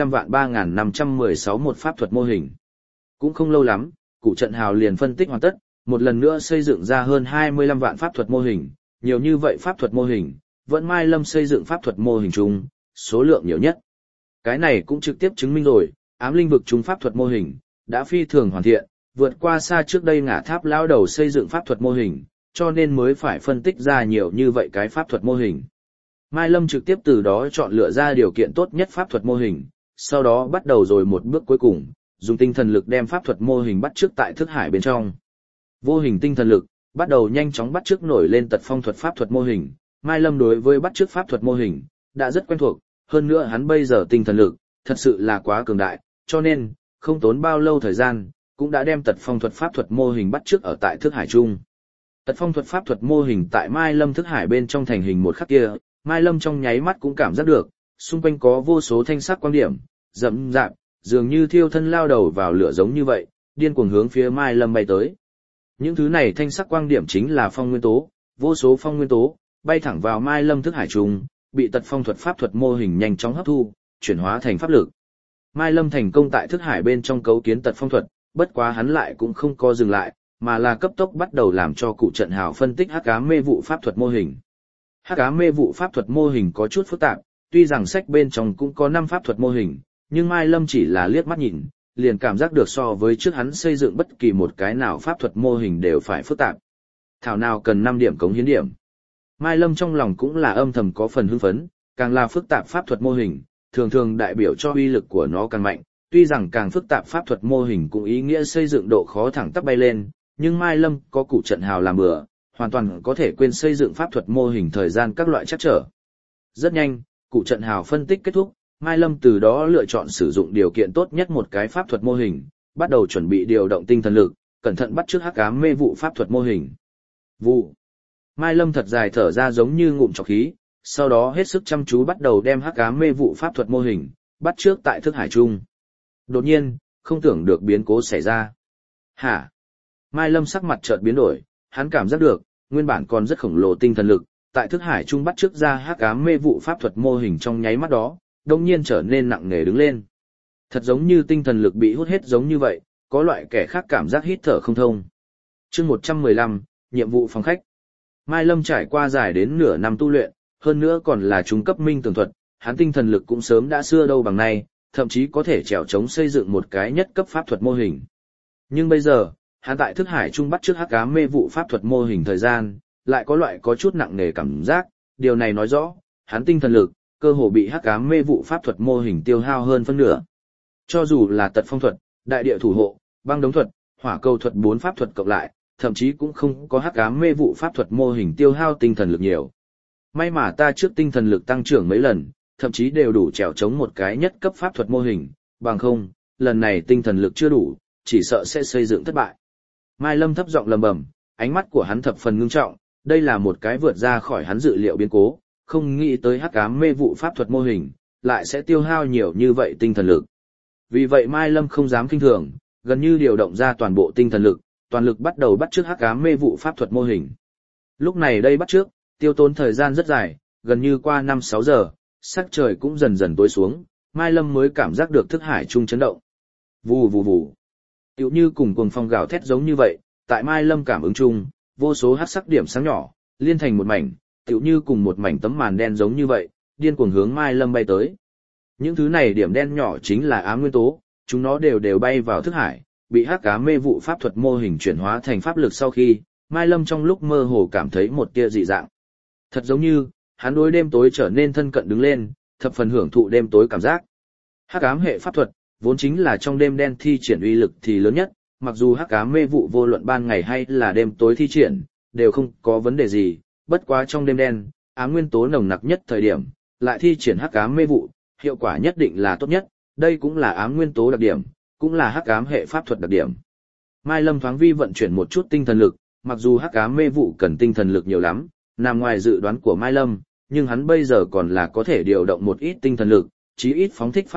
25.3516 một pháp thuật mô hình. Cũng không lâu lắm, cụ trận hào liền phân tích hoàn tất, một lần nữa xây dựng ra hơn 25 vạn pháp thuật mô hình, nhiều như vậy pháp thuật mô hình, vẫn Mai Lâm xây dựng pháp thuật mô hình chung, số lượng nhiều nhất. Cái này cũng trực tiếp chứng minh rồi, ám linh vực chung pháp thuật mô hình, đã phi thường hoàn thiện, vượt qua xa trước đây Ngả Tháp lão đầu xây dựng pháp thuật mô hình, cho nên mới phải phân tích ra nhiều như vậy cái pháp thuật mô hình. Mai Lâm trực tiếp từ đó chọn lựa ra điều kiện tốt nhất pháp thuật mô hình, sau đó bắt đầu rồi một bước cuối cùng, dùng tinh thần lực đem pháp thuật mô hình bắt chước tại thức hải bên trong. Vô hình tinh thần lực, bắt đầu nhanh chóng bắt chước nổi lên tật phong thuật pháp thuật mô hình. Mai Lâm đối với bắt chước pháp thuật mô hình, đã rất quen thuộc, hơn nữa hắn bây giờ tinh thần lực, thật sự là quá cường đại, cho nên, không tốn bao lâu thời gian, cũng đã đem tật phong thuật pháp thuật mô hình bắt chước ở tại thức hải chung. Tật phong thuật pháp thuật mô hình tại Mai Lâm thức hải bên trong thành hình một khắc kia, Mai Lâm trong nháy mắt cũng cảm giác được, xung quanh có vô số thanh sắc quang điểm, rậm rạp, dường như thiêu thân lao đầu vào lửa giống như vậy, điên cuồng hướng phía Mai Lâm bay tới. Những thứ này thanh sắc quang điểm chính là phong nguyên tố, vô số phong nguyên tố, bay thẳng vào Mai Lâm thức hải trùng, bị tật phong thuật pháp thuật mô hình nhanh chóng hấp thu, chuyển hóa thành pháp lực. Mai Lâm thành công tại thức hải bên trong cấu kiến tật phong thuật, bất quá hắn lại cũng không có dừng lại, mà là cấp tốc bắt đầu làm cho cụ trận hào phân tích hắc ám mê vụ pháp thuật mô hình. Hắc ám mê vụ pháp thuật mô hình có chút phức tạp, tuy rằng sách bên trong cũng có 5 pháp thuật mô hình, nhưng Mai Lâm chỉ là liếc mắt nhìn, liền cảm giác được so với trước hắn xây dựng bất kỳ một cái nào pháp thuật mô hình đều phải phức tạp. Thảo nào cần 5 điểm cống hiến điểm. Mai Lâm trong lòng cũng là âm thầm có phần hưng phấn, càng là phức tạp pháp thuật mô hình, thường thường đại biểu cho uy lực của nó càng mạnh, tuy rằng càng phức tạp pháp thuật mô hình cũng ý nghĩa xây dựng độ khó thẳng tắp bay lên, nhưng Mai Lâm có cụ trận hào làm bữa, hoàn toàn có thể quên xây dựng pháp thuật mô hình thời gian các loại trắc trở. Rất nhanh, cụ trận hào phân tích kết thúc, Mai Lâm từ đó lựa chọn sử dụng điều kiện tốt nhất một cái pháp thuật mô hình, bắt đầu chuẩn bị điều động tinh thần lực, cẩn thận bắt chước hắc ám mê vụ pháp thuật mô hình. Vụ. Mai Lâm thật dài thở ra giống như ngụm trọc khí, sau đó hết sức chăm chú bắt đầu đem hắc ám mê vụ pháp thuật mô hình bắt chước tại thức hải trung. Đột nhiên, không tưởng được biến cố xảy ra. Hả? Mai Lâm sắc mặt chợt biến đổi, hắn cảm giác được, nguyên bản còn rất khổng lồ tinh thần lực, tại thức hải trung bắt chước ra hắc ám mê vụ pháp thuật mô hình trong nháy mắt đó, đột nhiên trở nên nặng nề đứng lên. Thật giống như tinh thần lực bị hút hết giống như vậy, có loại kẻ khác cảm giác hít thở không thông. Chương 115, nhiệm vụ phòng khách. Mai Lâm trải qua dài đến nửa năm tu luyện, hơn nữa còn là trung cấp minh tường thuật, hắn tinh thần lực cũng sớm đã xưa đâu bằng nay, thậm chí có thể trèo chống xây dựng một cái nhất cấp pháp thuật mô hình. Nhưng bây giờ, hắn tại thức hải trung bắt trước hắc ám mê vụ pháp thuật mô hình thời gian, lại có loại có chút nặng nề cảm giác, điều này nói rõ, hắn tinh thần lực, cơ hồ bị hắc ám mê vụ pháp thuật mô hình tiêu hao hơn phân nửa. Cho dù là tật phong thuật, đại địa thủ hộ, băng đống thuật, hỏa cầu thuật 4 pháp thuật cộng lại, thậm chí cũng không có hắc ám mê vụ pháp thuật mô hình tiêu hao tinh thần lực nhiều. May mà ta trước tinh thần lực tăng trưởng mấy lần, thậm chí đều đủ trèo chống một cái nhất cấp pháp thuật mô hình, bằng không, lần này tinh thần lực chưa đủ, chỉ sợ sẽ xây dựng thất bại. Mai Lâm thấp giọng lầm bầm, ánh mắt của hắn thập phần ngưng trọng, đây là một cái vượt ra khỏi hắn dự liệu biến cố, không nghĩ tới hắc ám mê vụ pháp thuật mô hình, lại sẽ tiêu hao nhiều như vậy tinh thần lực. Vì vậy Mai Lâm không dám kinh thường, gần như điều động ra toàn bộ tinh thần lực, toàn lực bắt đầu bắt chước hắc ám mê vụ pháp thuật mô hình. Lúc này đây bắt chước, tiêu tốn thời gian rất dài, gần như qua 5-6 giờ, sắc trời cũng dần dần tối xuống, Mai Lâm mới cảm giác được thức hải trung chấn động. Vù vù vù. Tựu như cùng cuồng phong gào thét giống như vậy, tại Mai Lâm cảm ứng chung, vô số hắc sắc điểm sáng nhỏ, liên thành một mảnh, tựu như cùng một mảnh tấm màn đen giống như vậy, điên cuồng hướng Mai Lâm bay tới. Những thứ này điểm đen nhỏ chính là ám nguyên tố, chúng nó đều bay vào thức hải, bị hắc ám mê vụ pháp thuật mô hình chuyển hóa thành pháp lực sau khi, Mai Lâm trong lúc mơ hồ cảm thấy một tia dị dạng. Thật giống như, hắn đối đêm tối trở nên thân cận đứng lên, thập phần hưởng thụ đêm tối cảm giác. Hắc ám hệ pháp thuật, vốn chính là trong đêm đen thi triển uy lực thì lớn nhất, mặc dù hắc ám mê vụ vô luận ban ngày hay là đêm tối thi triển, đều không có vấn đề gì, bất quá trong đêm đen, ám nguyên tố nồng nặc nhất thời điểm, lại thi triển hắc ám mê vụ, hiệu quả nhất định là tốt nhất, đây cũng là ám nguyên tố đặc điểm, cũng là hắc ám hệ pháp thuật đặc điểm. Mai Lâm thoáng vi vận chuyển một chút tinh thần lực, mặc dù hắc ám mê vụ cần tinh thần lực nhiều lắm, nằm ngoài dự đoán của Mai Lâm, nhưng hắn bây giờ còn là có thể điều động một ít tinh thần lực, chí ít phóng thích pháp thuật,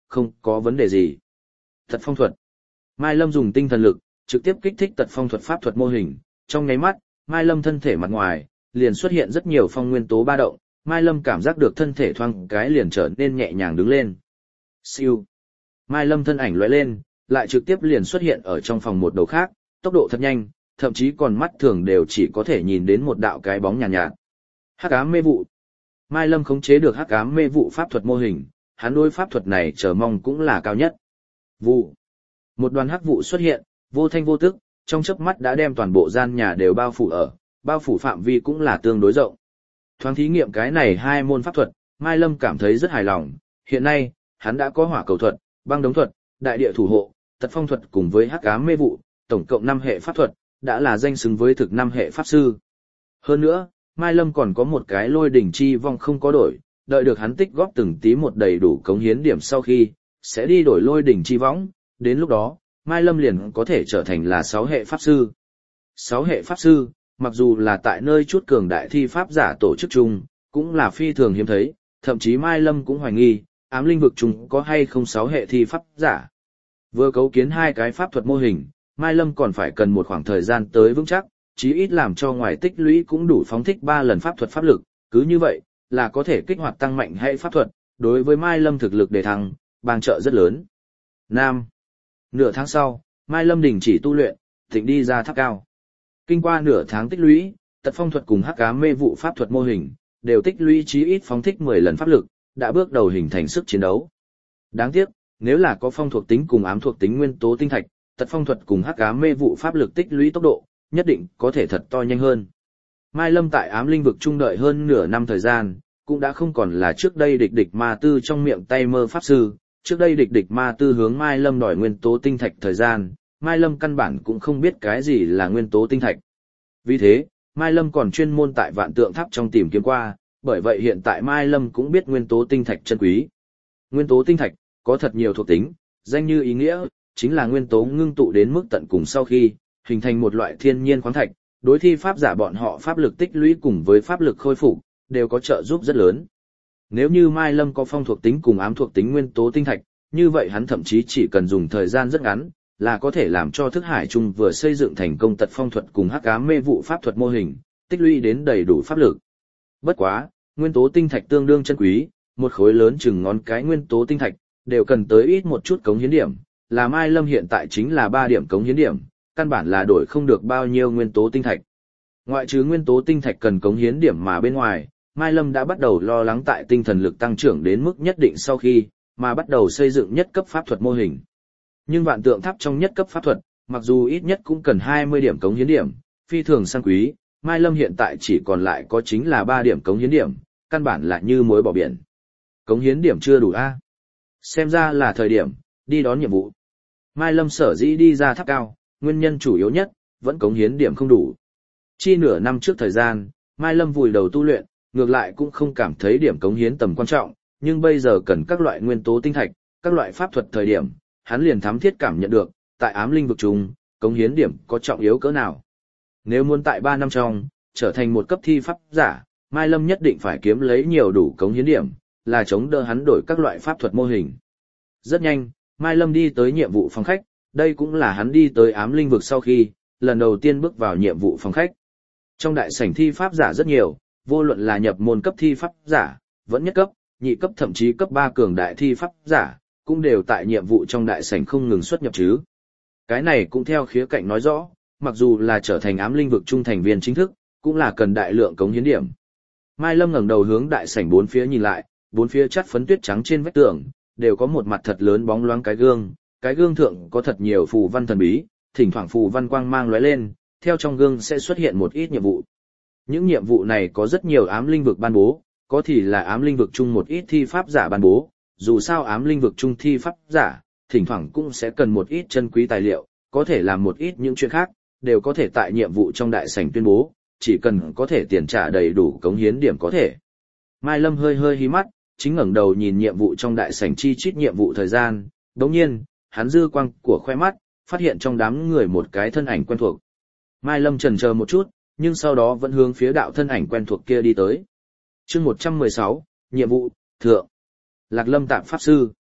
không có vấn đề gì. Tật phong thuật. Mai Lâm dùng tinh thần lực, trực tiếp kích thích tật phong thuật pháp thuật mô hình, trong nháy mắt, Mai Lâm thân thể mặt ngoài, liền xuất hiện rất nhiều phong nguyên tố ba động, Mai Lâm cảm giác được thân thể thoang cái liền trở nên nhẹ nhàng đứng lên. Siêu. Mai Lâm thân ảnh lóe lên, lại trực tiếp liền xuất hiện ở trong phòng một đầu khác, tốc độ thật nhanh, thậm chí còn mắt thường đều chỉ có thể nhìn đến một đạo cái bóng nhàn nhạt. Hắc ám mê vụ. Mai Lâm khống chế được hắc ám mê vụ pháp thuật mô hình, hắn đối pháp thuật này chờ mong cũng là cao nhất. Vụ. Một đoàn hắc vụ xuất hiện, vô thanh vô tức, trong chớp mắt đã đem toàn bộ gian nhà đều bao phủ phạm vi cũng là tương đối rộng. Thoáng thí nghiệm cái này hai môn pháp thuật, Mai Lâm cảm thấy rất hài lòng, hiện nay, hắn đã có hỏa cầu thuật, băng đống thuật, đại địa thủ hộ, tật phong thuật cùng với hắc ám mê vụ, tổng cộng 5 hệ pháp thuật, đã là danh xứng với thực 5 hệ pháp sư. Hơn nữa, Mai Lâm còn có một cái lôi đỉnh chi vong không có đổi, đợi được hắn tích góp từng tí một đầy đủ cống hiến điểm sau khi, sẽ đi đổi lôi đỉnh chi võng, đến lúc đó, Mai Lâm liền có thể trở thành là 6 hệ pháp sư. 6 hệ pháp sư, mặc dù là tại nơi chút cường đại thi pháp giả tổ chức chung, cũng là phi thường hiếm thấy, thậm chí Mai Lâm cũng hoài nghi, ám linh vực chung có hay không 6 hệ thi pháp giả. Vừa cấu kiến 2 cái pháp thuật mô hình, Mai Lâm còn phải cần một khoảng thời gian tới vững chắc, chí ít làm cho ngoài tích lũy cũng đủ phóng thích 3 lần pháp thuật pháp lực, cứ như vậy, là có thể kích hoạt tăng mạnh hệ pháp thuật, đối với Mai Lâm thực lực đề thăng, bang trợ rất lớn. Nam. Nửa tháng sau, Mai Lâm đình chỉ tu luyện, thịnh đi ra tháp cao. Kinh qua nửa tháng tích lũy, tật phong thuật cùng hắc ám mê vụ pháp thuật mô hình, đều tích lũy chí ít phóng thích 10 lần pháp lực, đã bước đầu hình thành sức chiến đấu. Đáng tiếc, nếu là có phong thuộc tính cùng ám thuộc tính nguyên tố tinh thạch, tật phong thuật cùng hắc ám mê vụ pháp lực tích lũy tốc độ, nhất định có thể thật to nhanh hơn. Mai Lâm tại ám linh vực trung đợi hơn nửa năm thời gian, cũng đã không còn là trước đây địch ma tư trong miệng tay mơ pháp sư, trước đây địch ma tư hướng Mai Lâm đòi nguyên tố tinh thạch thời gian, Mai Lâm căn bản cũng không biết cái gì là nguyên tố tinh thạch. Vì thế, Mai Lâm còn chuyên môn tại vạn tượng tháp trong tìm kiếm qua, bởi vậy hiện tại Mai Lâm cũng biết nguyên tố tinh thạch chân quý. Nguyên tố tinh thạch, có thật nhiều thuộc tính, danh như ý nghĩa, chính là nguyên tố ngưng tụ đến mức tận cùng sau khi, hình thành một loại thiên nhiên khoáng thạch, đối thi pháp giả bọn họ pháp lực tích lũy cùng với pháp lực khôi phục, đều có trợ giúp rất lớn. Nếu như Mai Lâm có phong thuộc tính cùng ám thuộc tính nguyên tố tinh thạch, như vậy hắn thậm chí chỉ cần dùng thời gian rất ngắn, là có thể làm cho thức hải trung vừa xây dựng thành công tật phong thuật cùng hắc ám mê vụ pháp thuật mô hình, tích lũy đến đầy đủ pháp lực. Bất quá, nguyên tố tinh thạch tương đương chân quý, một khối lớn chừng ngón cái nguyên tố tinh thạch, đều cần tới ít một chút cống hiến điểm, là Mai Lâm hiện tại chính là 3 điểm cống hiến điểm, căn bản là đổi không được bao nhiêu nguyên tố tinh thạch. Ngoại trừ nguyên tố tinh thạch cần cống hiến điểm mà bên ngoài, Mai Lâm đã bắt đầu lo lắng tại tinh thần lực tăng trưởng đến mức nhất định sau khi, mà bắt đầu xây dựng nhất cấp pháp thuật mô hình. Nhưng vạn tượng tháp trong nhất cấp pháp thuật, mặc dù ít nhất cũng cần 20 điểm cống hiến điểm, phi thường sang quý, Mai Lâm hiện tại chỉ còn lại có chính là 3 điểm cống hiến điểm, căn bản là như muối bỏ biển. Cống hiến điểm chưa đủ a. Xem ra là thời điểm, đi đón nhiệm vụ. Mai Lâm sở dĩ đi ra tháp cao, nguyên nhân chủ yếu nhất, vẫn cống hiến điểm không đủ. Chi nửa năm trước thời gian, Mai Lâm vùi đầu tu luyện, ngược lại cũng không cảm thấy điểm cống hiến tầm quan trọng, nhưng bây giờ cần các loại nguyên tố tinh thạch, các loại pháp thuật thời điểm, hắn liền thám thiết cảm nhận được, tại ám linh vực chung, cống hiến điểm có trọng yếu cỡ nào. Nếu muốn tại 3 năm trong, trở thành một cấp thi pháp giả, Mai Lâm nhất định phải kiếm lấy nhiều đủ cống hiến điểm, là chống đỡ hắn đổi các loại pháp thuật mô hình. Rất nhanh, Mai Lâm đi tới nhiệm vụ phòng khách, đây cũng là hắn đi tới ám linh vực sau khi, lần đầu tiên bước vào nhiệm vụ phòng khách. Trong đại sảnh thi pháp giả rất nhiều, vô luận là nhập môn cấp thi pháp giả, vẫn nhất cấp, nhị cấp thậm chí cấp 3 cường đại thi pháp giả, cũng đều tại nhiệm vụ trong đại sảnh không ngừng xuất nhập chứ. Cái này cũng theo khía cạnh nói rõ, mặc dù là trở thành ám linh vực trung thành viên chính thức, cũng là cần đại lượng cống hiến điểm. Mai Lâm ngẩng đầu hướng đại sảnh bốn phía nhìn lại, bốn phía chắt phấn tuyết trắng trên vách tường, đều có một mặt thật lớn bóng loáng cái gương thượng có thật nhiều phù văn thần bí, thỉnh thoảng phù văn quang mang lóe lên, theo trong gương sẽ xuất hiện một ít nhiệm vụ. Những nhiệm vụ này có rất nhiều ám linh vực ban bố, có thì là ám linh vực chung một ít thi pháp giả ban bố, dù sao ám linh vực chung thi pháp giả, thỉnh thoảng cũng sẽ cần một ít chân quý tài liệu, có thể làm một ít những chuyện khác, đều có thể tại nhiệm vụ trong đại sảnh tuyên bố, chỉ cần có thể tiền trả đầy đủ cống hiến điểm có thể. Mai Lâm hơi hơi hí mắt, chính ngẩng đầu nhìn nhiệm vụ trong đại sảnh chi chít nhiệm vụ thời gian, đồng nhiên, hắn dư quang của khoe mắt, phát hiện trong đám người một cái thân ảnh quen thuộc. Mai Lâm chần chờ một chút, nhưng sau đó vẫn hướng phía đạo thân ảnh quen thuộc kia đi tới. Chương 116, nhiệm vụ, thượng. Lạc Lâm Tạm Pháp Sư.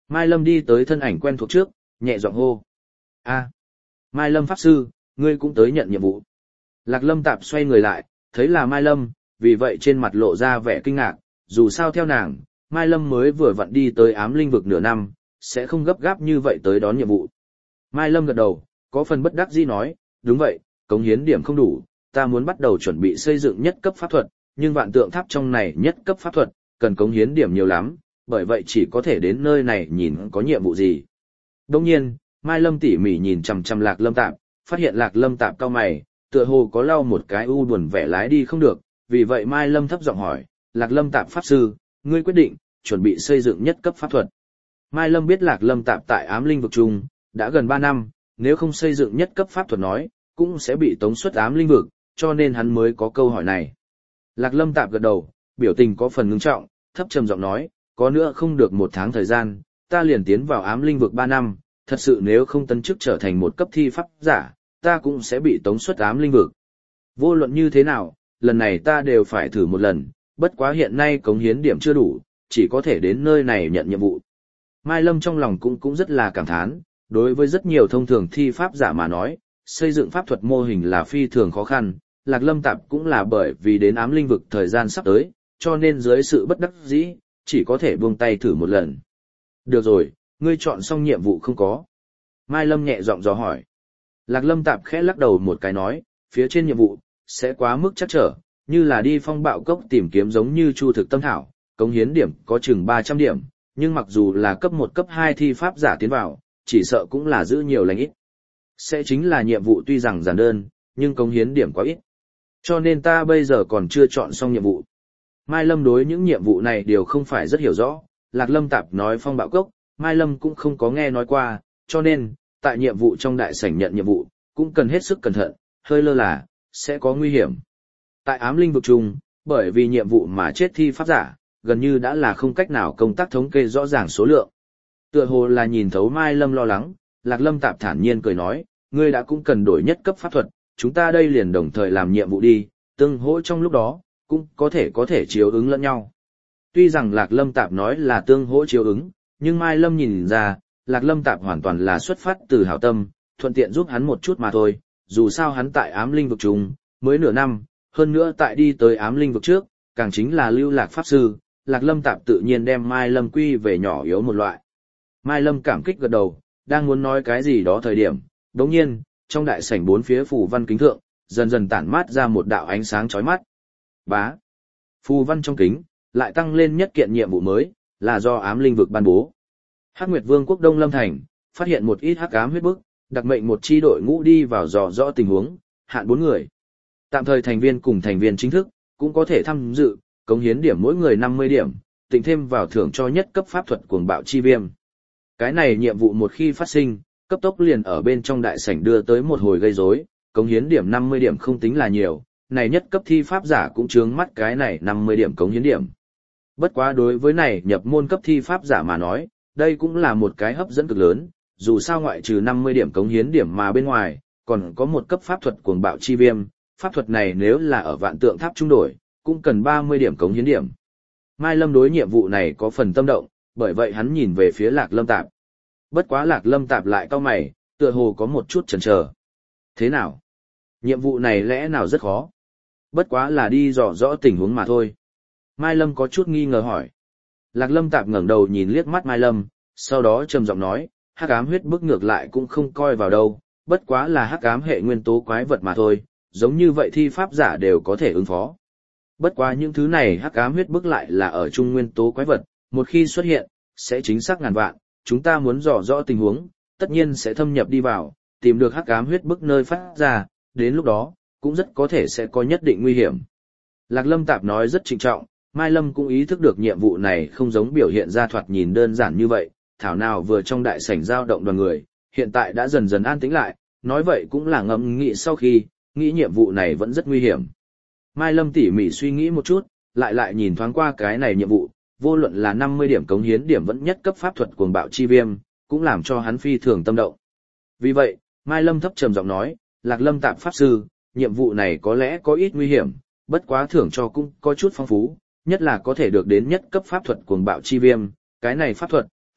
Mai Lâm đi tới thân ảnh quen thuộc trước, nhẹ giọng hô. A, Mai Lâm Pháp Sư, ngươi cũng tới nhận nhiệm vụ. Lạc Lâm Tạp xoay người lại, thấy là Mai Lâm, vì vậy trên mặt lộ ra vẻ kinh ngạc, dù sao theo nàng, Mai Lâm mới vừa vặn đi tới ám linh vực nửa năm, sẽ không gấp gáp như vậy tới đón nhiệm vụ. Mai Lâm gật đầu, có phần bất đắc dĩ nói, đúng vậy, cống hiến điểm không đủ, ta muốn bắt đầu chuẩn bị xây dựng nhất cấp pháp thuật, nhưng vạn tượng tháp trong này nhất cấp pháp thuật, cần cống hiến điểm nhiều lắm, bởi vậy chỉ có thể đến nơi này nhìn có nhiệm vụ gì. Đồng nhiên, Mai Lâm tỉ mỉ nhìn chằm chằm Lạc Lâm Tạp, phát hiện Lạc Lâm Tạp cau mày, tựa hồ có lau một cái u buồn vẻ lái đi không được, vì vậy Mai Lâm thấp giọng hỏi, Lạc Lâm Tạp Pháp Sư, ngươi quyết định, chuẩn bị xây dựng nhất cấp pháp thuật. Mai Lâm biết Lạc Lâm Tạp tại ám linh vực chung, đã gần 3 năm, nếu không xây dựng nhất cấp pháp thuật nói, cũng sẽ bị tống xuất ám linh vực, cho nên hắn mới có câu hỏi này. Lạc Lâm Tạp gật đầu, biểu tình có phần ngưng trọng, thấp trầm giọng nói, có nữa không được 1 tháng thời gian, ta liền tiến vào ám linh vực 3 năm, thật sự nếu không tấn chức trở thành một cấp thi pháp giả, ta cũng sẽ bị tống xuất ám linh vực. Vô luận như thế nào, lần này ta đều phải thử một lần, bất quá hiện nay cống hiến điểm chưa đủ, chỉ có thể đến nơi này nhận nhiệm vụ. Mai Lâm trong lòng cũng rất là cảm thán, đối với rất nhiều thông thường thi pháp giả mà nói, xây dựng pháp thuật mô hình là phi thường khó khăn, Lạc Lâm Tạp cũng là bởi vì đến ám linh vực thời gian sắp tới, cho nên dưới sự bất đắc dĩ, chỉ có thể buông tay thử một lần. Được rồi, ngươi chọn xong nhiệm vụ không có? Mai Lâm nhẹ giọng dò hỏi. Lạc Lâm Tạp khẽ lắc đầu một cái nói, phía trên nhiệm vụ, sẽ quá mức chắc trở, như là đi phong bạo cốc tìm kiếm giống như chu thực tâm thảo, cống hiến điểm có chừng 300 điểm, nhưng mặc dù là cấp 1 cấp 2 thi pháp giả tiến vào, chỉ sợ cũng là giữ nhiều lành ít. Sẽ chính là nhiệm vụ tuy rằng giản đơn, nhưng cống hiến điểm quá ít. Cho nên ta bây giờ còn chưa chọn xong nhiệm vụ. Mai Lâm đối những nhiệm vụ này đều không phải rất hiểu rõ, Lạc Lâm Tạp nói phong bạo cốc, Mai Lâm cũng không có nghe nói qua, cho nên, tại nhiệm vụ trong đại sảnh nhận nhiệm vụ, cũng cần hết sức cẩn thận, hơi lơ là, sẽ có nguy hiểm. Tại ám linh vực chung, bởi vì nhiệm vụ mà chết thi pháp giả, gần như đã là không cách nào công tác thống kê rõ ràng số lượng. Tựa hồ là nhìn thấu Mai Lâm lo lắng, Lạc Lâm Tạp thản nhiên cười nói, ngươi đã cũng cần đổi nhất cấp pháp thuật, chúng ta đây liền đồng thời làm nhiệm vụ đi, tương hỗ trong lúc đó, cũng có thể chiếu ứng lẫn nhau. Tuy rằng Lạc Lâm Tạp nói là tương hỗ chiếu ứng, nhưng Mai Lâm nhìn ra, Lạc Lâm Tạp hoàn toàn là xuất phát từ hảo tâm, thuận tiện giúp hắn một chút mà thôi, dù sao hắn tại ám linh vực chung, mới nửa năm, hơn nữa tại đi tới ám linh vực trước, càng chính là lưu lạc pháp sư, Lạc Lâm Tạp tự nhiên đem Mai Lâm quy về nhỏ yếu một loại. Mai Lâm cảm kích gật đầu, đang muốn nói cái gì đó thời điểm, đồng nhiên, trong đại sảnh 4 phía phù văn kính thượng, dần dần tản mát ra một đạo ánh sáng chói mắt. Bá. Phù văn trong kính, lại tăng lên nhất kiện nhiệm vụ mới, là do ám linh vực ban bố. Hắc Nguyệt Vương quốc Đông Lâm Thành, phát hiện một ít hắc ám huyết bức, đặc mệnh một chi đội ngũ đi vào dò rõ tình huống, hạn 4 người. Tạm thời thành viên cùng thành viên chính thức, cũng có thể tham dự, cống hiến điểm mỗi người 50 điểm, tính thêm vào thưởng cho nhất cấp pháp thuật cuồng bạo chi viêm. Cái này nhiệm vụ một khi phát sinh, cấp tốc liền ở bên trong đại sảnh đưa tới một hồi gây rối, cống hiến điểm 50 điểm không tính là nhiều, này nhất cấp thi pháp giả cũng chướng mắt cái này 50 điểm cống hiến điểm. Bất quá đối với này nhập môn cấp thi pháp giả mà nói, đây cũng là một cái hấp dẫn cực lớn, dù sao ngoại trừ 50 điểm cống hiến điểm mà bên ngoài, còn có một cấp pháp thuật cuồng bạo chi viêm, pháp thuật này nếu là ở vạn tượng tháp trung đổi, cũng cần 30 điểm cống hiến điểm. Mai Lâm đối nhiệm vụ này có phần tâm động, bởi vậy hắn nhìn về phía Lạc Lâm Tạp. Bất quá Lạc Lâm Tạp lại cau mày, tựa hồ có một chút chần chờ. Thế nào? Nhiệm vụ này lẽ nào rất khó? Bất quá là đi dò rõ tình huống mà thôi. Mai Lâm có chút nghi ngờ hỏi. Lạc Lâm Tạp ngẩng đầu nhìn liếc mắt Mai Lâm, sau đó trầm giọng nói, hắc ám huyết bức ngược lại cũng không coi vào đâu, bất quá là hắc ám hệ nguyên tố quái vật mà thôi, giống như vậy thi pháp giả đều có thể ứng phó. Bất quá những thứ này hắc ám huyết bức lại là ở trung nguyên tố quái vật, một khi xuất hiện, sẽ chính xác ngàn vạn, chúng ta muốn dò rõ tình huống, tất nhiên sẽ thâm nhập đi vào, tìm được hắc ám huyết bức nơi phát ra, đến lúc đó, cũng rất có thể sẽ có nhất định nguy hiểm. Lạc Lâm Tạp nói rất trịnh trọng, Mai Lâm cũng ý thức được nhiệm vụ này không giống biểu hiện ra thoạt nhìn đơn giản như vậy, thảo nào vừa trong đại sảnh giao động đoàn người, hiện tại đã dần dần an tĩnh lại, nói vậy cũng là ngẫm nghĩ sau khi, nghĩ nhiệm vụ này vẫn rất nguy hiểm. Mai Lâm tỉ mỉ suy nghĩ một chút, lại nhìn thoáng qua cái này nhiệm vụ, vô luận là 50 điểm cống hiến điểm vẫn nhất cấp pháp thuật cuồng bạo chi viêm, cũng làm cho hắn phi thường tâm động. Vì vậy, Mai Lâm thấp trầm giọng nói, Lạc Lâm Tạp Pháp Sư, nhiệm vụ này có lẽ có ít nguy hiểm, bất quá thưởng cho cũng có chút phong phú, nhất là có thể được đến nhất cấp pháp thuật cuồng bạo chi viêm, cái này pháp thuật,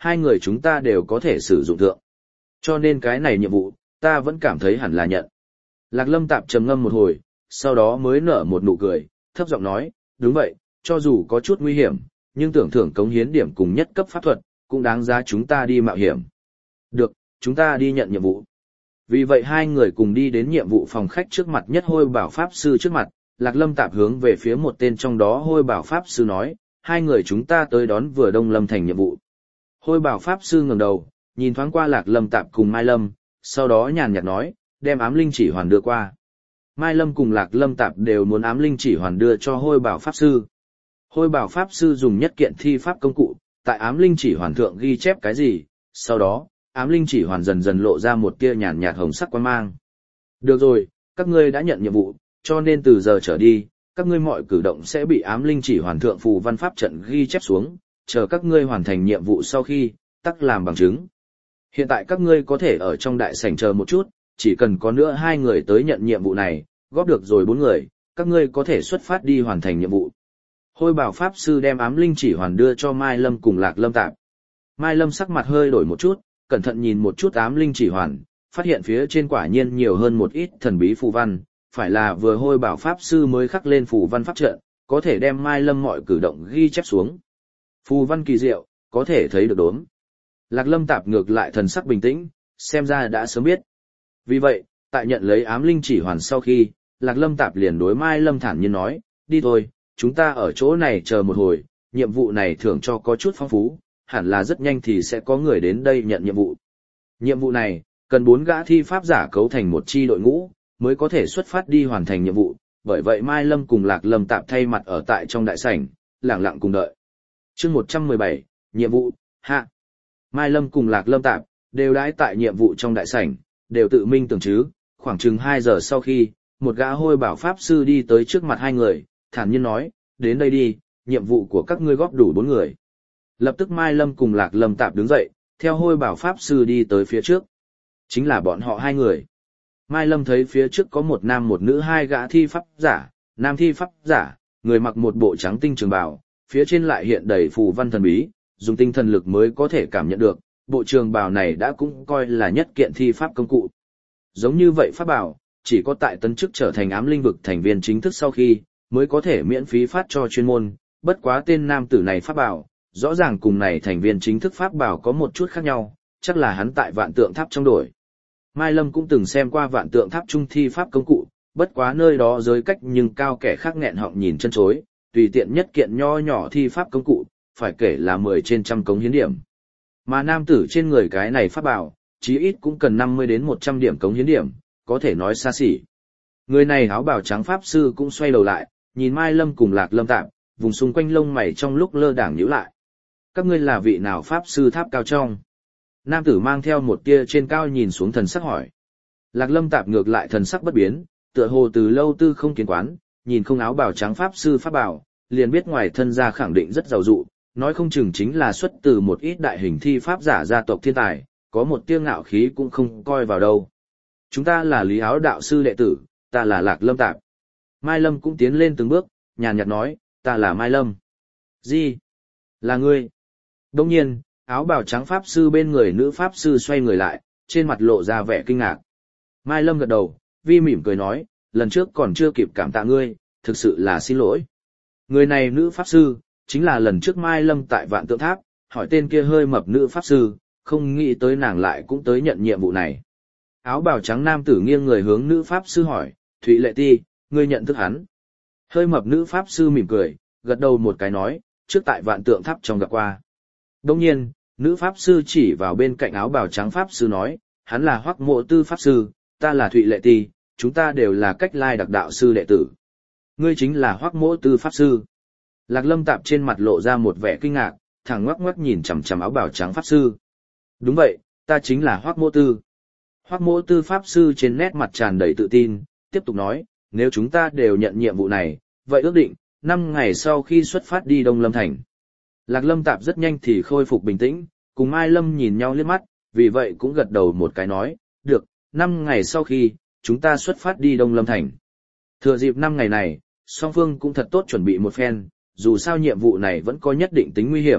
hai người chúng ta đều có thể sử dụng thượng. Cho nên cái này nhiệm vụ, ta vẫn cảm thấy hẳn là nhận. Lạc Lâm Tạp trầm ngâm một hồi, sau đó mới nở một nụ cười, thấp giọng nói, đúng vậy, cho dù có chút nguy hiểm, nhưng tưởng thưởng cống hiến điểm cùng nhất cấp pháp thuật, cũng đáng giá chúng ta đi mạo hiểm. Được, chúng ta đi nhận nhiệm vụ. Vì vậy hai người cùng đi đến nhiệm vụ phòng khách trước mặt nhất Hôi Bảo Pháp Sư trước mặt, Lạc Lâm Tạp hướng về phía một tên trong đó Hôi Bảo Pháp Sư nói, hai người chúng ta tới đón vừa Đông Lâm thành nhiệm vụ. Hôi Bảo Pháp Sư ngẩng đầu, nhìn thoáng qua Lạc Lâm Tạp cùng Mai Lâm, sau đó nhàn nhạt nói, đem ám linh chỉ hoàn đưa qua. Mai Lâm cùng Lạc Lâm Tạp đều muốn ám linh chỉ hoàn đưa cho Hôi Bảo Pháp Sư. Hôi Bảo Pháp Sư dùng nhất kiện thi pháp công cụ, tại ám linh chỉ hoàn thượng ghi chép cái gì, sau đó, ám linh chỉ hoàn dần dần lộ ra một tia nhàn nhạt hồng sắc quang mang. Được rồi, các ngươi đã nhận nhiệm vụ, cho nên từ giờ trở đi, các ngươi mọi cử động sẽ bị ám linh chỉ hoàn thượng phù văn pháp trận ghi chép xuống, chờ các ngươi hoàn thành nhiệm vụ sau khi, tắc làm bằng chứng. Hiện tại các ngươi có thể ở trong đại sảnh chờ một chút, chỉ cần có nữa 2 người tới nhận nhiệm vụ này, góp được rồi 4 người, các ngươi có thể xuất phát đi hoàn thành nhiệm vụ. Hôi Bảo Pháp Sư đem ám linh chỉ hoàn đưa cho Mai Lâm cùng Lạc Lâm Tạp. Mai Lâm sắc mặt hơi đổi một chút, cẩn thận nhìn một chút ám linh chỉ hoàn, phát hiện phía trên quả nhiên nhiều hơn một ít thần bí phù văn, phải là vừa Hôi Bảo Pháp Sư mới khắc lên phù văn pháp trận, có thể đem Mai Lâm mọi cử động ghi chép xuống. Phù văn kỳ diệu, có thể thấy được đốm. Lạc Lâm Tạp ngược lại thần sắc bình tĩnh, xem ra đã sớm biết. Vì vậy, tại nhận lấy ám linh chỉ hoàn sau khi, Lạc Lâm Tạp liền đối Mai Lâm thản nhiên nói, đi thôi, chúng ta ở chỗ này chờ một hồi, nhiệm vụ này thưởng cho có chút phong phú, hẳn là rất nhanh thì sẽ có người đến đây nhận nhiệm vụ. Nhiệm vụ này, cần 4 gã thi pháp giả cấu thành một chi đội ngũ, mới có thể xuất phát đi hoàn thành nhiệm vụ, bởi vậy Mai Lâm cùng Lạc Lâm Tạp thay mặt ở tại trong đại sảnh, lặng lặng cùng đợi. Chương 117, nhiệm vụ, hạ. Mai Lâm cùng Lạc Lâm Tạp, đều đãi tại nhiệm vụ trong đại sảnh, đều tự minh tưởng chứ, khoảng chừng 2 giờ sau khi, một gã Hôi Bảo Pháp Sư đi tới trước mặt 2 người, thản nhiên nói, đến đây đi, nhiệm vụ của các ngươi góp đủ 4 người. Lập tức Mai Lâm cùng Lạc Lâm Tạp đứng dậy, theo Hôi Bảo Pháp Sư đi tới phía trước. Chính là bọn họ 2 người. Mai Lâm thấy phía trước có một nam một nữ 2 gã thi pháp giả, nam thi pháp giả, người mặc một bộ trắng tinh trường bào, phía trên lại hiện đầy phù văn thần bí, dùng tinh thần lực mới có thể cảm nhận được, bộ trường bào này đã cũng coi là nhất kiện thi pháp công cụ. Giống như vậy pháp bảo, chỉ có tại tấn chức trở thành ám linh vực thành viên chính thức sau khi, mới có thể miễn phí phát cho chuyên môn, bất quá tên nam tử này pháp bảo, rõ ràng cùng này thành viên chính thức pháp bảo có một chút khác nhau, chắc là hắn tại Vạn Tượng Tháp trong đổi. Mai Lâm cũng từng xem qua Vạn Tượng Tháp trung thi pháp công cụ, bất quá nơi đó giới cách nhưng cao kẻ khác nghẹn họng nhìn chân chối, tùy tiện nhất kiện nho nhỏ thi pháp công cụ, phải kể là 10 trên trăm cống hiến điểm. Mà nam tử trên người cái này pháp bảo, chí ít cũng cần 50 đến 100 điểm cống hiến điểm, có thể nói xa xỉ. Người này áo bào trắng pháp sư cũng xoay đầu lại, nhìn Mai Lâm cùng Lạc Lâm Tạp, vùng xung quanh lông mày trong lúc lơ đảng nhíu lại. Các ngươi là vị nào pháp sư tháp cao trong? Nam tử mang theo một tia trên cao nhìn xuống thần sắc hỏi. Lạc Lâm Tạp ngược lại thần sắc bất biến, tựa hồ từ lâu tư không kiến quán, nhìn không áo bào trắng pháp sư pháp bảo, liền biết ngoài thân ra khẳng định rất giàu dụ, nói không chừng chính là xuất từ một ít đại hình thi pháp giả gia tộc thiên tài, có một tia ngạo khí cũng không coi vào đâu. Chúng ta là Lý Áo đạo sư đệ tử, ta là Lạc Lâm Tạp. Mai Lâm cũng tiến lên từng bước, nhàn nhạt nói, ta là Mai Lâm. Gì? Là ngươi? Đông nhiên, áo bào trắng pháp sư bên người nữ pháp sư xoay người lại, trên mặt lộ ra vẻ kinh ngạc. Mai Lâm gật đầu, vi mỉm cười nói, lần trước còn chưa kịp cảm tạ ngươi, thực sự là xin lỗi. Người này nữ pháp sư, chính là lần trước Mai Lâm tại Vạn Tượng Tháp, hỏi tên kia hơi mập nữ pháp sư, không nghĩ tới nàng lại cũng tới nhận nhiệm vụ này. Áo bào trắng nam tử nghiêng người hướng nữ pháp sư hỏi, Thụy Lệ Ti, ngươi nhận thức hắn. Hơi mập nữ pháp sư mỉm cười, gật đầu một cái nói, trước tại Vạn Tượng Tháp trong gặp qua. Đồng nhiên, nữ pháp sư chỉ vào bên cạnh áo bào trắng pháp sư nói, hắn là Hoắc Mộ Tư pháp sư, ta là Thụy Lệ Ti, chúng ta đều là cách lai đặc đạo sư đệ tử. Ngươi chính là Hoắc Mộ Tư pháp sư. Lạc Lâm Tạp trên mặt lộ ra một vẻ kinh ngạc, thẳng ngoắc ngoắc nhìn chằm chằm áo bào trắng pháp sư. Đúng vậy, ta chính là Hoắc Mộ Tư. Hoắc Mộ Tư pháp sư trên nét mặt tràn đầy tự tin, tiếp tục nói, nếu chúng ta đều nhận nhiệm vụ này, vậy ước định, 5 ngày sau khi xuất phát đi Đông Lâm Thành. Lạc Lâm Tạp rất nhanh thì khôi phục bình tĩnh, cùng Mai Lâm nhìn nhau liếc mắt, vì vậy cũng gật đầu một cái nói, được, 5 ngày sau khi, chúng ta xuất phát đi Đông Lâm Thành. Thừa dịp 5 ngày này, song phương cũng thật tốt chuẩn bị một phen, dù sao nhiệm vụ này vẫn có nhất định tính nguy hiểm,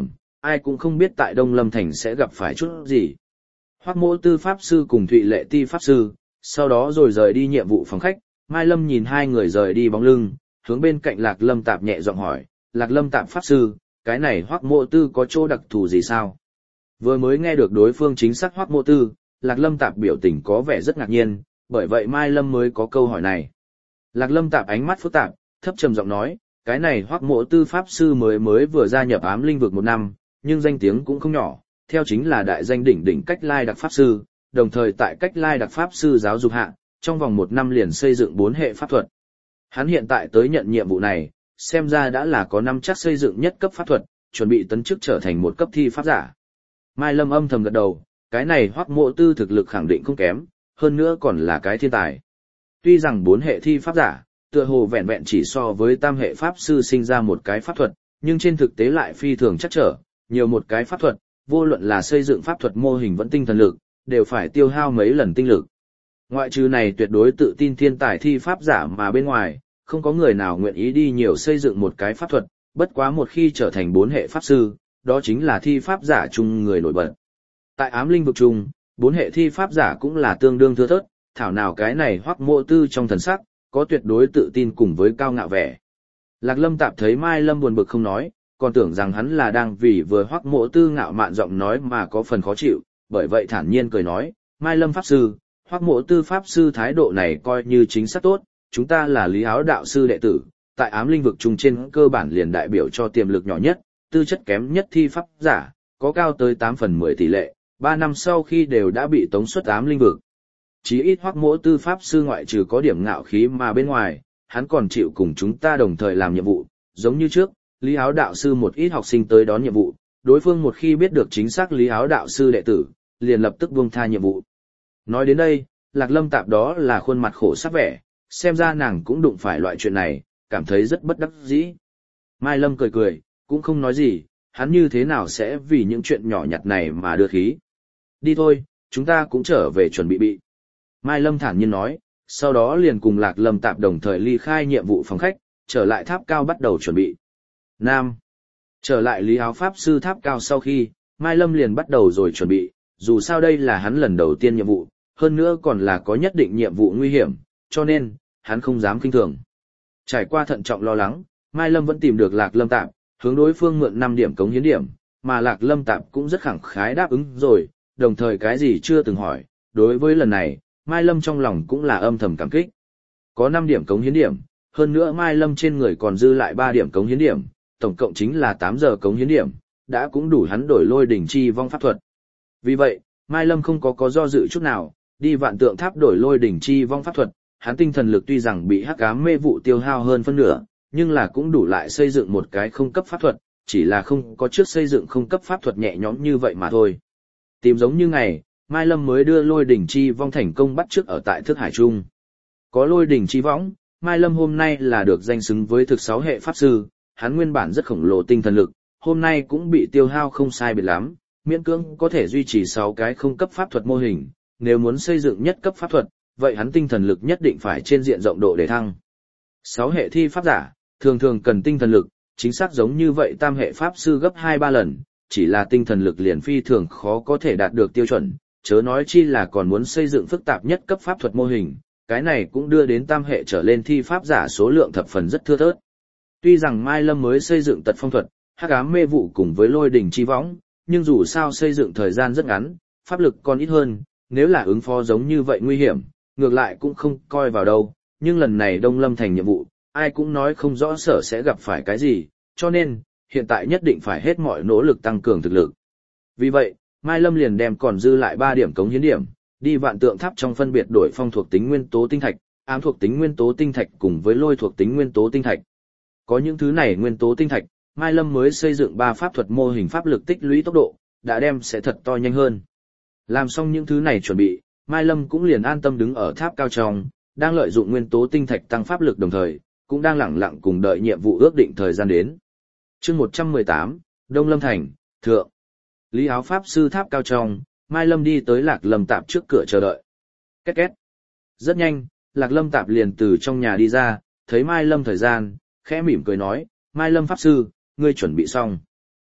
ai cũng không biết tại Đông Lâm Thành sẽ gặp phải chút gì. Hoắc Mỗ Tư Pháp Sư cùng Thụy Lệ Ti Pháp Sư, sau đó rồi rời đi nhiệm vụ phòng khách, Mai Lâm nhìn hai người rời đi bóng lưng, hướng bên cạnh Lạc Lâm Tạp nhẹ giọng hỏi, Lạc Lâm Tạp Pháp Sư, cái này Hoắc Mỗ Tư có chỗ đặc thù gì sao? Vừa mới nghe được đối phương chính xác Hoắc Mỗ Tư, Lạc Lâm Tạp biểu tình có vẻ rất ngạc nhiên, bởi vậy Mai Lâm mới có câu hỏi này. Lạc Lâm Tạp ánh mắt phức tạp, thấp trầm giọng nói, cái này Hoắc Mỗ Tư Pháp Sư mới vừa gia nhập ám linh vực 1 năm, nhưng danh tiếng cũng không nhỏ, theo chính là đại danh đỉnh đỉnh Cách Lai Đặc Pháp Sư, đồng thời tại Cách Lai Đặc Pháp Sư giáo dục hạ, trong vòng 1 năm liền xây dựng 4 hệ pháp thuật. Hắn hiện tại tới nhận nhiệm vụ này, xem ra đã là có năm chắc xây dựng nhất cấp pháp thuật, chuẩn bị tấn chức trở thành một cấp thi pháp giả. Mai Lâm âm thầm gật đầu, cái này Hoắc Mỗ Tư thực lực khẳng định không kém, hơn nữa còn là cái thiên tài. Tuy rằng 4 hệ thi pháp giả, tựa hồ vẹn vẹn chỉ so với tam hệ pháp sư sinh ra một cái pháp thuật, nhưng trên thực tế lại phi thường chắc trở, nhiều một cái pháp thuật, vô luận là xây dựng pháp thuật mô hình vẫn tinh thần lực, đều phải tiêu hao mấy lần tinh lực. Ngoại trừ này tuyệt đối tự tin thiên tài thi pháp giả mà bên ngoài, không có người nào nguyện ý đi nhiều xây dựng một cái pháp thuật, bất quá một khi trở thành 4 hệ pháp sư, đó chính là thi pháp giả chung người nổi bật. Tại ám linh vực chung, 4 hệ thi pháp giả cũng là tương đương thưa thớt, thảo nào cái này Hoắc Mỗ Tư trong thần sắc, có tuyệt đối tự tin cùng với cao ngạo vẻ. Lạc Lâm Tạp thấy Mai Lâm buồn bực không nói, còn tưởng rằng hắn là đang vì vừa Hoắc Mỗ Tư ngạo mạn giọng nói mà có phần khó chịu, bởi vậy thản nhiên cười nói, Mai Lâm Pháp Sư, Hoắc Mỗ Tư Pháp Sư thái độ này coi như chính xác tốt, chúng ta là Lý Áo Đạo Sư đệ tử, tại ám linh vực chung trên cơ bản liền đại biểu cho tiềm lực nhỏ nhất, tư chất kém nhất thi pháp giả, có cao tới 8/10 tỷ lệ, 3 năm sau khi đều đã bị tống xuất ám linh vực. Chí ít Hoắc Mỗ Tư Pháp Sư ngoại trừ có điểm ngạo khí mà bên ngoài, hắn còn chịu cùng chúng ta đồng thời làm nhiệm vụ, giống như trước, Lý Áo Đạo Sư một ít học sinh tới đón nhiệm vụ, đối phương một khi biết được chính xác Lý Áo Đạo Sư đệ tử, liền lập tức buông tha nhiệm vụ. Nói đến đây, Lạc Lâm Tạp đó là khuôn mặt khổ sắc vẻ, xem ra nàng cũng đụng phải loại chuyện này, cảm thấy rất bất đắc dĩ. Mai Lâm cười cười, cũng không nói gì, hắn như thế nào sẽ vì những chuyện nhỏ nhặt này mà đưa khí. Đi thôi, chúng ta cũng trở về chuẩn bị. Mai Lâm thản nhiên nói, sau đó liền cùng Lạc Lâm Tạp đồng thời ly khai nhiệm vụ phòng khách, trở lại tháp cao bắt đầu chuẩn bị. Nam. Trở lại Lý Áo Pháp Sư tháp cao sau khi, Mai Lâm liền bắt đầu rồi chuẩn bị, dù sao đây là hắn lần đầu tiên nhiệm vụ, hơn nữa còn là có nhất định nhiệm vụ nguy hiểm, cho nên, hắn không dám kinh thường. Trải qua thận trọng lo lắng, Mai Lâm vẫn tìm được Lạc Lâm Tạp, hướng đối phương mượn 5 điểm cống hiến điểm, mà Lạc Lâm Tạp cũng rất khẳng khái đáp ứng rồi, đồng thời cái gì chưa từng hỏi, đối với lần này, Mai Lâm trong lòng cũng là âm thầm cảm kích. Có 5 điểm cống hiến điểm, hơn nữa Mai Lâm trên người còn dư lại 3 điểm cống hiến điểm, tổng cộng chính là 8 giờ cống hiến điểm, đã cũng đủ hắn đổi Lôi đỉnh chi vong pháp thuật. Vì vậy, Mai Lâm không có do dự chút nào, đi Vạn Tượng Tháp đổi Lôi đỉnh chi vong pháp thuật, hắn tinh thần lực tuy rằng bị hắc ám mê vụ tiêu hao hơn phân nửa, nhưng là cũng đủ lại xây dựng một cái không cấp pháp thuật, chỉ là không có trước xây dựng không cấp pháp thuật nhẹ nhõm như vậy mà thôi. Tìm giống như ngày, Mai Lâm mới đưa Lôi đỉnh chi vong thành công bắt trước ở tại Thức Hải Trung. Có Lôi đỉnh chi võng, Mai Lâm hôm nay là được danh xứng với thực 6 hệ pháp sư, hắn nguyên bản rất khổng lồ tinh thần lực, hôm nay cũng bị tiêu hao không sai biệt lắm, miễn cưỡng có thể duy trì 6 cái không cấp pháp thuật mô hình, nếu muốn xây dựng nhất cấp pháp thuật, vậy hắn tinh thần lực nhất định phải trên diện rộng độ để thăng. 6 hệ thi pháp giả, thường thường cần tinh thần lực, chính xác giống như vậy tam hệ pháp sư gấp 2-3 lần, chỉ là tinh thần lực liền phi thường khó có thể đạt được tiêu chuẩn, chớ nói chi là còn muốn xây dựng phức tạp nhất cấp pháp thuật mô hình, cái này cũng đưa đến tam hệ trở lên thi pháp giả số lượng thập phần rất thưa thớt. Tuy rằng Mai Lâm mới xây dựng tật phong thuật, hắc ám mê vụ cùng với Lôi đỉnh chi võng, nhưng dù sao xây dựng thời gian rất ngắn, pháp lực còn ít hơn, nếu là ứng phó giống như vậy nguy hiểm, ngược lại cũng không coi vào đâu, nhưng lần này Đông Lâm thành nhiệm vụ, ai cũng nói không rõ sở sẽ gặp phải cái gì, cho nên, hiện tại nhất định phải hết mọi nỗ lực tăng cường thực lực. Vì vậy, Mai Lâm liền đem còn dư lại 3 điểm cống hiến điểm, đi Vạn Tượng Tháp trong phân biệt đổi phong thuộc tính nguyên tố tinh thạch, ám thuộc tính nguyên tố tinh thạch cùng với lôi thuộc tính nguyên tố tinh thạch. Có những thứ này nguyên tố tinh thạch, Mai Lâm mới xây dựng 3 pháp thuật mô hình pháp lực tích lũy tốc độ, đã đem sẽ thật to nhanh hơn. Làm xong những thứ này chuẩn bị, Mai Lâm cũng liền an tâm đứng ở tháp cao trong, đang lợi dụng nguyên tố tinh thạch tăng pháp lực đồng thời, cũng đang lẳng lặng cùng đợi nhiệm vụ ước định thời gian đến. Chương 118, Đông Lâm Thành, Thượng. Lý Áo Pháp Sư tháp cao trong, Mai Lâm đi tới Lạc Lâm Tạp trước cửa chờ đợi. Két két. Rất nhanh, Lạc Lâm Tạp liền từ trong nhà đi ra, thấy Mai Lâm thời gian, khẽ mỉm cười nói, Mai Lâm Pháp Sư, ngươi chuẩn bị xong.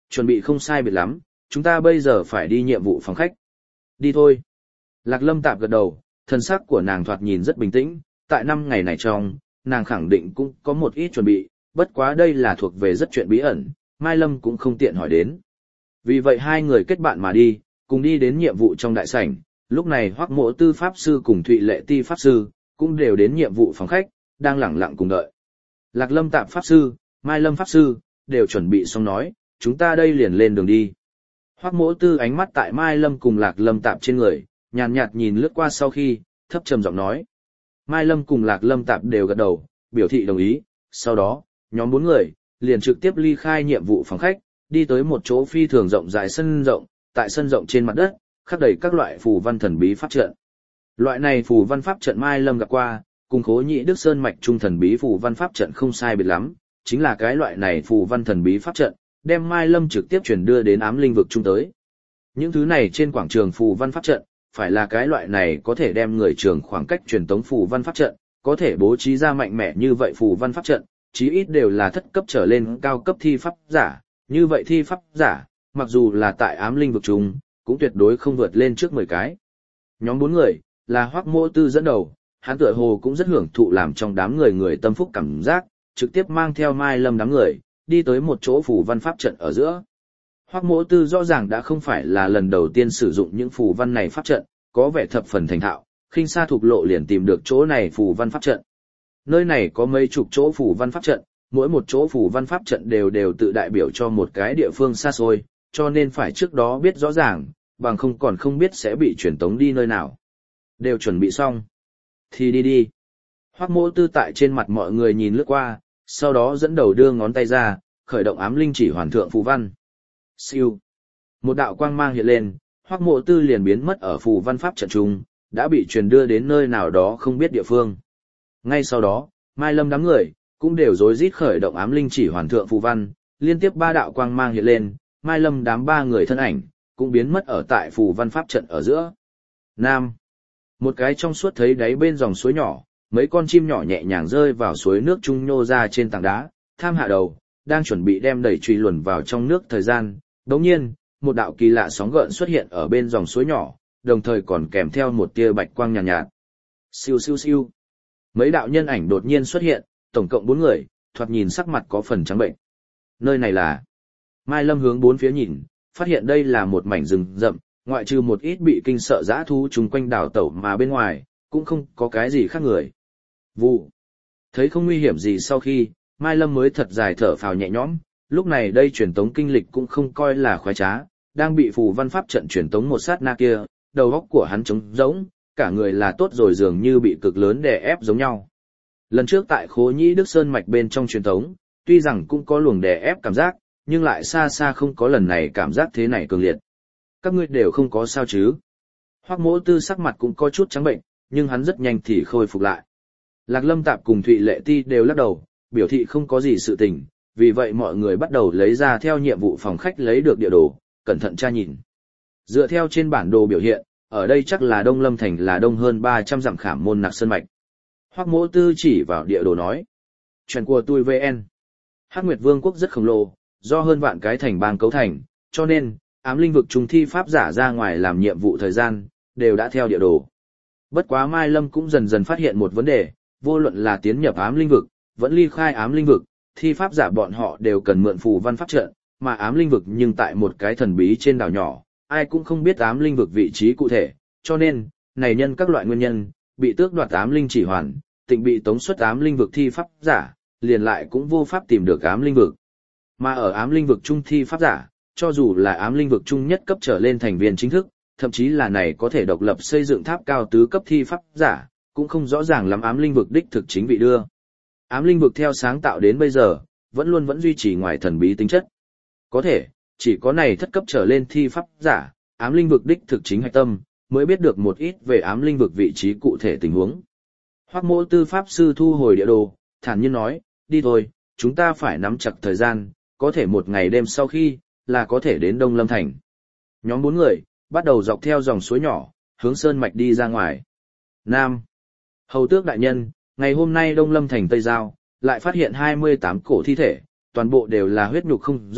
Chuẩn bị không sai biệt lắm, chúng ta bây giờ phải đi nhiệm vụ phòng khách. Đi thôi. Lạc Lâm Tạp gật đầu, thân sắc của nàng thoạt nhìn rất bình tĩnh, tại 5 ngày này trong, nàng khẳng định cũng có một ít chuẩn bị, bất quá đây là thuộc về rất chuyện bí ẩn, Mai Lâm cũng không tiện hỏi đến. Vì vậy hai người kết bạn mà đi, cùng đi đến nhiệm vụ trong đại sảnh, lúc này Hoắc Mỗ Tư Pháp Sư cùng Thụy Lệ Ti Pháp Sư, cũng đều đến nhiệm vụ phòng khách, đang lẳng lặng cùng đợi. Lạc Lâm Tạp Pháp Sư, Mai Lâm Pháp Sư, đều chuẩn bị xong nói, chúng ta đây liền lên đường đi. Hoắc Mỗ Tư ánh mắt tại Mai Lâm cùng Lạc Lâm Tạp trên người, nhàn nhạt nhìn lướt qua sau khi, thấp trầm giọng nói. Mai Lâm cùng Lạc Lâm Tạp đều gật đầu, biểu thị đồng ý, sau đó, nhóm 4 người, liền trực tiếp ly khai nhiệm vụ phòng khách, đi tới một chỗ phi thường rộng rãi sân rộng, tại sân rộng trên mặt đất, khắc đầy các loại phù văn thần bí pháp trận. Loại này phù văn pháp trận Mai Lâm gặp qua, cùng Khố Nhị Đức Sơn mạch trung thần bí phù văn pháp trận không sai biệt lắm, chính là cái loại này phù văn thần bí pháp trận, đem Mai Lâm trực tiếp chuyển đưa đến ám linh vực trung tới. Những thứ này trên quảng trường phù văn pháp trận, phải là cái loại này có thể đem người trường khoảng cách truyền tống phù văn pháp trận, có thể bố trí ra mạnh mẽ như vậy phù văn pháp trận, chí ít đều là thất cấp trở lên cao cấp thi pháp giả, như vậy thi pháp giả, mặc dù là tại ám linh vực trung, cũng tuyệt đối không vượt lên trước 10 cái. Nhóm 4 người, là Hoắc Mỗ Tư dẫn đầu, hắn tựa hồ cũng rất hưởng thụ làm trong đám người người tâm phúc cảm giác, trực tiếp mang theo Mai Lâm đám người, đi tới một chỗ phù văn pháp trận ở giữa. Hoắc Mỗ Tư rõ ràng đã không phải là lần đầu tiên sử dụng những phù văn này pháp trận, có vẻ thập phần thành thạo, khinh xa thuộc lộ liền tìm được chỗ này phù văn pháp trận. Nơi này có mấy chục chỗ phù văn pháp trận, mỗi một chỗ phù văn pháp trận đều tự đại biểu cho một cái địa phương xa xôi, cho nên phải trước đó biết rõ ràng, bằng không còn không biết sẽ bị truyền tống đi nơi nào. Đều chuẩn bị xong. Thì đi đi. Hoắc Mỗ Tư tại trên mặt mọi người nhìn lướt qua, sau đó dẫn đầu đưa ngón tay ra, khởi động ám linh chỉ hoàn thượng phù văn. Siêu. Một đạo quang mang hiện lên, Hoắc Mỗ Tư liền biến mất ở phù văn pháp trận trung, đã bị truyền đưa đến nơi nào đó không biết địa phương. Ngay sau đó, Mai Lâm đám người cũng đều rối rít khởi động ám linh chỉ hoàn thượng phù văn, liên tiếp 3 đạo quang mang hiện lên, Mai Lâm đám 3 người thân ảnh cũng biến mất ở tại phù văn pháp trận ở giữa. Nam. Một cái trong suốt thấy đáy bên dòng suối nhỏ, mấy con chim nhỏ nhẹ nhàng rơi vào suối nước trung nhô ra trên tảng đá, tham hạ đầu, đang chuẩn bị đem đẩy truy luồn vào trong nước thời gian. Đống nhiên, một đạo kỳ lạ sóng gợn xuất hiện ở bên dòng suối nhỏ, đồng thời còn kèm theo một tia bạch quang nhàn nhạt. Siêu siêu siêu. Mấy đạo nhân ảnh đột nhiên xuất hiện, tổng cộng 4 người, thoạt nhìn sắc mặt có phần trắng bệnh. Nơi này là... Mai Lâm hướng 4 phía nhìn, phát hiện đây là một mảnh rừng rậm, ngoại trừ một ít bị kinh sợ dã thú chung quanh đảo tẩu mà bên ngoài, cũng không có cái gì khác người. Vụ. Thấy không nguy hiểm gì sau khi, Mai Lâm mới thật dài thở phào nhẹ nhõm, lúc này đây truyền tống kinh lịch cũng không coi là khoái trá, đang bị phù văn pháp trận truyền tống một sát na kia, đầu óc của hắn trống rỗng, cả người là tốt rồi dường như bị cực lớn đè ép giống nhau. Lần trước tại Khố Nhĩ Đức Sơn mạch bên trong truyền tống, tuy rằng cũng có luồng đè ép cảm giác, nhưng lại xa xa không có lần này cảm giác thế này cường liệt. Các ngươi đều không có sao chứ? Hoắc Mỗ Tư sắc mặt cũng có chút trắng bệnh, nhưng hắn rất nhanh thì khôi phục lại. Lạc Lâm Tạp cùng Thụy Lệ Ti đều lắc đầu, biểu thị không có gì sự tình, vì vậy mọi người bắt đầu lấy ra theo nhiệm vụ phòng khách lấy được địa đồ, cẩn thận tra nhìn. Dựa theo trên bản đồ biểu hiện, ở đây chắc là Đông Lâm Thành là đông hơn 300 dặm Khảm Môn Nặc Sơn mạch. Hoắc Mỗ Tư chỉ vào địa đồ nói. Chuyện của tôi VN. Hắc Nguyệt Vương quốc rất khổng lồ, do hơn vạn cái thành bang cấu thành, cho nên, ám linh vực trùng thi pháp giả ra ngoài làm nhiệm vụ thời gian, đều đã theo địa đồ. Bất quá Mai Lâm cũng dần dần phát hiện một vấn đề, vô luận là tiến nhập ám linh vực, vẫn ly khai ám linh vực, thi pháp giả bọn họ đều cần mượn phù văn pháp trận, mà ám linh vực nhưng tại một cái thần bí trên đảo nhỏ, ai cũng không biết ám linh vực vị trí cụ thể, cho nên, này nhân các loại nguyên nhân, bị tước đoạt ám linh chỉ hoàn, tịnh bị tống xuất ám linh vực thi pháp giả, liền lại cũng vô pháp tìm được ám linh vực. Mà ở ám linh vực trung thi pháp giả, cho dù là ám linh vực trung nhất cấp trở lên thành viên chính thức, thậm chí là này có thể độc lập xây dựng tháp cao tứ cấp thi pháp giả, cũng không rõ ràng lắm ám linh vực đích thực chính vị đưa. Ám linh vực theo sáng tạo đến bây giờ, vẫn duy trì ngoài thần bí tính chất. Có thể, chỉ có này thất cấp trở lên thi pháp giả, ám linh vực đích thực chính hạch tâm, mới biết được một ít về ám linh vực vị trí cụ thể tình huống. Hoắc Mỗ Tư pháp sư thu hồi địa đồ, thản nhiên nói, đi thôi, chúng ta phải nắm chặt thời gian, có thể một ngày đêm sau khi, là có thể đến Đông Lâm Thành. Nhóm 4 người, bắt đầu dọc theo dòng suối nhỏ, hướng sơn mạch đi ra ngoài. Nam. Hầu tước đại nhân, ngày hôm nay Đông Lâm Thành Tây Giao, lại phát hiện 28 cổ thi thể, toàn bộ đều là huyết nhục không rõ,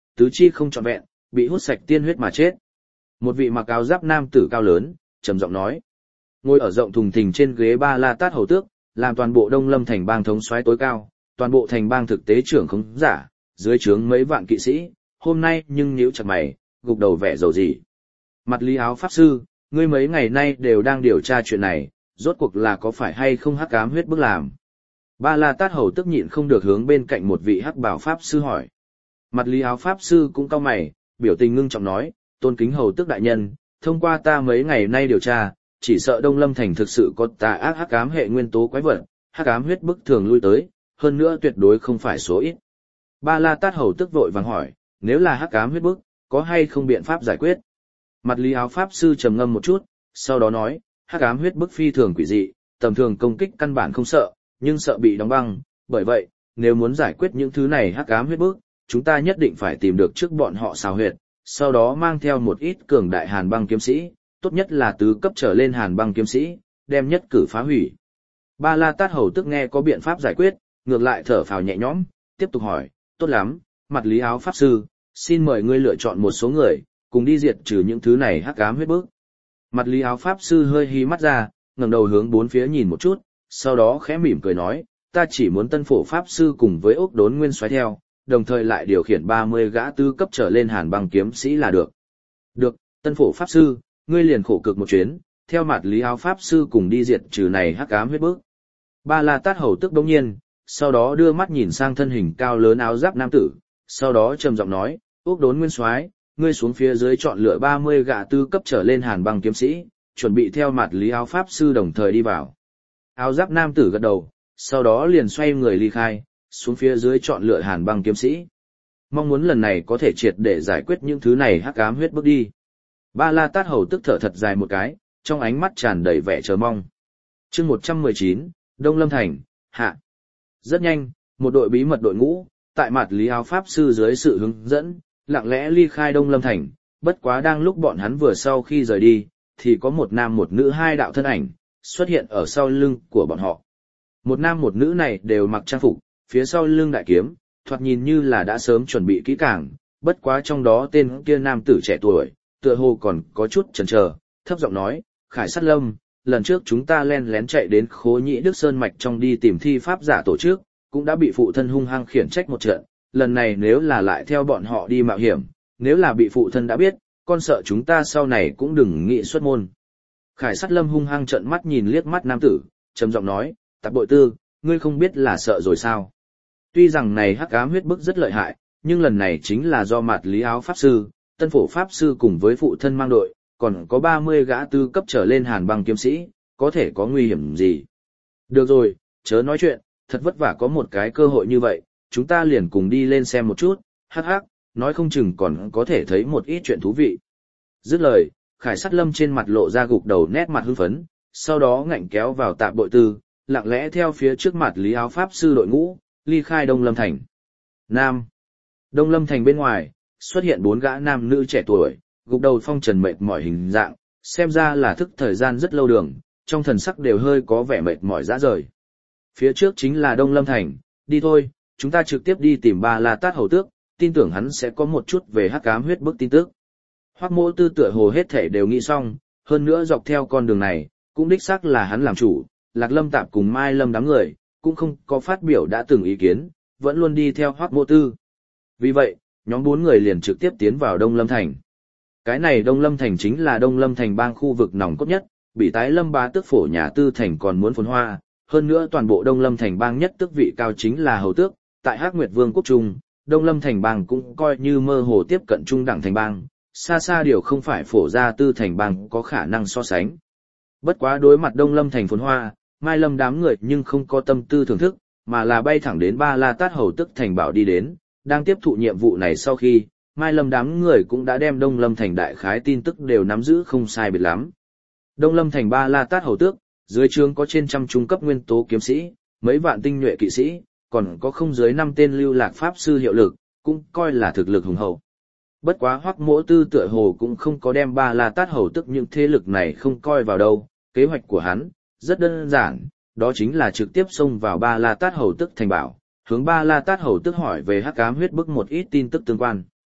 tứ chi không trọn vẹn, bị hút sạch tiên huyết mà chết. Một vị mặc áo giáp nam tử cao lớn, trầm giọng nói. Ngồi ở rộng thùng thình trên ghế Ba La Tát hầu tước, làm toàn bộ Đông Lâm thành bang thống soái tối cao, toàn bộ thành bang thực tế trưởng khống giả, dưới trướng mấy vạn kỵ sĩ, hôm nay nhưng nhíu chặt mày, gục đầu vẻ dầu gì. Mặt Lý Áo pháp sư, ngươi mấy ngày nay đều đang điều tra chuyện này, rốt cuộc là có phải hay không hắc ám huyết bức làm. Ba La Tát hầu tức nhịn không được hướng bên cạnh một vị hắc bảo pháp sư hỏi. Mặt Lý Áo pháp sư cũng cau mày, biểu tình ngưng trọng nói, tôn kính hầu tức đại nhân, thông qua ta mấy ngày nay điều tra, chỉ sợ Đông Lâm thành thực sự có tà ác hắc ám hệ nguyên tố quái vật, hắc ám huyết bức thường lui tới, hơn nữa tuyệt đối không phải số ít. Ba La Tát hầu tức vội vàng hỏi, nếu là hắc ám huyết bức, có hay không biện pháp giải quyết? Mặt Lý Áo pháp sư trầm ngâm một chút, sau đó nói, hắc ám huyết bức phi thường quỷ dị, tầm thường công kích căn bản không sợ, nhưng sợ bị đóng băng, bởi vậy, nếu muốn giải quyết những thứ này hắc ám huyết bức, chúng ta nhất định phải tìm được trước bọn họ xào huyệt, sau đó mang theo một ít cường đại hàn băng kiếm sĩ, tốt nhất là tứ cấp trở lên hàn băng kiếm sĩ, đem nhất cử phá hủy. Ba La Tát hầu tức nghe có biện pháp giải quyết, ngược lại thở phào nhẹ nhõm, tiếp tục hỏi, tốt lắm, Mặt Lý Áo pháp sư, xin mời ngươi lựa chọn một số người, cùng đi diệt trừ những thứ này hắc ám huyết bức. Mặt Lý Áo pháp sư hơi hí mắt ra, ngẩng đầu hướng bốn phía nhìn một chút, sau đó khẽ mỉm cười nói, ta chỉ muốn Tân Phổ pháp sư cùng với Ốc Đốn Nguyên xoáy theo, đồng thời lại điều khiển 30 gã tứ cấp trở lên hàn băng kiếm sĩ là được. Được, Tân Phổ pháp sư, ngươi liền khổ cực một chuyến, theo Mặt Lý Áo pháp sư cùng đi diệt trừ này hắc ám huyết bức. Ba La Tát hầu tức bỗng nhiên, sau đó đưa mắt nhìn sang thân hình cao lớn áo giáp nam tử, sau đó trầm giọng nói, Ốc Đốn Nguyên soái, ngươi xuống phía dưới chọn lựa 30 gã tứ cấp trở lên hàn băng kiếm sĩ, chuẩn bị theo Mặt Lý Áo pháp sư đồng thời đi vào. Áo giáp nam tử gật đầu, sau đó liền xoay người ly khai, xuống phía dưới chọn lựa hàn băng kiếm sĩ. Mong muốn lần này có thể triệt để giải quyết những thứ này hắc ám huyết bước đi. Ba La Tát hầu tức thở thật dài một cái, trong ánh mắt tràn đầy vẻ chờ mong. Chương 119, Đông Lâm thành, hạ. Rất nhanh, một đội bí mật đội ngũ, tại Mặt Lý Áo pháp sư dưới sự hướng dẫn, lặng lẽ ly khai Đông Lâm thành, bất quá đang lúc bọn hắn vừa sau khi rời đi, thì có một nam một nữ hai đạo thân ảnh xuất hiện ở sau lưng của bọn họ. Một nam một nữ này đều mặc trang phục, phía sau lưng đại kiếm, thoạt nhìn như là đã sớm chuẩn bị kỹ càng, bất quá trong đó tên kia nam tử trẻ tuổi, tựa hồ còn có chút chần chờ, thấp giọng nói, Khải Sát Lâm, lần trước chúng ta len lén chạy đến Khố Nhĩ Đức Sơn Mạch trong đi tìm thi pháp giả tổ chức, cũng đã bị phụ thân hung hăng khiển trách một trận, lần này nếu là lại theo bọn họ đi mạo hiểm, nếu là bị phụ thân đã biết, con sợ chúng ta sau này cũng đừng nghĩ xuất môn. Khải Sát Lâm hung hăng trợn mắt nhìn liếc mắt nam tử, trầm giọng nói, Tạp Bội Tư, ngươi không biết là sợ rồi sao? Tuy rằng này hắc ám huyết bức rất lợi hại, nhưng lần này chính là do Mặt Lý Áo pháp sư, Tân Phổ pháp sư cùng với phụ thân mang đội, còn có 30 gã tư cấp trở lên hàn băng kiếm sĩ, có thể có nguy hiểm gì? Được rồi, chớ nói chuyện, thật vất vả có một cái cơ hội như vậy, chúng ta liền cùng đi lên xem một chút, hắc hắc, nói không chừng còn có thể thấy một ít chuyện thú vị. Dứt lời, Khải Sát Lâm trên mặt lộ ra gục đầu nét mặt hưng phấn, sau đó ngạnh kéo vào Tạp Bội Tư, lặng lẽ theo phía trước Mặt Lý Áo pháp sư đội ngũ, ly khai Đông Lâm thành. Nam. Đông Lâm thành bên ngoài, xuất hiện 4 gã nam nữ trẻ tuổi, gục đầu phong trần mệt mỏi hình dạng, xem ra là thức thời gian rất lâu đường, trong thần sắc đều hơi có vẻ mệt mỏi rã rời. Phía trước chính là Đông Lâm thành, đi thôi, chúng ta trực tiếp đi tìm Ba La Tát hầu tước, tin tưởng hắn sẽ có một chút về hắc ám huyết bức tin tức. Hoắc Mỗ Tư tựa hồ hết thể đều nghĩ xong, hơn nữa dọc theo con đường này, cũng đích xác là hắn làm chủ, Lạc Lâm Tạp cùng Mai Lâm đám người, cũng không có phát biểu đã từng ý kiến, vẫn luôn đi theo Hoắc Mỗ Tư. Vì vậy, nhóm 4 người liền trực tiếp tiến vào Đông Lâm thành. Cái này Đông Lâm thành chính là Đông Lâm thành bang khu vực nòng cốt nhất, bị tái Lâm Bá tước phổ nhà tư thành còn muốn phồn hoa, hơn nữa toàn bộ Đông Lâm thành bang nhất tước vị cao chính là hầu tước, tại Hắc Nguyệt Vương quốc trung, Đông Lâm thành bang cũng coi như mơ hồ tiếp cận trung đẳng thành bang, xa xa điều không phải phổ gia tư thành bang có khả năng so sánh. Bất quá đối mặt Đông Lâm thành phồn hoa, Mai Lâm đám người nhưng không có tâm tư thưởng thức, mà là bay thẳng đến Ba La Tát hầu tức thành bảo đi đến, đang tiếp thụ nhiệm vụ này sau khi, Mai Lâm đám người cũng đã đem Đông Lâm thành đại khái tin tức đều nắm giữ không sai biệt lắm. Đông Lâm thành Ba La Tát hầu tước, dưới trướng có trên trăm trung cấp nguyên tố kiếm sĩ, mấy vạn tinh nhuệ kỵ sĩ, còn có không dưới 5 tên lưu lạc pháp sư hiệu lực, cũng coi là thực lực hùng hậu. Bất quá Hoắc Mỗ Tư tựa hồ cũng không có đem Ba La Tát hầu tức những thế lực này không coi vào đâu, kế hoạch của hắn rất đơn giản, đó chính là trực tiếp xông vào Ba La Tát hầu tức thành bảo, hướng Ba La Tát hầu tức hỏi về hắc ám huyết bức một ít tin tức tương quan.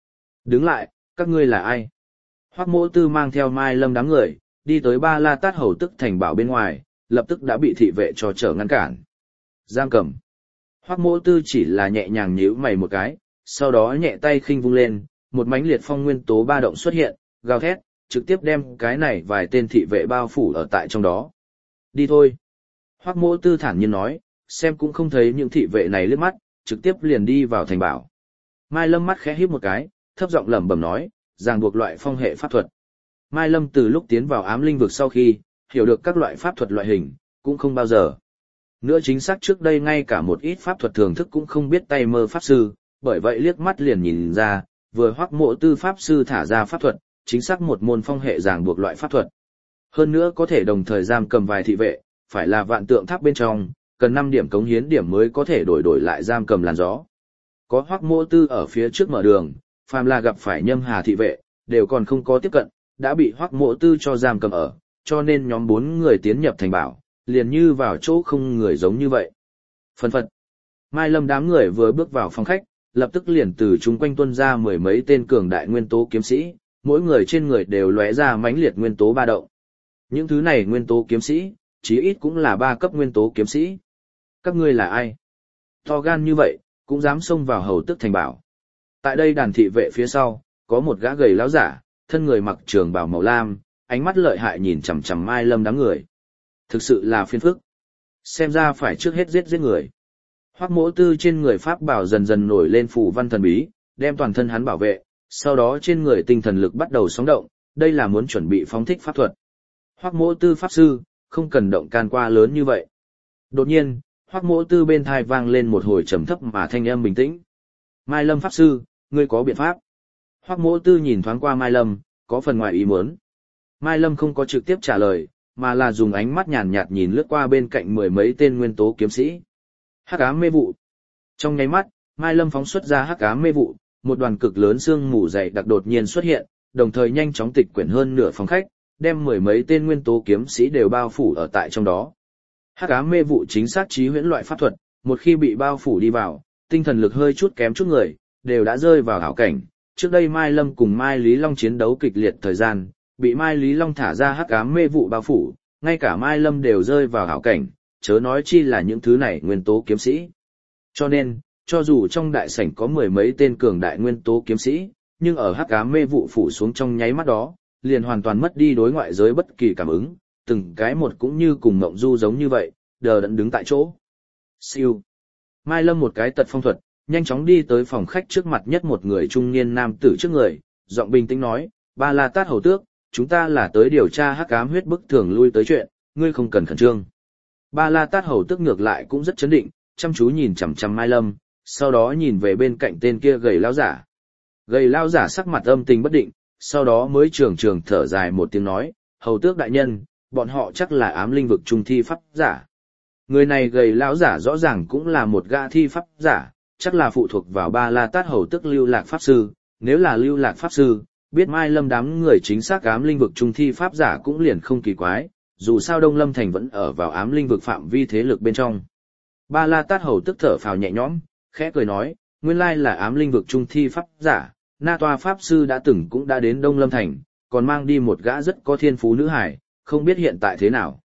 Đứng lại, các ngươi là ai? Hoắc Mỗ Tư mang theo Mai Lâm đám người, đi tới Ba La Tát Hầu Tức thành bảo bên ngoài, lập tức đã bị thị vệ cho trở ngăn cản. Giam cầm. Hoắc Mỗ Tư chỉ là nhẹ nhàng nhíu mày một cái, sau đó nhẹ tay khinh vung lên, một mãnh liệt phong nguyên tố ba động xuất hiện, gào thét, trực tiếp đem cái này vài tên thị vệ bao phủ ở tại trong đó. Đi thôi. Hoắc Mỗ Tư thản nhiên nói, xem cũng không thấy những thị vệ này liếc mắt, trực tiếp liền đi vào thành bảo. Mai Lâm mắt khẽ híp một cái, thấp giọng lẩm bẩm nói, ràng buộc loại phong hệ pháp thuật. Mai Lâm từ lúc tiến vào ám linh vực sau khi, hiểu được các loại pháp thuật loại hình, cũng không bao giờ. Nữa chính xác trước đây ngay cả một ít pháp thuật thường thức cũng không biết tay mơ pháp sư, bởi vậy liếc mắt liền nhìn ra, vừa Hoắc Mỗ Tư pháp sư thả ra pháp thuật, chính xác một môn phong hệ ràng buộc loại pháp thuật. Hơn nữa có thể đồng thời giam cầm vài thị vệ, phải là vạn tượng tháp bên trong, cần 5 điểm cống hiến điểm mới có thể đổi lại giam cầm làn gió. Có Hoắc Mỗ Tư ở phía trước mở đường, phàm là gặp phải Nhâm Hà thị vệ, đều còn không có tiếp cận, đã bị Hoắc Mỗ Tư cho giam cầm ở, cho nên nhóm 4 người tiến nhập thành bảo, liền như vào chỗ không người giống như vậy. Phân phật. Mai Lâm đám người vừa bước vào phòng khách, lập tức liền từ chúng quanh tuân ra 10 mấy tên cường đại nguyên tố kiếm sĩ, mỗi người trên người đều lóe ra mãnh liệt nguyên tố ba động. Những thứ này nguyên tố kiếm sĩ, chí ít cũng là 3 cấp nguyên tố kiếm sĩ. Các ngươi là ai? To gan như vậy, cũng dám xông vào hầu tức thành bảo. Tại đây đàn thị vệ phía sau, có một gã gầy lão giả, thân người mặc trường bào màu lam, ánh mắt lợi hại nhìn chằm chằm Mai Lâm đám người. Thực sự là phiền phức. Xem ra phải trước hết giết người. Hoắc Mỗ Tư trên người pháp bảo dần dần nổi lên phù văn thần bí, đem toàn thân hắn bảo vệ, sau đó trên người tinh thần lực bắt đầu sóng động, đây là muốn chuẩn bị phóng thích pháp thuật. Hoắc Mỗ Tư pháp sư, không cần động can qua lớn như vậy. Đột nhiên, Hoắc Mỗ Tư bên tai vang lên một hồi trầm thấp mà thanh âm bình tĩnh. Mai Lâm pháp sư, ngươi có biện pháp? Hoắc Mỗ Tư nhìn thoáng qua Mai Lâm, có phần ngoài ý muốn. Mai Lâm không có trực tiếp trả lời, mà là dùng ánh mắt nhàn nhạt nhìn lướt qua bên cạnh 10 mấy tên nguyên tố kiếm sĩ. Hắc ám mê vụ. Trong nháy mắt, Mai Lâm phóng xuất ra hắc ám mê vụ, một đoàn cực lớn sương mù dày đặc đột nhiên xuất hiện, đồng thời nhanh chóng tịch quyển hơn nửa phòng khách, đem 10 mấy tên nguyên tố kiếm sĩ đều bao phủ ở tại trong đó. Hắc ám mê vụ chính xác trí huyễn loại pháp thuật, một khi bị bao phủ đi vào, tinh thần lực hơi chút kém chút người, đều đã rơi vào ảo cảnh. Trước đây Mai Lâm cùng Mai Lý Long chiến đấu kịch liệt thời gian, bị Mai Lý Long thả ra hắc ám mê vụ bao phủ, ngay cả Mai Lâm đều rơi vào ảo cảnh, chớ nói chi là những thứ này nguyên tố kiếm sĩ. Cho nên, cho dù trong đại sảnh có 10 mấy tên cường đại nguyên tố kiếm sĩ, nhưng ở hắc ám mê vụ phủ xuống trong nháy mắt đó, liền hoàn toàn mất đi đối ngoại giới bất kỳ cảm ứng, từng cái một cũng như cùng mộng du giống như vậy, đờ đẫn đứng tại chỗ. Siêu. Mai Lâm một cái tật phong thuật, nhanh chóng đi tới phòng khách trước mặt nhất một người trung niên nam tử trước người, giọng bình tĩnh nói, Ba La Tát hầu tước, chúng ta là tới điều tra hắc ám huyết bức thường lui tới chuyện, ngươi không cần khẩn trương. Ba La Tát hầu tước ngược lại cũng rất chấn định, chăm chú nhìn chằm chằm Mai Lâm, sau đó nhìn về bên cạnh tên kia gầy lão giả. Gầy lão giả sắc mặt âm tình bất định, sau đó mới trường trường thở dài một tiếng nói, hầu tước đại nhân, bọn họ chắc là ám linh vực trung thi pháp giả. Người này gầy lão giả rõ ràng cũng là một gã thi pháp giả, chắc là phụ thuộc vào Ba La Tát hầu tước Lưu Lạc pháp sư, nếu là Lưu Lạc pháp sư, biết Mai Lâm đám người chính xác ám linh vực trung thi pháp giả cũng liền không kỳ quái, dù sao Đông Lâm thành vẫn ở vào ám linh vực phạm vi thế lực bên trong. Ba La Tát hầu tức thở phào nhẹ nhõm, khẽ cười nói, nguyên lai là ám linh vực trung thi pháp giả, Na Toa pháp sư đã từng cũng đã đến Đông Lâm thành, còn mang đi một gã rất có thiên phú nữ hải, không biết hiện tại thế nào.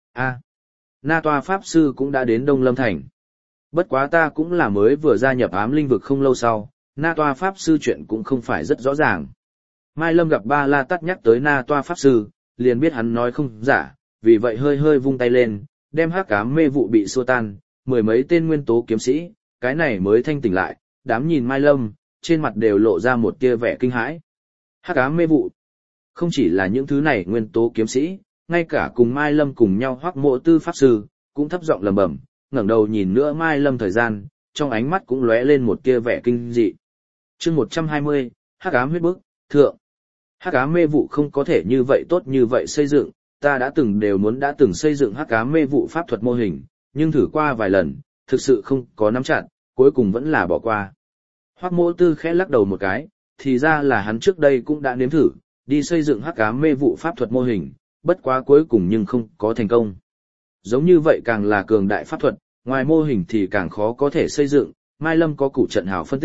Na Toa pháp sư cũng đã đến Đông Lâm thành. Bất quá ta cũng là mới vừa gia nhập ám linh vực không lâu sau, Na Toa pháp sư chuyện cũng không phải rất rõ ràng. Mai Lâm gặp Ba La Tát nhắc tới Na Toa pháp sư, liền biết hắn nói không giả, vì vậy hơi hơi vung tay lên, đem hắc ám mê vụ bị xua tan, 10 mấy tên nguyên tố kiếm sĩ, cái này mới thanh tỉnh lại, đám nhìn Mai Lâm, trên mặt đều lộ ra một tia vẻ kinh hãi. Hắc ám mê vụ, không chỉ là những thứ này nguyên tố kiếm sĩ, ngay cả cùng Mai Lâm cùng nhau Hoắc Mỗ Tư pháp sư, cũng thấp giọng lẩm bẩm, ngẩng đầu nhìn nữa Mai Lâm thời gian, trong ánh mắt cũng lóe lên một tia vẻ kinh dị. Chương 120, hắc ám huyết bức, thượng. Hắc ám mê vụ không có thể như vậy tốt như vậy xây dựng, ta đã từng xây dựng hắc ám mê vụ pháp thuật mô hình, nhưng thử qua vài lần, thực sự không có nắm chặt, cuối cùng vẫn là bỏ qua. Hoắc Mỗ Tư khẽ lắc đầu một cái, thì ra là hắn trước đây cũng đã nếm thử, đi xây dựng hắc ám mê vụ pháp thuật mô hình, bất quá cuối cùng nhưng không có thành công. Giống như vậy càng là cường đại pháp thuật, ngoài mô hình thì càng khó có thể xây dựng, Mai Lâm có củ trận hào phân tích,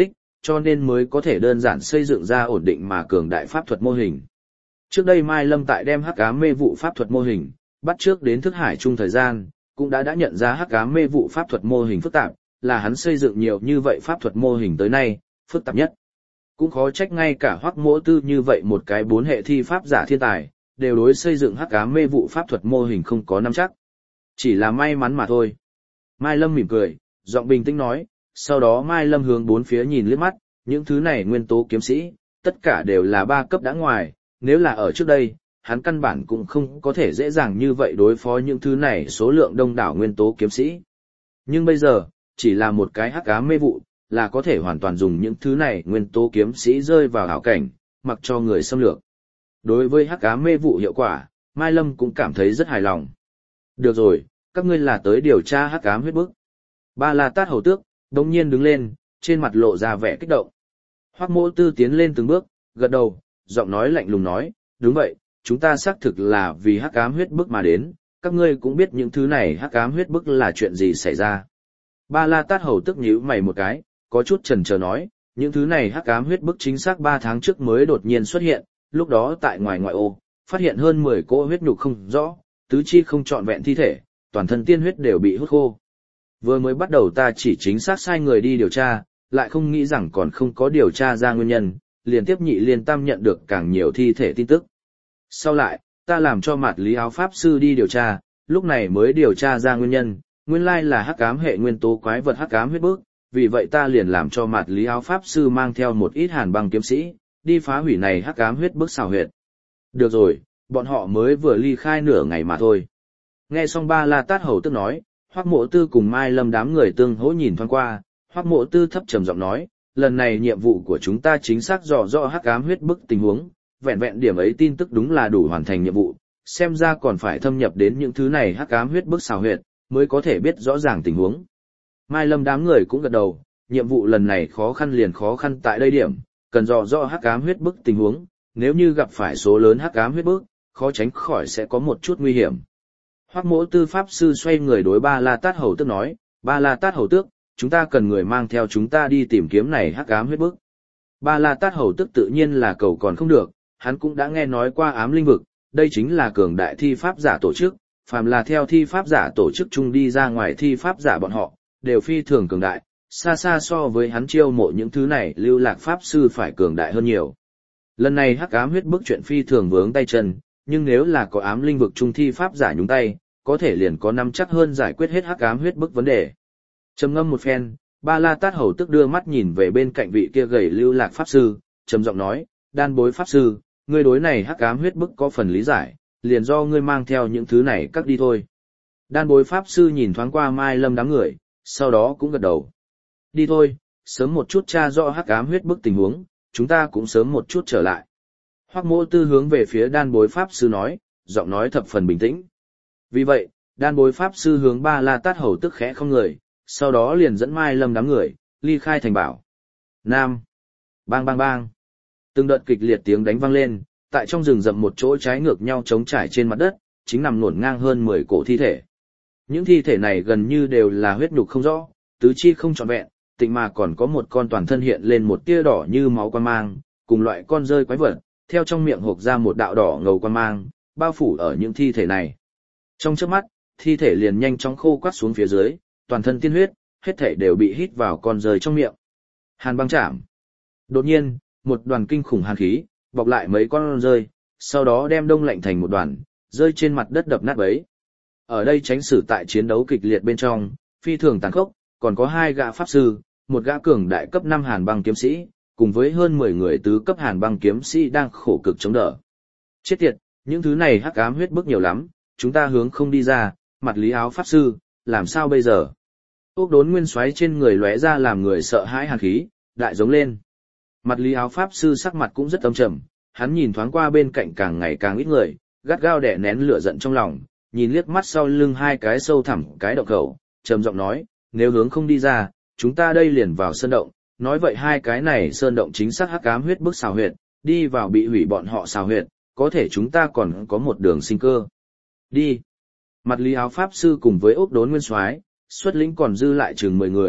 cho nên mới có thể đơn giản xây dựng ra ổn định mà cường đại pháp thuật mô hình. Trước đây Mai Lâm tại đem hắc ám mê vụ pháp thuật mô hình, bắt trước đến thức hải chung thời gian, cũng đã nhận ra hắc ám mê vụ pháp thuật mô hình phức tạp, là hắn xây dựng nhiều như vậy pháp thuật mô hình tới nay, phức tạp nhất. Cũng khó trách ngay cả Hoắc Mỗ Tư như vậy một cái 4 hệ thi pháp giả thiên tài, đều đối xây dựng hắc ám mê vụ pháp thuật mô hình không có nắm chắc. Chỉ là may mắn mà thôi. Mai Lâm mỉm cười, giọng bình tĩnh nói, sau đó Mai Lâm hướng bốn phía nhìn liếc mắt, những thứ này nguyên tố kiếm sĩ, tất cả đều là 3 cấp đã ngoài, nếu là ở trước đây, hắn căn bản cũng không có thể dễ dàng như vậy đối phó những thứ này số lượng đông đảo nguyên tố kiếm sĩ. Nhưng bây giờ, chỉ là một cái hắc ám mê vụ, là có thể hoàn toàn dùng những thứ này nguyên tố kiếm sĩ rơi vào ảo cảnh, mặc cho người xâm lược. Đối với hắc ám mê vụ hiệu quả, Mai Lâm cũng cảm thấy rất hài lòng. Được rồi, các ngươi là tới điều tra hắc ám huyết bức. Ba La Tát hầu tước, đống nhiên đứng lên, trên mặt lộ ra vẻ kích động. Hoắc Mỗ Tư tiến lên từng bước, gật đầu, giọng nói lạnh lùng nói, đúng vậy, chúng ta xác thực là vì hắc ám huyết bức mà đến, các ngươi cũng biết những thứ này hắc ám huyết bức là chuyện gì xảy ra. Ba La Tát hầu tước nhíu mày một cái, có chút chần chờ nói, những thứ này hắc ám huyết bức chính xác 3 tháng trước mới đột nhiên xuất hiện, lúc đó tại ngoại ô, phát hiện hơn 10 cỗ huyết nhục không rõ, tứ chi không trọn vẹn thi thể, toàn thân tiên huyết đều bị hút khô. Vừa mới bắt đầu ta chỉ chính xác sai người đi điều tra, lại không nghĩ rằng còn không có điều tra ra nguyên nhân, liền tiếp nhị liên tam nhận được càng nhiều thi thể tin tức. Sau lại, ta làm cho Mạt Lý Áo Pháp Sư đi điều tra, lúc này mới điều tra ra nguyên nhân, nguyên lai là hắc ám hệ nguyên tố quái vật hắc ám huyết bức, vì vậy ta liền làm cho Mạt Lý Áo Pháp Sư mang theo một ít hàn băng kiếm sĩ, đi phá hủy này hắc ám huyết bức xào huyệt. Được rồi, bọn họ mới vừa ly khai nửa ngày mà thôi. Nghe xong Ba La Tát hầu tước nói, Hoắc Mỗ Tư cùng Mai Lâm đám người tương hỗ nhìn thoáng qua, Hoắc Mỗ Tư thấp trầm giọng nói, lần này nhiệm vụ của chúng ta chính xác dò rõ hắc ám huyết bức tình huống, vẹn vẹn điểm ấy tin tức đúng là đủ hoàn thành nhiệm vụ, xem ra còn phải thâm nhập đến những thứ này hắc ám huyết bức xào huyệt, mới có thể biết rõ ràng tình huống. Mai Lâm đám người cũng gật đầu, nhiệm vụ lần này khó khăn liền khó khăn tại đây điểm, cần dò rõ hắc ám huyết bức tình huống, nếu như gặp phải số lớn hắc ám huyết bức, khó tránh khỏi sẽ có một chút nguy hiểm. Hoắc Mỗ Tư pháp sư xoay người đối Ba La Tát hầu tước nói, Ba La Tát hầu tước, chúng ta cần người mang theo chúng ta đi tìm kiếm này hắc ám huyết bức. Ba La Tát hầu tước tự nhiên là cầu còn không được, hắn cũng đã nghe nói qua ám linh vực, đây chính là cường đại thi pháp giả tổ chức, phàm là theo thi pháp giả tổ chức chung đi ra ngoài thi pháp giả bọn họ, đều phi thường cường đại, xa xa so với hắn chiêu mộ những thứ này lưu lạc pháp sư phải cường đại hơn nhiều. Lần này hắc ám huyết bức chuyện phi thường vướng tay chân, nhưng nếu là có ám linh vực trung thi pháp giả nhúng tay, có thể liền có nắm chắc hơn giải quyết hết hắc ám huyết bức vấn đề. Trầm ngâm một phen, Ba La Tát hầu tức đưa mắt nhìn về bên cạnh vị kia gầy lưu lạc pháp sư, trầm giọng nói, Đan Bối pháp sư, ngươi đối này hắc ám huyết bức có phần lý giải, liền do ngươi mang theo những thứ này cắt đi thôi. Đan Bối pháp sư nhìn thoáng qua Mai Lâm đám người, sau đó cũng gật đầu. Đi thôi, sớm một chút tra rõ hắc ám huyết bức tình huống, chúng ta cũng sớm một chút trở lại. Hoắc Mỗ Tư hướng về phía Đan Bối pháp sư nói, giọng nói thập phần bình tĩnh. Vì vậy, Đan Bối pháp sư hướng Ba La Tát hầu tức khẽ không người, sau đó liền dẫn Mai Lâm đám người ly khai thành bảo. Nam, bang bang bang, từng đợt kịch liệt tiếng đánh vang lên, tại trong rừng rậm một chỗ trái ngược nhau trống trải trên mặt đất, chính nằm luồn ngang hơn 10 cổ thi thể. Những thi thể này gần như đều là huyết nhục không rõ, tứ chi không trọn vẹn, tịnh mà còn có một con toàn thân hiện lên một tia đỏ như máu quan mang, cùng loại con rơi quái vật, theo trong miệng hộc ra một đạo đỏ ngầu quan mang, bao phủ ở những thi thể này. Trong chớp mắt, thi thể liền nhanh chóng khô quắt xuống phía dưới, toàn thân tiên huyết, hết thể đều bị hít vào con rơi trong miệng. Hàn băng chạm. Đột nhiên, một đoàn kinh khủng hàn khí, bọc lại mấy con rơi, sau đó đem đông lạnh thành một đoàn, rơi trên mặt đất đập nát bấy. Ở đây tránh xử tại chiến đấu kịch liệt bên trong, phi thường tàn khốc, còn có 2 gã pháp sư, một gã cường đại cấp 5 hàn băng kiếm sĩ, cùng với hơn 10 người tứ cấp hàn băng kiếm sĩ đang khổ cực chống đỡ. Chết tiệt, những thứ này hắc ám huyết bức nhiều lắm, chúng ta hướng không đi ra, Mặt Lý Áo pháp sư, làm sao bây giờ? Ốc Đốn Nguyên Soái trên người lóe ra làm người sợ hãi hàn khí, đại giống lên. Mặt Lý Áo pháp sư sắc mặt cũng rất âm trầm, hắn nhìn thoáng qua bên cạnh càng ngày càng ít người, gắt gao đè nén lửa giận trong lòng, nhìn liếc mắt sau lưng 2 cái sâu thẳm cái động khẩu, trầm giọng nói, nếu hướng không đi ra, chúng ta đây liền vào sơn động, nói vậy 2 cái này sơn động chính xác hắc ám huyết bức xào huyệt, đi vào bị hủy bọn họ xào huyệt, có thể chúng ta còn có một đường sinh cơ. Đi. Mặt Lý Áo pháp sư cùng với Ốc Đốn Nguyên Soái, xuất lĩnh còn dư lại chừng 10 người,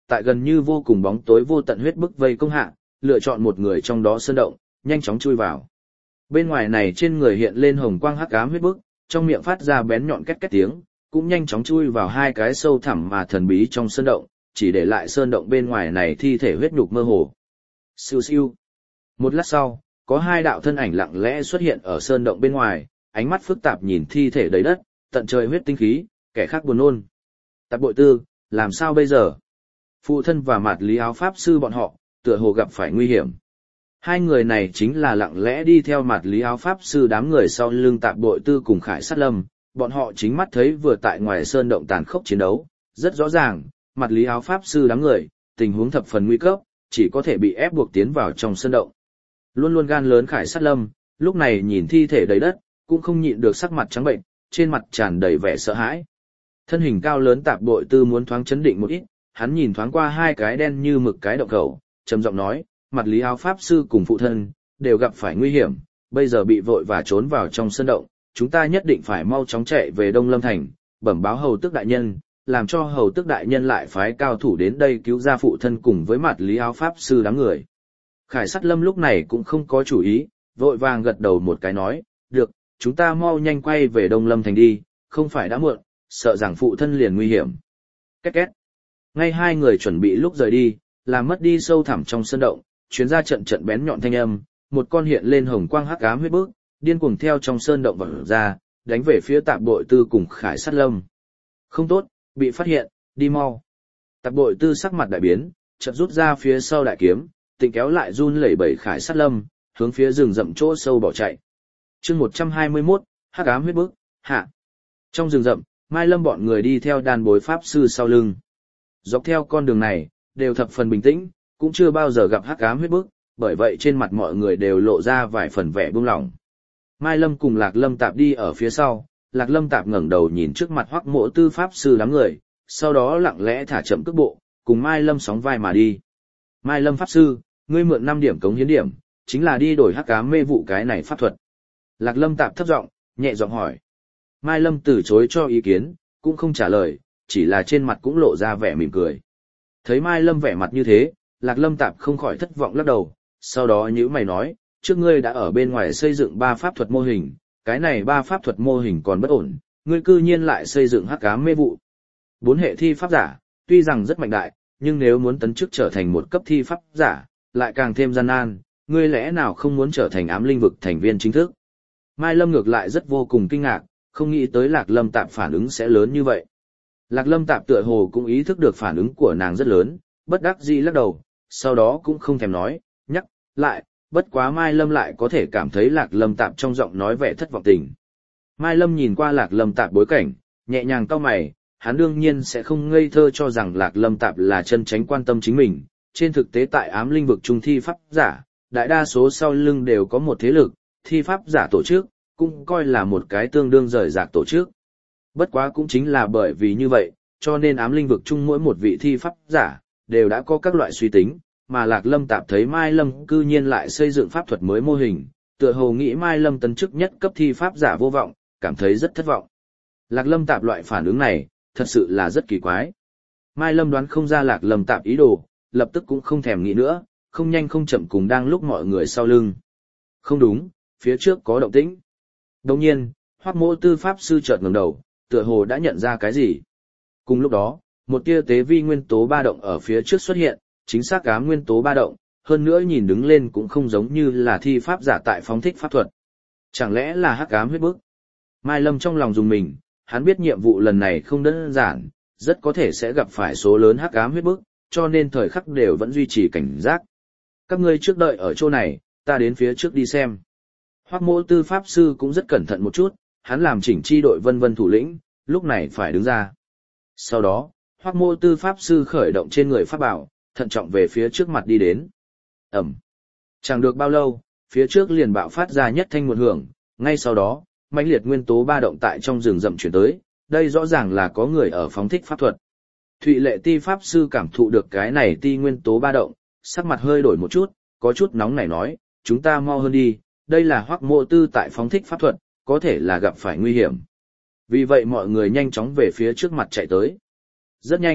tại gần như vô cùng bóng tối vô tận huyết bức vây công hạ, lựa chọn một người trong đó sơn động, nhanh chóng chui vào. Bên ngoài này trên người hiện lên hồng quang hắc ám huyết bức, trong miệng phát ra bén nhọn két két tiếng, cũng nhanh chóng chui vào hai cái sâu thẳm mà thần bí trong sơn động, chỉ để lại sơn động bên ngoài này thi thể huyết nhục mơ hồ. Siêu siêu. Một lát sau, có hai đạo thân ảnh lặng lẽ xuất hiện ở sơn động bên ngoài, ánh mắt phức tạp nhìn thi thể đầy đất, tận trời huyết tinh khí, kẻ khác buồn nôn. Tạp Bội Tư, làm sao bây giờ? Phụ thân và Mạt Lý Áo Pháp Sư bọn họ, tựa hồ gặp phải nguy hiểm. Hai người này chính là lặng lẽ đi theo Mạt Lý Áo Pháp Sư đám người sau lưng Tạp Bội Tư cùng Khải Sát Lâm, bọn họ chính mắt thấy vừa tại ngoài sơn động tàn khốc chiến đấu, rất rõ ràng, Mạt Lý Áo Pháp Sư đám người, tình huống thập phần nguy cấp, chỉ có thể bị ép buộc tiến vào trong sơn động. Luôn luôn gan lớn Khải Sát Lâm, lúc này nhìn thi thể đầy đất, cũng không nhịn được sắc mặt trắng bệnh, trên mặt tràn đầy vẻ sợ hãi. Thân hình cao lớn Tạp Bội Tư muốn thoáng chấn định một ít, hắn nhìn thoáng qua hai cái đen như mực cái động khẩu, trầm giọng nói, Mạt Lý Áo Pháp Sư cùng phụ thân, đều gặp phải nguy hiểm, bây giờ bị vội và trốn vào trong sơn động, chúng ta nhất định phải mau chóng chạy về Đông Lâm Thành, bẩm báo Hầu Tước đại nhân, làm cho Hầu Tước đại nhân lại phái cao thủ đến đây cứu ra phụ thân cùng với Mạt Lý Áo Pháp Sư đám người. Khải Sát Lâm lúc này cũng không có chủ ý, vội vàng gật đầu một cái nói, được, chúng ta mau nhanh quay về Đông Lâm Thành đi, không phải đã muộn, sợ rằng phụ thân liền nguy hiểm. Két két. Ngay hai người chuẩn bị lúc rời đi, làm mất đi sâu thẳm trong sơn động, chuyến ra trận trận bén nhọn thanh âm, một con hiện lên hồng quang hắc ám huyết bức, điên cuồng theo trong sơn động vọt ra, đánh về phía Tạp Bội Tư cùng Khải Sát Lâm. Không tốt, bị phát hiện, đi mau. Tạp Bội Tư sắc mặt đại biến, chợt rút ra phía sau đại kiếm, định kéo lại run lẩy bẩy Khải Sát Lâm, hướng phía rừng rậm chỗ sâu bỏ chạy. Chương 121, hắc ám huyết bức, hạ. Trong rừng rậm, Mai Lâm bọn người đi theo đàn bối pháp sư sau lưng. Dọc theo con đường này, đều thập phần bình tĩnh, cũng chưa bao giờ gặp hắc ám huyết bức, bởi vậy trên mặt mọi người đều lộ ra vài phần vẻ buông lỏng. Mai Lâm cùng Lạc Lâm Tạp đi ở phía sau, Lạc Lâm Tạp ngẩng đầu nhìn trước mặt Hoắc Mộ Tư pháp sư đám người, sau đó lặng lẽ thả chậm cước bộ, cùng Mai Lâm sóng vai mà đi. Mai Lâm pháp sư, ngươi mượn 5 điểm cống hiến điểm, chính là đi đổi hắc ám mê vụ cái này pháp thuật. Lạc Lâm Tạp thấp giọng, nhẹ giọng hỏi. Mai Lâm từ chối cho ý kiến, cũng không trả lời, chỉ là trên mặt cũng lộ ra vẻ mỉm cười. Thấy Mai Lâm vẻ mặt như thế, Lạc Lâm Tạp không khỏi thất vọng lắc đầu, sau đó nhíu mày nói, trước ngươi đã ở bên ngoài xây dựng 3 pháp thuật mô hình, cái này 3 pháp thuật mô hình còn bất ổn, ngươi cư nhiên lại xây dựng hắc ám mê vụ. 4 hệ thi pháp giả, tuy rằng rất mạnh đại, nhưng nếu muốn tấn chức trở thành một cấp thi pháp giả, lại càng thêm gian nan, ngươi lẽ nào không muốn trở thành ám linh vực thành viên chính thức? Mai Lâm ngược lại rất vô cùng kinh ngạc, không nghĩ tới Lạc Lâm Tạp phản ứng sẽ lớn như vậy. Lạc Lâm Tạp tựa hồ cũng ý thức được phản ứng của nàng rất lớn, bất đắc dĩ lắc đầu, sau đó cũng không thèm nói, nhắc lại, bất quá Mai Lâm lại có thể cảm thấy Lạc Lâm Tạp trong giọng nói vẻ thất vọng tình. Mai Lâm nhìn qua Lạc Lâm Tạp bối cảnh, nhẹ nhàng cau mày, hắn đương nhiên sẽ không ngây thơ cho rằng Lạc Lâm Tạp là chân tránh quan tâm chính mình, trên thực tế tại ám linh vực trung thi pháp giả, đại đa số sau lưng đều có một thế lực, thi pháp giả tổ chức, cũng coi là một cái tương đương rời rạc tổ chức. Bất quá cũng chính là bởi vì như vậy, cho nên ám linh vực chung mỗi một vị thi pháp giả, đều đã có các loại suy tính, mà Lạc Lâm Tạp thấy Mai Lâm cư nhiên lại xây dựng pháp thuật mới mô hình, tựa hồ nghĩ Mai Lâm tấn chức nhất cấp thi pháp giả vô vọng, cảm thấy rất thất vọng. Lạc Lâm Tạp loại phản ứng này, thật sự là rất kỳ quái. Mai Lâm đoán không ra Lạc Lâm Tạp ý đồ, lập tức cũng không thèm nghĩ nữa, không nhanh không chậm cùng đang lúc mọi người sau lưng. Không đúng, phía trước có động tĩnh. Đồng nhiên, Hoắc Mộ Tư pháp sư chợt ngẩng đầu, tựa hồ đã nhận ra cái gì. Cùng lúc đó, một tia tế vi nguyên tố ba động ở phía trước xuất hiện, chính xác ám nguyên tố ba động, hơn nữa nhìn đứng lên cũng không giống như là thi pháp giả tại phóng thích pháp thuật. Chẳng lẽ là hắc ám huyết bức? Mai Lâm trong lòng dùng mình, hắn biết nhiệm vụ lần này không đơn giản, rất có thể sẽ gặp phải số lớn hắc ám huyết bức, cho nên thời khắc đều vẫn duy trì cảnh giác. Các ngươi trước đợi ở chỗ này, ta đến phía trước đi xem. Hoắc Mộ Tư pháp sư cũng rất cẩn thận một chút, hắn làm chỉnh chi đội vân vân thủ lĩnh, lúc này phải đứng ra. Sau đó, Hoắc Mộ Tư pháp sư khởi động trên người pháp bảo, thận trọng về phía trước mặt đi đến. Ẩm. Chẳng được bao lâu, phía trước liền bạo phát ra nhất thanh một hưởng, ngay sau đó, mãnh liệt nguyên tố ba động tại trong rừng rậm chuyển tới, đây rõ ràng là có người ở phóng thích pháp thuật. Thụy Lệ Ti pháp sư cảm thụ được cái này ti nguyên tố ba động, sắc mặt hơi đổi một chút, có chút nóng nảy nói, chúng ta mau hơn đi, đây là Hoắc Mộ Tư tại phóng thích pháp thuật, có thể là gặp phải nguy hiểm. Vì vậy mọi người nhanh chóng về phía trước mặt chạy tới. Rất nhanh,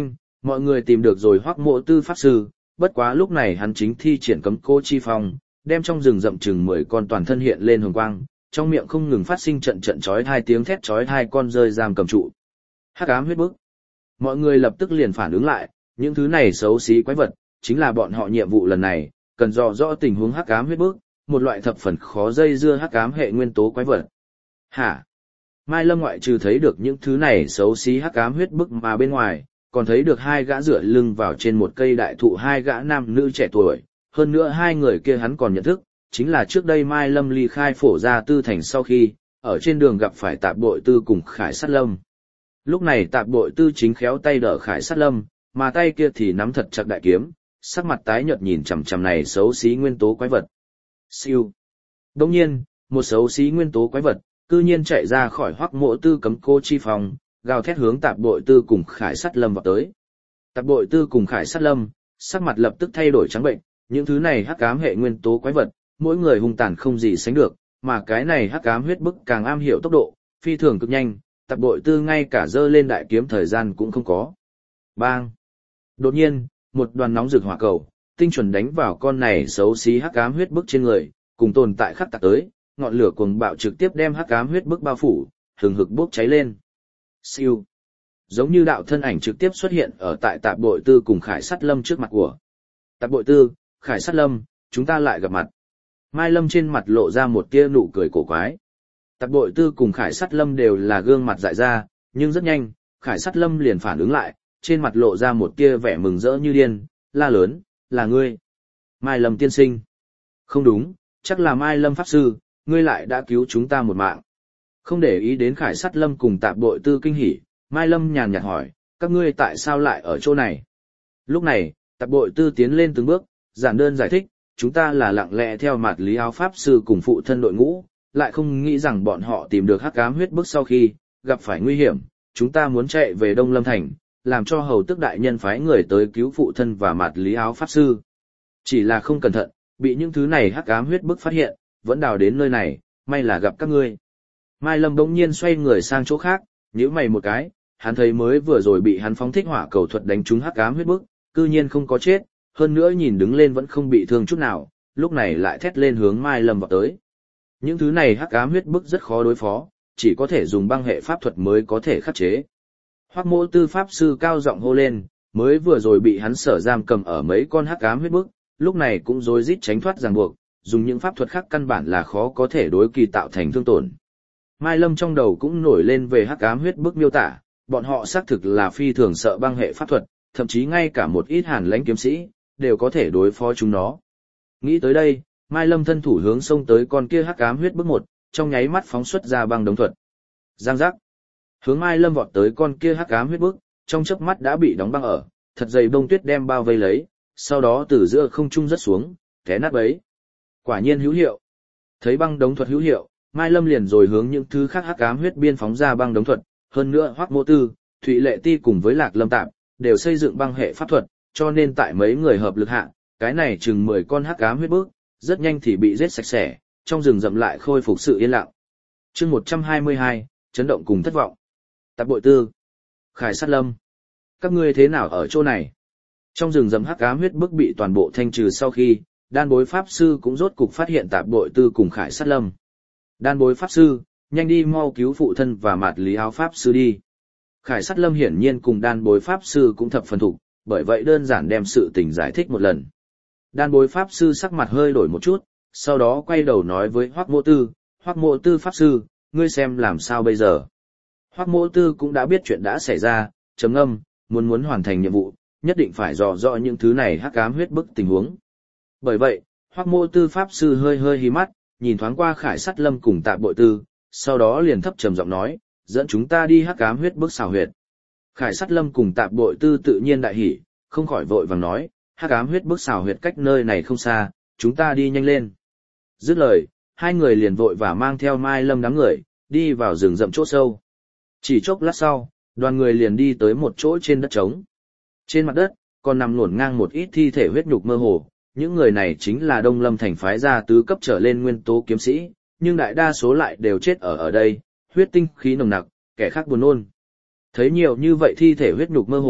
Mọi người tìm được rồi Hoắc Mộ Tư pháp sư, bất quá lúc này hắn chính thi triển cấm cô chi phong, đem trong rừng rậm chừng 10 con toàn thân hiện lên hồng quang, trong miệng không ngừng phát sinh trận trận chói hai tiếng thét chói hai con rơi giam cầm trụ. Hắc ám huyết bức. Mọi người lập tức liền phản ứng lại, những thứ này xấu xí quái vật, chính là bọn họ nhiệm vụ lần này, cần dò rõ tình huống hắc ám huyết bức, một loại thập phần khó dây dưa hắc ám hệ nguyên tố quái vật. Hả? Mai Lâm ngoại trừ thấy được những thứ này xấu xí hắc ám huyết bức mà bên ngoài, còn thấy được hai gã dựa lưng vào trên một cây đại thụ, hai gã nam nữ trẻ tuổi, hơn nữa hai người kia hắn còn nhận thức, chính là trước đây Mai Lâm ly khai Phổ Gia Tư thành sau khi, ở trên đường gặp phải Tạp Bội Tư cùng Khải Sát Lâm. Lúc này Tạp Bội Tư chính khéo tay đỡ Khải Sát Lâm, mà tay kia thì nắm thật chặt đại kiếm, sắc mặt tái nhợt nhìn chằm chằm này xấu xí nguyên tố quái vật. Siêu. Đương nhiên, một xấu xí nguyên tố quái vật, cư nhiên chạy ra khỏi Hoắc Mộ Tư cấm cô chi phòng, gào thét hướng Tạp Bội Tư cùng Khải Sát Lâm vào tới. Tạp Bội Tư cùng Khải Sát Lâm, sắc mặt lập tức thay đổi trắng bệnh, những thứ này hắc ám hệ nguyên tố quái vật, mỗi người hung tàn không gì sánh được, mà cái này hắc ám huyết bức càng am hiểu tốc độ, phi thường cực nhanh, Tạp Bội Tư ngay cả giơ lên đại kiếm thời gian cũng không có. Bang! Đột nhiên, một đoàn nóng rực hỏa cầu, tinh chuẩn đánh vào con này xấu xí hắc ám huyết bức trên người, cùng tồn tại khắc tạc tới, ngọn lửa cuồng bạo trực tiếp đem hắc ám huyết bức bao phủ, hừng hực bốc cháy lên. Siêu! Giống như đạo thân ảnh trực tiếp xuất hiện ở tại Tạp Bội Tư cùng Khải Sát Lâm trước mặt của. Tạp Bội Tư, Khải Sát Lâm, chúng ta lại gặp mặt. Mai Lâm trên mặt lộ ra một tia nụ cười cổ quái. Tạp Bội Tư cùng Khải Sát Lâm đều là gương mặt dại ra, nhưng rất nhanh, Khải Sát Lâm liền phản ứng lại, trên mặt lộ ra một tia vẻ mừng rỡ như điên, la lớn, là ngươi. Mai Lâm tiên sinh. Không đúng, chắc là Mai Lâm pháp sư, ngươi lại đã cứu chúng ta một mạng. Không để ý đến Khải Sát Lâm cùng Tạp Bội Tư kinh hỉ, Mai Lâm nhàn nhạt hỏi, các ngươi tại sao lại ở chỗ này? Lúc này, Tạp Bội Tư tiến lên từng bước, giản đơn giải thích, chúng ta là lặng lẽ theo mặt Lý Áo Pháp Sư cùng phụ thân đội ngũ, lại không nghĩ rằng bọn họ tìm được hắc ám huyết bức sau khi, gặp phải nguy hiểm, chúng ta muốn chạy về Đông Lâm Thành, làm cho hầu tức đại nhân phái người tới cứu phụ thân và mặt Lý Áo Pháp Sư. Chỉ là không cẩn thận, bị những thứ này hắc ám huyết bức phát hiện, vẫn đào đến nơi này, may là gặp các ngươi. Mai Lâm bỗng nhiên xoay người sang chỗ khác, nhíu mày một cái, hắn thấy mới vừa rồi bị hắn phóng thích hỏa cầu thuật đánh trúng hắc ám huyết bức, cư nhiên không có chết, hơn nữa nhìn đứng lên vẫn không bị thương chút nào, lúc này lại thét lên hướng Mai Lâm vào tới. Những thứ này hắc ám huyết bức rất khó đối phó, chỉ có thể dùng băng hệ pháp thuật mới có thể khắc chế. Hoắc Mộ Tư pháp sư cao giọng hô lên, mới vừa rồi bị hắn sở giam cầm ở mấy con hắc ám huyết bức, lúc này cũng rối rít tránh thoát ràng buộc, dùng những pháp thuật khác căn bản là khó có thể đối kỳ tạo thành thương tổn. Mai Lâm trong đầu cũng nổi lên về hắc ám huyết bức miêu tả, bọn họ xác thực là phi thường sợ băng hệ pháp thuật, thậm chí ngay cả một ít hàn lãnh kiếm sĩ đều có thể đối phó chúng nó. Nghĩ tới đây, Mai Lâm thân thủ hướng xông tới con kia hắc ám huyết bức một, trong nháy mắt phóng xuất ra băng đống thuật. Giang giác. Hướng Mai Lâm vọt tới con kia hắc ám huyết bức, trong chớp mắt đã bị đóng băng ở, thật dày bông tuyết đem bao vây lấy, sau đó từ giữa không trung rớt xuống, té nát bấy. Quả nhiên hữu hiệu. Thấy băng đống thuật hữu hiệu, Mai Lâm liền rồi hướng những thứ khác hắc ám huyết biên phóng ra băng đống thuật, hơn nữa Hoắc Mộ Tư, Thụy Lệ Ti cùng với Lạc Lâm Tạm đều xây dựng băng hệ pháp thuật, cho nên tại mấy người hợp lực hạ, cái này chừng 10 con hắc ám huyết bức, rất nhanh thì bị giết sạch sẽ, trong rừng rậm lại khôi phục sự yên lặng. Chương 122, chấn động cùng thất vọng. Tạp Bội Tư, Khải Sát Lâm, các ngươi thế nào ở chỗ này? Trong rừng rậm hắc ám huyết bức bị toàn bộ thanh trừ sau khi, Đan Bối pháp sư cũng rốt cục phát hiện Tạp Bội Tư cùng Khải Sát Lâm. Đan Bối pháp sư, nhanh đi mau cứu phụ thân và mạt Lý Áo pháp sư đi. Khải Sát Lâm hiển nhiên cùng Đan Bối pháp sư cũng thập phần thục, bởi vậy đơn giản đem sự tình giải thích một lần. Đan Bối pháp sư sắc mặt hơi đổi một chút, sau đó quay đầu nói với Hoắc Mộ Tư pháp sư, ngươi xem làm sao bây giờ. Hoắc Mộ Tư cũng đã biết chuyện đã xảy ra, trầm ngâm, muốn hoàn thành nhiệm vụ, nhất định phải dò rõ những thứ này hắc ám huyết bức tình huống. Bởi vậy, Hoắc Mộ Tư pháp sư hơi hí mắt, nhìn thoáng qua Khải Sát Lâm cùng Tạp Bội Tư, sau đó liền thấp trầm giọng nói, dẫn chúng ta đi hắc ám huyết bức xào huyệt. Khải Sát Lâm cùng Tạp Bội Tư tự nhiên đại hỉ, không khỏi vội vàng nói, hắc ám huyết bức xào huyệt cách nơi này không xa, chúng ta đi nhanh lên. Dứt lời, hai người liền vội và mang theo Mai Lâm đám người, đi vào rừng rậm chỗ sâu. Chỉ chốc lát sau, đoàn người liền đi tới một chỗ trên đất trống. Trên mặt đất, còn nằm luồn ngang một ít thi thể huyết nhục mơ hồ, những người này chính là Đông Lâm thành phái gia tứ cấp trở lên nguyên tố kiếm sĩ, nhưng đại đa số lại đều chết ở đây, huyết tinh khí nồng nặc, kẻ khác buồn nôn. Thấy nhiều như vậy thi thể huyết nhục mơ hồ,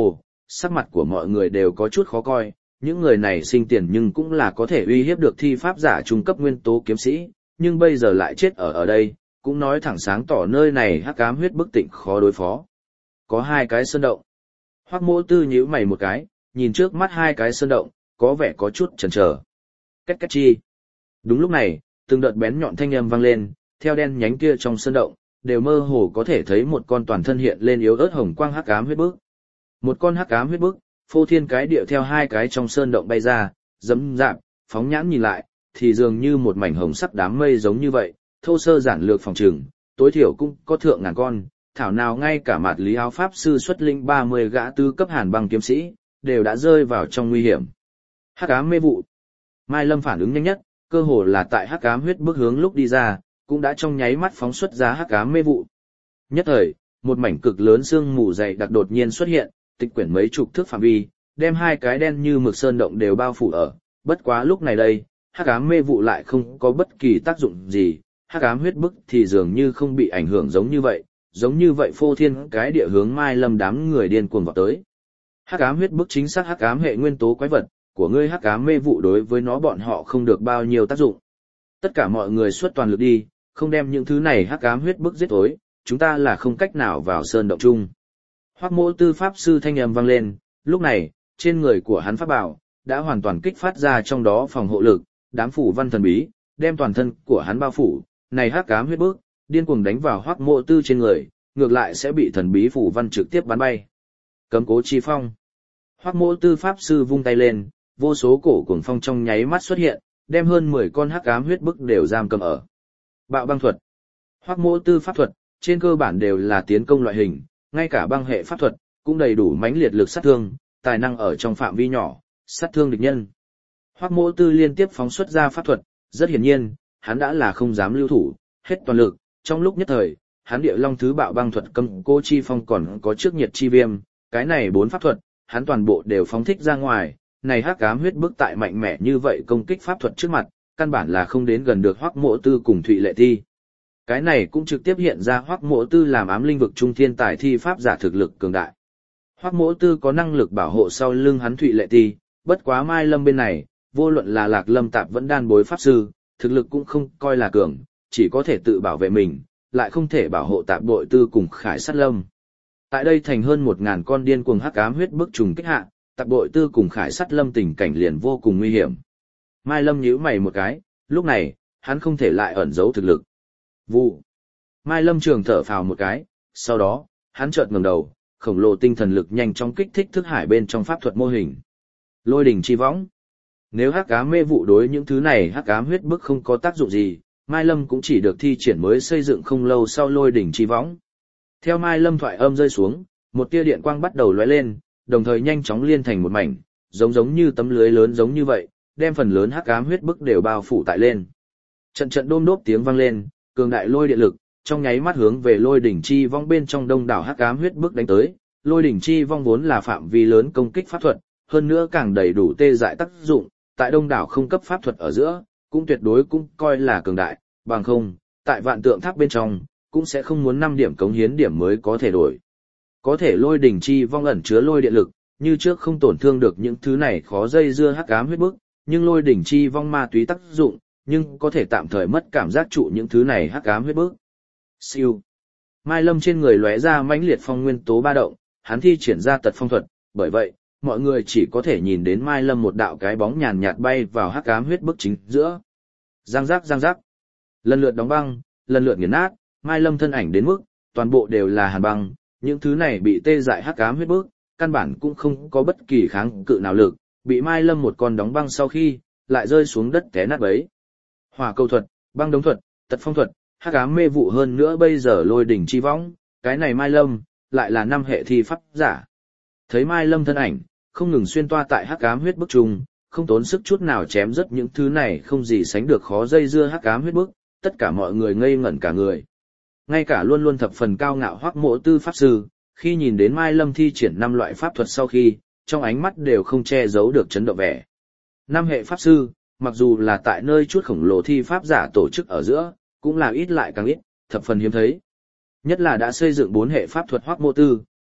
sắc mặt của mọi người đều có chút khó coi, những người này sinh tiền nhưng cũng là có thể uy hiếp được thi pháp giả trung cấp nguyên tố kiếm sĩ, nhưng bây giờ lại chết ở đây, cũng nói thẳng sáng tỏ nơi này hắc ám huyết bức tịnh khó đối phó. Có 2 cái sơn động. Hoắc Mỗ Tư nhíu mày một cái, nhìn trước mắt 2 cái sơn động, có vẻ có chút chần chờ. Két két chi. Đúng lúc này, từng đợt bén nhọn thanh âm vang lên, theo đen nhánh kia trong sơn động, đều mơ hồ có thể thấy một con toàn thân hiện lên yếu ớt hồng quang hắc ám huyết bức. Một con hắc ám huyết bức, phô thiên cái địa theo 2 cái trong sơn động bay ra, dẫm dạp, phóng nhãn nhìn lại, thì dường như một mảnh hồng sắc đám mây giống như vậy, thô sơ giản lược phòng trừng, tối thiểu cũng có thượng ngàn con, thảo nào ngay cả Mạt Lý áo pháp sư xuất linh 30 gã tứ cấp hàn băng kiếm sĩ, đều đã rơi vào trong nguy hiểm. Hắc ám mê vụ. Mai Lâm phản ứng nhanh nhất, cơ hồ là tại hắc ám huyết bức hướng lúc đi ra, cũng đã trong nháy mắt phóng xuất ra hắc ám mê vụ. Nhất thời, một mảnh cực lớn sương mù dày đặc đột nhiên xuất hiện, tịch quyển mấy chục thước phạm vi, đem 2 cái đen như mực sơn động đều bao phủ ở. Bất quá lúc này đây, hắc ám mê vụ lại không có bất kỳ tác dụng gì, hắc ám huyết bức thì dường như không bị ảnh hưởng giống như vậy phô thiên cái địa hướng Mai Lâm đám người điên cuồng vào tới. Hắc ám huyết bức chính xác hắc ám hệ nguyên tố quái vật, của ngươi hắc ám mê vụ đối với nó bọn họ không được bao nhiêu tác dụng. Tất cả mọi người xuất toàn lực đi, không đem những thứ này hắc ám huyết bức giết tối, chúng ta là không cách nào vào sơn động chung. Hoắc Mỗ Tư pháp sư thanh âm vang lên, lúc này, trên người của hắn pháp bảo đã hoàn toàn kích phát ra trong đó phòng hộ lực, đám phủ văn thần bí, đem toàn thân của hắn bao phủ, này hắc ám huyết bức, điên cuồng đánh vào Hoắc Mỗ Tư trên người, ngược lại sẽ bị thần bí phủ văn trực tiếp bắn bay. Cấm cố chi phong. Hoắc Mỗ Tư pháp sư vung tay lên, vô số cổ cuồng phong trong nháy mắt xuất hiện, đem hơn 10 con hắc ám huyết bức đều giam cầm ở. Bạo băng thuật. Hoắc Mỗ Tư pháp thuật, trên cơ bản đều là tiến công loại hình, ngay cả băng hệ pháp thuật cũng đầy đủ mãnh liệt lực sát thương, tài năng ở trong phạm vi nhỏ, sát thương địch nhân. Hoắc Mỗ Tư liên tiếp phóng xuất ra pháp thuật, rất hiển nhiên, hắn đã là không dám lưu thủ, hết toàn lực, trong lúc nhất thời, hắn Địa Long thứ bạo băng thuật cấm cô chi phong còn có trước nhiệt chi viêm, cái này 4 pháp thuật, hắn toàn bộ đều phóng thích ra ngoài, này hắc ám huyết bức tại mạnh mẽ như vậy công kích pháp thuật trước mặt, căn bản là không đến gần được Hoắc Mỗ Tư cùng Thụy Lệ Thi. Cái này cũng trực tiếp hiện ra Hoắc Mỗ Tư làm ám linh vực trung thiên tài thi pháp giả thực lực cường đại. Hoắc Mỗ Tư có năng lực bảo hộ sau lưng hắn Thụy Lệ Thi, bất quá Mai Lâm bên này, vô luận là Lạc Lâm Tạp vẫn đan bối pháp sư, thực lực cũng không coi là cường, chỉ có thể tự bảo vệ mình, lại không thể bảo hộ Tạp Bội Tư cùng Khải Sát Lâm. Tại đây thành hơn 1000 con điên cuồng hắc ám huyết bức trùng kích hạ, Tạp Bội Tư cùng Khải Sát Lâm tình cảnh liền vô cùng nguy hiểm. Mai Lâm nhíu mày một cái, lúc này, hắn không thể lại ẩn giấu thực lực. Vụ. Mai Lâm trường thở phào một cái, sau đó, hắn chợt ngẩng đầu, khổng lồ tinh thần lực nhanh chóng kích thích thức hải bên trong pháp thuật mô hình. Lôi đỉnh chi võng. Nếu hắc ám mê vụ đối những thứ này hắc ám huyết bức không có tác dụng gì, Mai Lâm cũng chỉ được thi triển mới xây dựng không lâu sau lôi đỉnh chi võng. Theo Mai Lâm thoại âm rơi xuống, một tia điện quang bắt đầu lóe lên, đồng thời nhanh chóng liên thành một mảnh, giống như tấm lưới lớn giống như vậy, đem phần lớn hắc ám huyết bức đều bao phủ tại lên. Trận trận đôm đốp tiếng vang lên, cường đại lôi điện lực, trong nháy mắt hướng về lôi đỉnh chi vong bên trong đông đảo hắc ám huyết bức đánh tới. Lôi đỉnh chi vong vốn là phạm vi lớn công kích pháp thuật, hơn nữa càng đầy đủ tê dại tác dụng, tại đông đảo không cấp pháp thuật ở giữa, cũng tuyệt đối cũng coi là cường đại, bằng không, tại vạn tượng tháp bên trong, cũng sẽ không muốn 5 điểm cống hiến điểm mới có thể đổi. Có thể lôi đỉnh chi vong ẩn chứa lôi điện lực, như trước không tổn thương được những thứ này khó dây dưa hắc ám huyết bức, nhưng lôi đỉnh chi vong ma túy tác dụng, nhưng có thể tạm thời mất cảm giác trụ những thứ này hắc ám huyết bức. Siêu. Mai Lâm trên người lóe ra mãnh liệt phong nguyên tố ba động, hắn thi triển ra tật phong thuật, bởi vậy, mọi người chỉ có thể nhìn đến Mai Lâm một đạo cái bóng nhàn nhạt bay vào hắc ám huyết bức chính giữa. Giang giác, lần lượt đóng băng, lần lượt nghiền nát, Mai Lâm thân ảnh đến mức toàn bộ đều là hàn băng, những thứ này bị tê dại hắc ám huyết bức, căn bản cũng không có bất kỳ kháng cự nào lực, bị Mai Lâm một con đóng băng sau khi lại rơi xuống đất té nát bấy. Hỏa cầu thuật, băng đống thuật, tật phong thuật, hắc ám mê vụ hơn nữa bây giờ lôi đỉnh chi võng, cái này Mai Lâm lại là 5 hệ thi pháp giả. Thấy Mai Lâm thân ảnh không ngừng xuyên toa tại hắc ám huyết bức trùng, không tốn sức chút nào chém rất những thứ này không gì sánh được khó dây dưa hắc ám huyết bức, tất cả mọi người ngây ngẩn cả người. Ngay cả luôn luôn thập phần cao ngạo Hoắc Mỗ Tư pháp sư, khi nhìn đến Mai Lâm thi triển 5 loại pháp thuật sau khi, trong ánh mắt đều không che giấu được chấn động vẻ. 5 hệ pháp sư, mặc dù là tại nơi chút khổng lồ thi pháp giả tổ chức ở giữa, cũng là ít lại càng ít, thập phần hiếm thấy. Nhất là đã xây dựng 4 hệ pháp thuật Hoắc Mỗ Tư,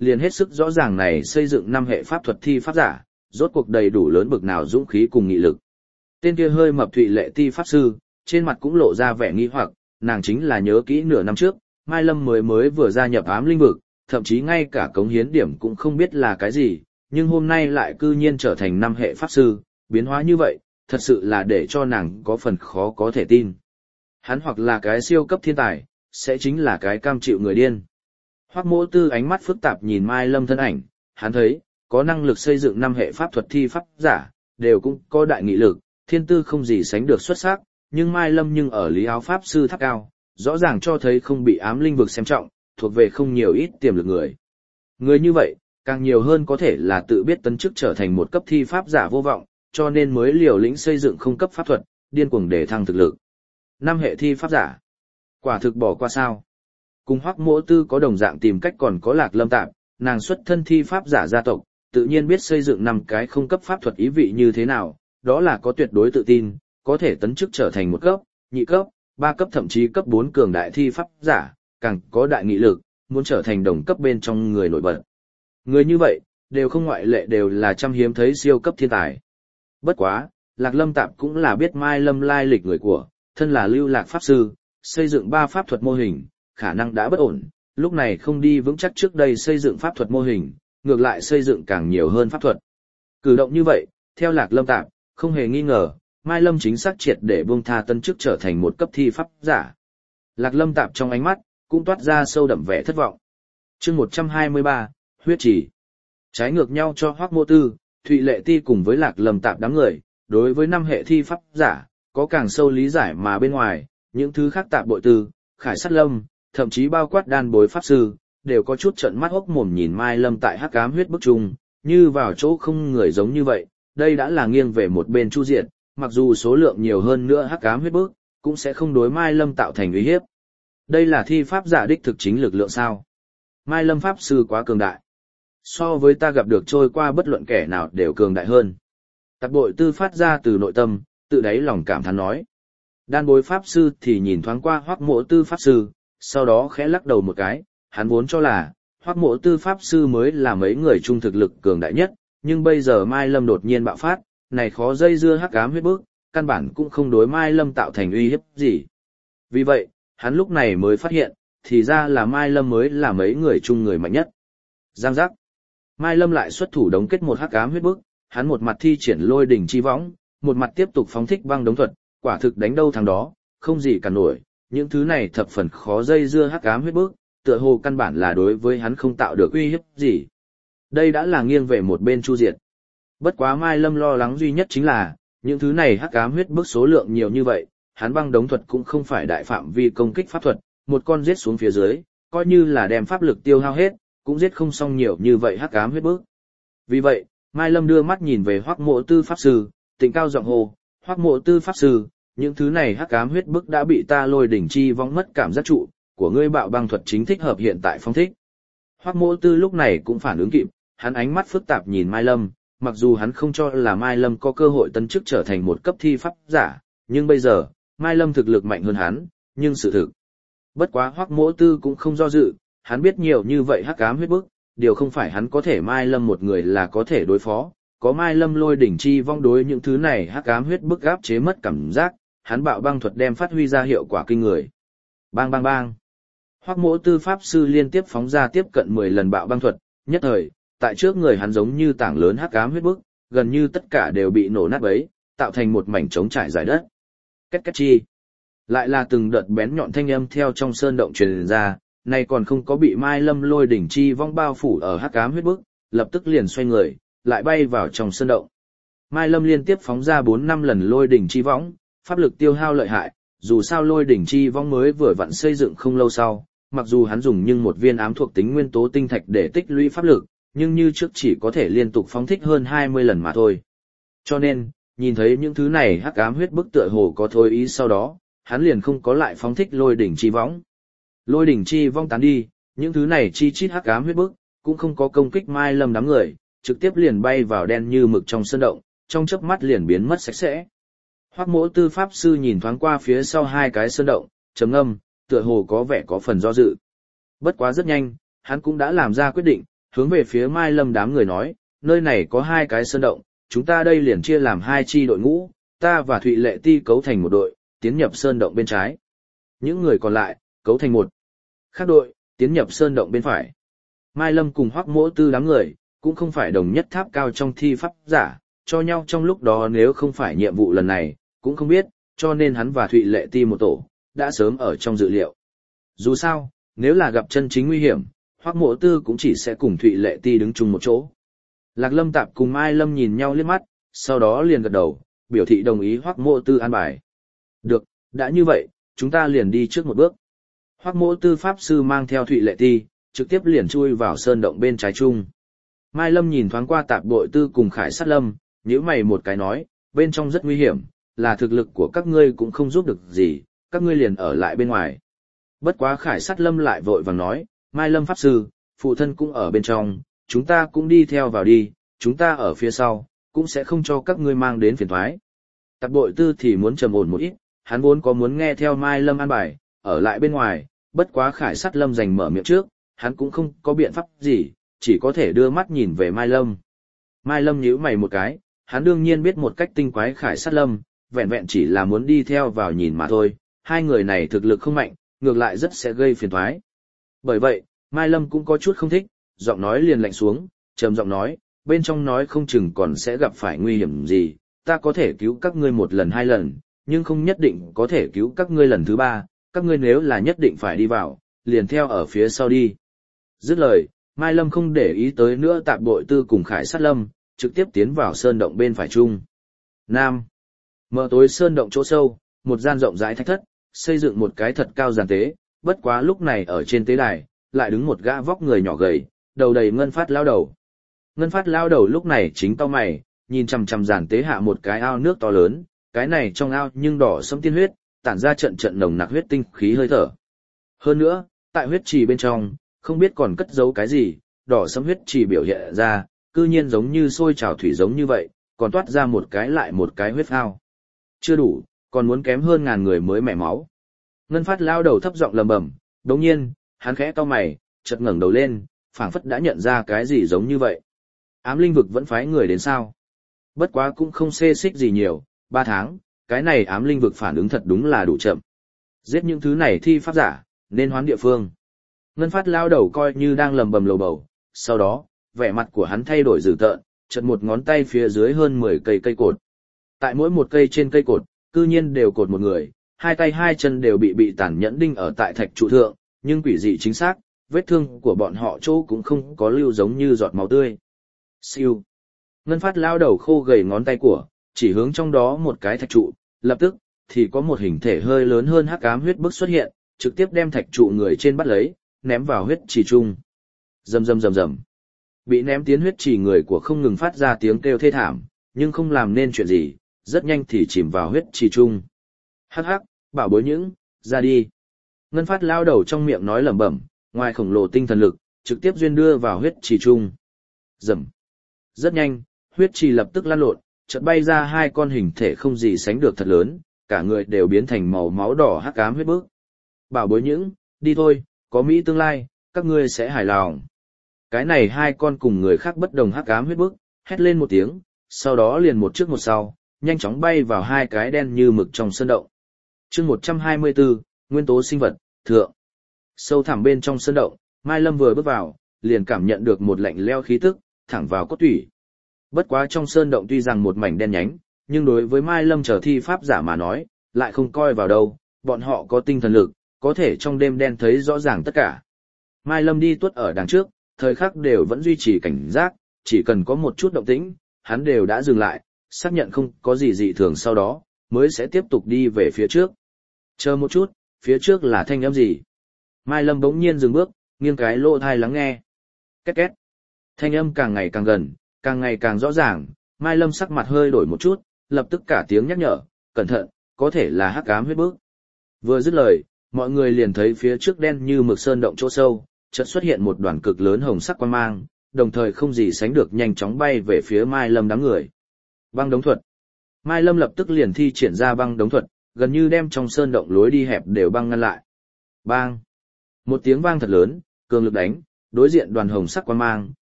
liền hết sức rõ ràng này xây dựng 5 hệ pháp thuật thi pháp giả, rốt cuộc đầy đủ lớn bực nào dũng khí cùng nghị lực. Tên kia hơi mập Thụy Lệ Ti pháp sư, trên mặt cũng lộ ra vẻ nghi hoặc, nàng chính là nhớ kỹ nửa năm trước, Mai Lâm mới vừa gia nhập ám linh vực, thậm chí ngay cả cống hiến điểm cũng không biết là cái gì, nhưng hôm nay lại cư nhiên trở thành 5 hệ pháp sư, biến hóa như vậy, thật sự là để cho nàng có phần khó có thể tin. Hắn hoặc là cái siêu cấp thiên tài, sẽ chính là cái cam chịu người điên. Hoắc Mỗ Tư ánh mắt phức tạp nhìn Mai Lâm thân ảnh, hắn thấy, có năng lực xây dựng 5 hệ pháp thuật thi pháp giả, đều cũng có đại nghị lực, thiên tư không gì sánh được xuất sắc, nhưng Mai Lâm nhưng ở lý áo pháp sư tháp cao, rõ ràng cho thấy không bị ám linh vực xem trọng, thuộc về không nhiều ít tiềm lực người. Người như vậy, càng nhiều hơn có thể là tự biết tấn chức trở thành một cấp thi pháp giả vô vọng, cho nên mới liều lĩnh xây dựng không cấp pháp thuật, điên cuồng để thăng thực lực. 5 hệ thi pháp giả, quả thực bỏ qua sao? Cùng Hoắc Mỗ Tư có đồng dạng tìm cách còn có Lạc Lâm Tạp, nàng xuất thân thi pháp giả gia tộc, tự nhiên biết xây dựng 5 cái không cấp pháp thuật ý vị như thế nào, đó là có tuyệt đối tự tin, có thể tấn chức trở thành 1 cấp, 2 cấp, 3 cấp thậm chí cấp 4 cường đại thi pháp giả, càng có đại nghị lực, muốn trở thành đồng cấp bên trong người nổi bật. Người như vậy, đều không ngoại lệ đều là trăm hiếm thấy siêu cấp thiên tài. Bất quá, Lạc Lâm Tạp cũng là biết Mai Lâm lai lịch người của, thân là lưu lạc pháp sư, xây dựng 3 pháp thuật mô hình, khả năng đã bất ổn, lúc này không đi vững chắc trước đây xây dựng pháp thuật mô hình, ngược lại xây dựng càng nhiều hơn pháp thuật. Cử động như vậy, theo Lạc Lâm Tạp, không hề nghi ngờ, Mai Lâm chính xác triệt để buông tha tân chức trở thành 1 cấp thi pháp giả. Lạc Lâm Tạp trong ánh mắt, cũng toát ra sâu đậm vẻ thất vọng. Chương 123, huyết chỉ. Trái ngược nhau cho Hoắc Mỗ Tư, Thụy Lệ Ti cùng với Lạc Lâm Tạp đám người, đối với 5 hệ thi pháp giả, có càng sâu lý giải mà bên ngoài, những thứ khác tạp bội tư, Khải Sát Lâm, thậm chí bao quát đan bối pháp sư, đều có chút trợn mắt hốc mồm nhìn Mai Lâm tại hắc ám huyết bức chung, như vào chỗ không người giống như vậy, đây đã là nghiêng về một bên chu diện, mặc dù số lượng nhiều hơn nữa hắc ám huyết bức, cũng sẽ không đối Mai Lâm tạo thành uy hiếp. Đây là thi pháp giả đích thực chính lực lượng sao? Mai Lâm pháp sư quá cường đại. So với ta gặp được trôi qua bất luận kẻ nào đều cường đại hơn. Tạp bội tư phát ra từ nội tâm, tự đáy lòng cảm thán nói. Đan bối pháp sư thì nhìn thoáng qua Hoắc Mỗ Tư pháp sư, sau đó khẽ lắc đầu một cái, hắn vốn cho là, Hoắc Mỗ Tư pháp sư mới là mấy người chung thực lực cường đại nhất, nhưng bây giờ Mai Lâm đột nhiên bạo phát, này khó dây dưa hắc ám huyết bức, căn bản cũng không đối Mai Lâm tạo thành uy hiếp gì. Vì vậy, hắn lúc này mới phát hiện, thì ra là Mai Lâm mới là mấy người chung người mạnh nhất. Giang giác. Mai Lâm lại xuất thủ đống kết một hắc ám huyết bức, hắn một mặt thi triển lôi đỉnh chi võng, một mặt tiếp tục phóng thích băng đống thuật, quả thực đánh đâu thằng đó, không gì cả nổi, những thứ này thập phần khó dây dưa hắc ám huyết bức, tựa hồ căn bản là đối với hắn không tạo được uy hiếp gì. Đây đã là nghiêng về một bên chu diệt. Bất quá Mai Lâm lo lắng duy nhất chính là, những thứ này hắc ám huyết bức số lượng nhiều như vậy, hắn băng đống thuật cũng không phải đại phạm vi công kích pháp thuật, một con giết xuống phía dưới, coi như là đem pháp lực tiêu hao hết, cũng giết không xong nhiều như vậy hắc ám huyết bức. Vì vậy, Mai Lâm đưa mắt nhìn về Hoắc Mỗ Tư pháp sư, tỉnh cao giọng hô, Hoắc Mỗ Tư pháp sư, những thứ này hắc ám huyết bức đã bị ta lôi đỉnh chi vong mất cảm giác trụ, của ngươi bạo băng thuật chính thích hợp hiện tại phong thích. Hoắc Mỗ Tư lúc này cũng phản ứng kịp, hắn ánh mắt phức tạp nhìn Mai Lâm, mặc dù hắn không cho là Mai Lâm có cơ hội tấn chức trở thành 1 cấp thi pháp giả, nhưng bây giờ, Mai Lâm thực lực mạnh hơn hắn, nhưng sự thực. Bất quá Hoắc Mỗ Tư cũng không do dự, hắn biết nhiều như vậy hắc ám huyết bức, điều không phải hắn có thể Mai Lâm một người là có thể đối phó, có Mai Lâm lôi đỉnh chi vong đối những thứ này hắc ám huyết bức áp chế mất cảm giác, hắn bạo băng thuật đem phát huy ra hiệu quả kinh người. Bang bang bang. Hoắc Mỗ Tư pháp sư liên tiếp phóng ra tiếp cận 10 lần bạo băng thuật, nhất thời, tại trước người hắn giống như tảng lớn hắc ám huyết bức, gần như tất cả đều bị nổ nát bấy, tạo thành một mảnh trống trải dài đất. Két két chi. Lại là từng đợt bén nhọn thanh âm theo trong sơn động truyền ra, này còn không có bị Mai Lâm lôi đỉnh chi vong bao phủ ở hắc ám huyết bức, lập tức liền xoay người, lại bay vào trong sơn động. Mai Lâm liên tiếp phóng ra 4-5 lần lôi đỉnh chi võng, pháp lực tiêu hao lợi hại, dù sao lôi đỉnh chi võng mới vừa vặn xây dựng không lâu sau, mặc dù hắn dùng nhưng một viên ám thuộc tính nguyên tố tinh thạch để tích lũy pháp lực, nhưng như trước chỉ có thể liên tục phóng thích hơn 20 lần mà thôi. Cho nên, nhìn thấy những thứ này hắc ám huyết bức tựa hồ có thôi ý sau đó, hắn liền không có lại phóng thích lôi đỉnh chi võng. Lôi đỉnh chi vong tán đi, những thứ này chi chít hắc ám huyết bức, cũng không có công kích Mai Lâm đám người, trực tiếp liền bay vào đen như mực trong sơn động, trong chớp mắt liền biến mất sạch sẽ. Hoắc Mỗ Tư pháp sư nhìn thoáng qua phía sau hai cái sơn động, trầm ngâm, tựa hồ có vẻ có phần do dự. Bất quá rất nhanh, hắn cũng đã làm ra quyết định, hướng về phía Mai Lâm đám người nói, nơi này có 2 cái sơn động, chúng ta đây liền chia làm 2 chi đội ngũ, ta và Thụy Lệ Ti cấu thành một đội, tiến nhập sơn động bên trái. Những người còn lại, cấu thành một khác đội, tiến nhập sơn động bên phải. Mai Lâm cùng Hoắc Mỗ Tư đám người, cũng không phải đồng nhất tháp cao trong thi pháp giả, cho nhau trong lúc đó nếu không phải nhiệm vụ lần này, cũng không biết, cho nên hắn và Thụy Lệ Ti một tổ, đã sớm ở trong dự liệu. Dù sao, nếu là gặp chân chính nguy hiểm, Hoắc Mỗ Tư cũng chỉ sẽ cùng Thụy Lệ Ti đứng chung một chỗ. Lạc Lâm Tạp cùng Mai Lâm nhìn nhau liếc mắt, sau đó liền gật đầu, biểu thị đồng ý Hoắc Mỗ Tư an bài. Được, đã như vậy, chúng ta liền đi trước một bước. Hoắc Mỗ Tư pháp sư mang theo Thụy Lệ Ti, trực tiếp liền chui vào sơn động bên trái trung. Mai Lâm nhìn thoáng qua Tạp Bội Tư cùng Khải Sát Lâm, nhíu mày một cái nói, bên trong rất nguy hiểm, là thực lực của các ngươi cũng không giúp được gì, các ngươi liền ở lại bên ngoài. Bất quá Khải Sát Lâm lại vội vàng nói, Mai Lâm pháp sư, phụ thân cũng ở bên trong, chúng ta cũng đi theo vào đi, chúng ta ở phía sau, cũng sẽ không cho các ngươi mang đến phiền toái. Tạp Bội Tư thì muốn trầm ổn một ít, hắn vốn có muốn nghe theo Mai Lâm an bài, ở lại bên ngoài, bất quá Khải Sát Lâm giành mở miệng trước, hắn cũng không có biện pháp gì, chỉ có thể đưa mắt nhìn về Mai Lâm. Mai Lâm nhíu mày một cái, hắn đương nhiên biết một cách tinh quái Khải Sát Lâm, vẹn vẹn chỉ là muốn đi theo vào nhìn mà thôi, hai người này thực lực không mạnh, ngược lại rất sẽ gây phiền toái. Bởi vậy, Mai Lâm cũng có chút không thích, giọng nói liền lạnh xuống, trầm giọng nói, bên trong nói không chừng còn sẽ gặp phải nguy hiểm gì, ta có thể cứu các ngươi 1 lần 2 lần, nhưng không nhất định có thể cứu các ngươi lần thứ 3, các ngươi nếu là nhất định phải đi vào, liền theo ở phía sau đi. Dứt lời, Mai Lâm không để ý tới nữa Tạp Bội Tư cùng Khải Sát Lâm, trực tiếp tiến vào sơn động bên phải trung. Nam. Mở tối sơn động chỗ sâu, một gian rộng rãi thạch thất, xây dựng một cái thật cao giàn tế, bất quá lúc này ở trên tế đài, lại đứng một gã vóc người nhỏ gầy, đầu đầy ngân phát lao đầu. Ngân phát lao đầu lúc này chính cau mày, nhìn chằm chằm giàn tế hạ một cái ao nước to lớn, cái này trong ao nhưng đỏ sẫm tiên huyết, tản ra trận trận nồng nặc huyết tinh khí hơi thở. Hơn nữa, tại huyết trì bên trong, không biết còn cất giấu cái gì, đỏ sẫm huyết trì biểu hiện ra, cư nhiên giống như sôi trào thủy giống như vậy, còn toát ra một cái lại một cái huyết ao. Chưa đủ, còn muốn kém hơn ngàn người mới mẻ máu. Ngân phát lao đầu thấp giọng lầm bầm, đống nhiên, hắn khẽ cau mày, chợt ngẩng đầu lên, phảng phất đã nhận ra cái gì giống như vậy. Ám linh vực vẫn phái người đến sao? Bất quá cũng không xê xích gì nhiều, 3 tháng, cái này ám linh vực phản ứng thật đúng là đủ chậm. Giết những thứ này thi pháp giả, nên hoán địa phương. Ngân phát lao đầu coi như đang lầm bầm lầu bầu, sau đó, vẻ mặt của hắn thay đổi dữ tợn, chợt một ngón tay phía dưới hơn 10 cây cột. Tại mỗi một cây trên cây cột, cư nhiên đều cột một người, 2 tay 2 chân đều bị tàn nhẫn đinh ở tại thạch trụ thượng, nhưng quỷ dị chính xác, vết thương của bọn họ chỗ cũng không có lưu giống như giọt máu tươi. Siêu. Ngân phát lao đầu khô gầy ngón tay của, chỉ hướng trong đó một cái thạch trụ, lập tức, thì có một hình thể hơi lớn hơn hắc ám huyết bức xuất hiện, trực tiếp đem thạch trụ người trên bắt lấy, ném vào huyết trì trung. Rầm rầm rầm rầm. Bị ném tiến huyết trì người của không ngừng phát ra tiếng kêu thê thảm, nhưng không làm nên chuyện gì, rất nhanh thì chìm vào huyết trì trung. Hắc hắc, bảo bối những, ra đi. Ngân phát lao đầu trong miệng nói lẩm bẩm, ngoài khổng lồ tinh thần lực, trực tiếp duyên đưa vào huyết trì trung. Rầm. Rất nhanh, huyết trì lập tức lan lộn, chợt bay ra 2 con hình thể không gì sánh được thật lớn, cả người đều biến thành màu máu đỏ hắc ám huyết bức. Bảo bối những, đi thôi, có Mỹ tương lai, các ngươi sẽ hài lòng. Cái này 2 con cùng người khác bất đồng hắc ám huyết bức, hét lên một tiếng, sau đó liền một trước một sau, nhanh chóng bay vào 2 cái đen như mực trong sơn động. Chương 124, nguyên tố sinh vật, thượng. Sâu thẳm bên trong sơn động, Mai Lâm vừa bước vào, liền cảm nhận được một lạnh lẽo khí tức, thẳng vào cốt tủy. Bất quá trong sơn động tuy rằng một mảnh đen nhánh, nhưng đối với Mai Lâm chờ thi pháp giả mà nói, lại không coi vào đâu, bọn họ có tinh thần lực, có thể trong đêm đen thấy rõ ràng tất cả. Mai Lâm đi tuốt ở đằng trước, thời khắc đều vẫn duy trì cảnh giác, chỉ cần có một chút động tĩnh, hắn đều đã dừng lại, xác nhận không có gì dị thường sau đó, mới sẽ tiếp tục đi về phía trước. Chờ một chút, phía trước là thanh âm gì? Mai Lâm bỗng nhiên dừng bước, nghiêng cái lỗ tai lắng nghe. Két két. Thanh âm càng ngày càng gần, càng ngày càng rõ ràng, Mai Lâm sắc mặt hơi đổi một chút, lập tức cả tiếng nhắc nhở, cẩn thận, có thể là hắc ám huyết bức. Vừa dứt lời, mọi người liền thấy phía trước đen như mực sơn động chỗ sâu, chợt xuất hiện một đoàn cực lớn hồng sắc quang mang, đồng thời không gì sánh được nhanh chóng bay về phía Mai Lâm đám người. Băng đống thuật. Mai Lâm lập tức liền thi triển ra băng đống thuật, gần như đem trong sơn động lối đi hẹp đều băng ngăn lại. Bang! Một tiếng vang thật lớn, cường lực đánh, đối diện đoàn hồng sắc quang mang,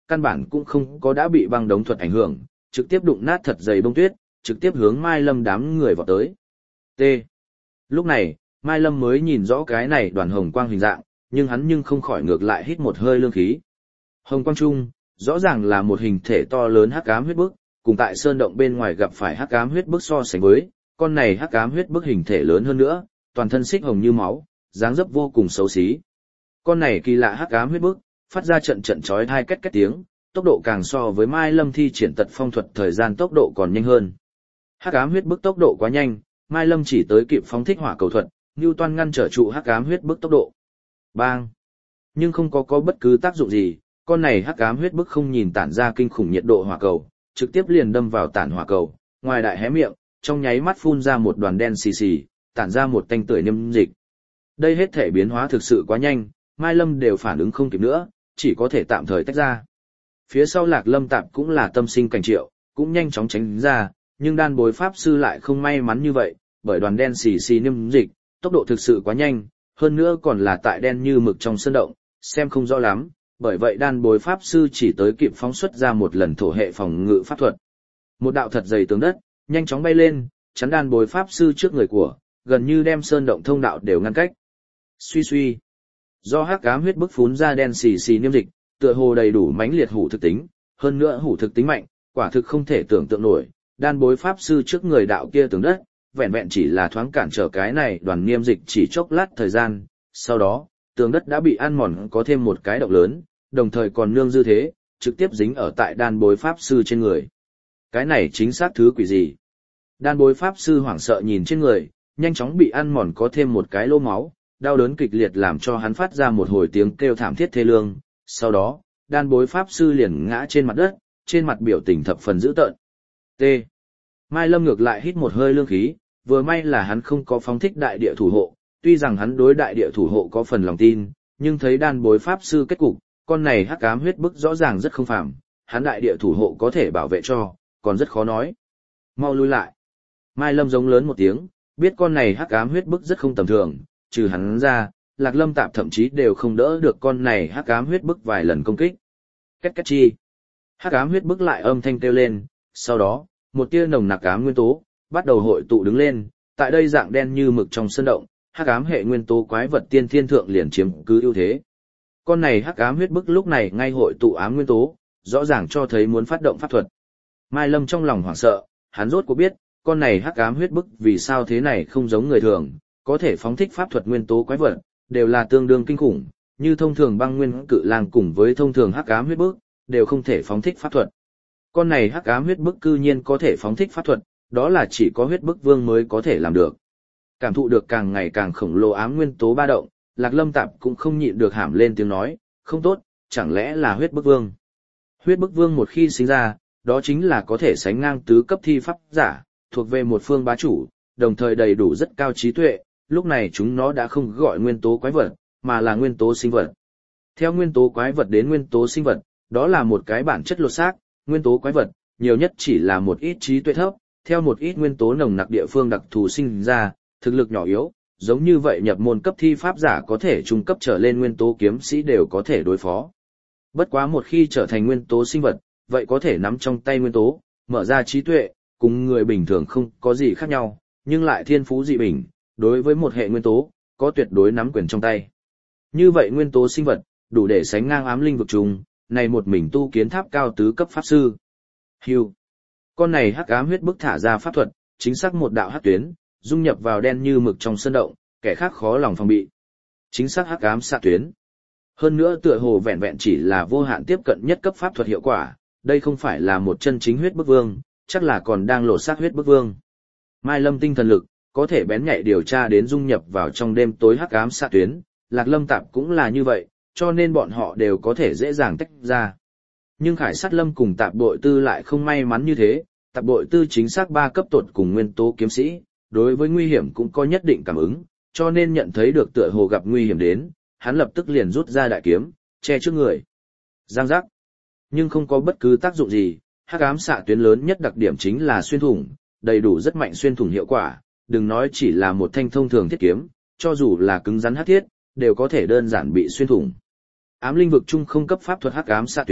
căn bản cũng không có đã bị băng đống thuật ảnh hưởng, trực tiếp đụng nát thật dày bông tuyết, trực tiếp hướng Mai Lâm đám người vào tới. T. Lúc này, Mai Lâm mới nhìn rõ cái này đoàn hồng quang hình dạng, nhưng hắn nhưng không khỏi ngược lại hít một hơi lương khí. Hồng quang trung, rõ ràng là một hình thể to lớn hắc ám huyết bức, cùng tại sơn động bên ngoài gặp phải hắc ám huyết bức so sánh với, con này hắc ám huyết bức hình thể lớn hơn nữa, toàn thân xích hồng như máu, dáng dấp vô cùng xấu xí. Con này kỳ lạ hắc ám huyết bức, phát ra trận trận chói tai két két tiếng, tốc độ càng so với Mai Lâm thi triển tật phong thuật thời gian tốc độ còn nhanh hơn. Hắc ám huyết bức tốc độ quá nhanh, Mai Lâm chỉ tới kịp phóng thích hỏa cầu thuật, Newton ngăn trở trụ hắc ám huyết bức tốc độ. Bang! Nhưng không có bất cứ tác dụng gì, con này hắc ám huyết bức không nhìn tản ra kinh khủng nhiệt độ hỏa cầu, trực tiếp liền đâm vào tản hỏa cầu, ngoài đại hé miệng, trong nháy mắt phun ra một đoàn đen xì xì, tản ra một tanh tưởi niêm dịch. Đây hết thể biến hóa thực sự quá nhanh, Mai Lâm đều phản ứng không kịp nữa, chỉ có thể tạm thời tách ra. Phía sau Lạc Lâm Tạp cũng là tâm sinh cảnh triệu, cũng nhanh chóng tránh ra, nhưng đan bối pháp sư lại không may mắn như vậy, bởi đoàn đen xì xì niêm dịch, tốc độ thực sự quá nhanh, hơn nữa còn là tại đen như mực trong sơn động, xem không rõ lắm, bởi vậy đan bối pháp sư chỉ tới kịp phóng xuất ra một lần thổ hệ phòng ngự pháp thuật. Một đạo thật dày tường đất, nhanh chóng bay lên, chắn đan bối pháp sư trước người của, gần như đem sơn động thông đạo đều ngăn cách. Suy suy, do hắc ám huyết bức phún ra đen xì xì niêm dịch, tựa hồ đầy đủ mãnh liệt hủ thực tính, hơn nữa hủ thực tính mạnh, quả thực không thể tưởng tượng nổi, đan bối pháp sư trước người đạo kia tường đất, vẹn vẹn chỉ là thoáng cản trở cái này đoàn niêm dịch chỉ chốc lát thời gian, sau đó, tường đất đã bị ăn mòn có thêm một cái động lớn, đồng thời còn nương dư thế, trực tiếp dính ở tại đan bối pháp sư trên người. Cái này chính xác thứ quỷ gì? Đan bối pháp sư hoảng sợ nhìn trên người, nhanh chóng bị ăn mòn có thêm một cái lỗ máu, đau đớn kịch liệt làm cho hắn phát ra một hồi tiếng kêu thảm thiết thê lương. Sau đó, đan bối pháp sư liền ngã trên mặt đất, trên mặt biểu tình thập phần dữ tợn. T. Mai Lâm ngược lại hít một hơi lương khí, vừa may là hắn không có phóng thích đại địa thủ hộ, tuy rằng hắn đối đại địa thủ hộ có phần lòng tin, nhưng thấy đan bối pháp sư kết cục, con này hắc ám huyết bức rõ ràng rất không phàm, hắn đại địa thủ hộ có thể bảo vệ cho, còn rất khó nói. Mau lui lại. Mai Lâm giống lớn một tiếng, biết con này hắc ám huyết bức rất không tầm thường, trừ hắn ra, Lạc Lâm Tạp thậm chí đều không đỡ được con này hắc ám huyết bức vài lần công kích. Két két chi. Hắc ám huyết bức lại âm thanh kêu lên, sau đó, một tia nồng nặc ám nguyên tố bắt đầu hội tụ đứng lên, tại đây dạng đen như mực trong sân động, hắc ám hệ nguyên tố quái vật tiên thiên thượng liền chiếm cứ ưu thế. Con này hắc ám huyết bức lúc này ngay hội tụ ám nguyên tố, rõ ràng cho thấy muốn phát động pháp thuật. Mai Lâm trong lòng hoảng sợ, hắn rốt cuộc biết, con này hắc ám huyết bức vì sao thế này không giống người thường, có thể phóng thích pháp thuật nguyên tố quái vật, đều là tương đương kinh khủng, như thông thường băng nguyên cự lang cùng với thông thường hắc ám huyết bức, đều không thể phóng thích pháp thuật. Con này hắc ám huyết bức cư nhiên có thể phóng thích pháp thuật, đó là chỉ có huyết bức vương mới có thể làm được. Cảm thụ được càng ngày càng khổng lồ ám nguyên tố ba động, Lạc Lâm Tạp cũng không nhịn được hàm lên tiếng nói, không tốt, chẳng lẽ là huyết bức vương. Huyết bức vương một khi sinh ra, đó chính là có thể sánh ngang tứ cấp thi pháp giả, thuộc về một phương bá chủ, đồng thời đầy đủ rất cao trí tuệ, lúc này chúng nó đã không gọi nguyên tố quái vật, mà là nguyên tố sinh vật. Theo nguyên tố quái vật đến nguyên tố sinh vật, đó là một cái bản chất lột xác, nguyên tố quái vật, nhiều nhất chỉ là một ít trí tuệ thấp, theo một ít nguyên tố nồng nặc địa phương đặc thù sinh ra, thực lực nhỏ yếu, giống như vậy nhập môn cấp thi pháp giả có thể trung cấp trở lên nguyên tố kiếm sĩ đều có thể đối phó. Bất quá một khi trở thành nguyên tố sinh vật, vậy có thể nắm trong tay nguyên tố, mở ra trí tuệ, cùng người bình thường không có gì khác nhau, nhưng lại thiên phú dị bình, đối với một hệ nguyên tố, có tuyệt đối nắm quyền trong tay. Như vậy nguyên tố sinh vật, đủ để sánh ngang ám linh vực trùng, này một mình tu kiến tháp cao tứ cấp pháp sư. Hưu. Con này hắc ám huyết bức thả ra pháp thuật, chính xác một đạo hắc tuyến, dung nhập vào đen như mực trong sơn động, kẻ khác khó lòng phòng bị. Chính xác hắc ám xạ tuyến. Hơn nữa tựa hồ vẹn vẹn chỉ là vô hạn tiếp cận nhất cấp pháp thuật hiệu quả, đây không phải là một chân chính huyết bức vương, chắc là còn đang lột xác huyết bức vương. Mai Lâm tinh thần lực, có thể bén nhạy điều tra đến dung nhập vào trong đêm tối hắc ám xạ tuyến, Lạc Lâm Tạp cũng là như vậy, cho nên bọn họ đều có thể dễ dàng tách ra. Nhưng Khải Sát Lâm cùng Tạp Bội Tư lại không may mắn như thế, Tạp Bội Tư chính xác 3 cấp tột cùng nguyên tố kiếm sĩ, đối với nguy hiểm cũng có nhất định cảm ứng, cho nên nhận thấy được tựa hồ gặp nguy hiểm đến, hắn lập tức liền rút ra đại kiếm, che trước người. Giang giác. Nhưng không có bất cứ tác dụng gì, hắc ám xạ tuyến lớn nhất đặc điểm chính là xuyên thủng, đầy đủ rất mạnh xuyên thủng hiệu quả, đừng nói chỉ là một thanh thông thường thiết kiếm, cho dù là cứng rắn hắc thiết, đều có thể đơn giản bị xuyên thủng. Ám linh vực trung không cấp pháp thuật hắc ám xạ tuyến,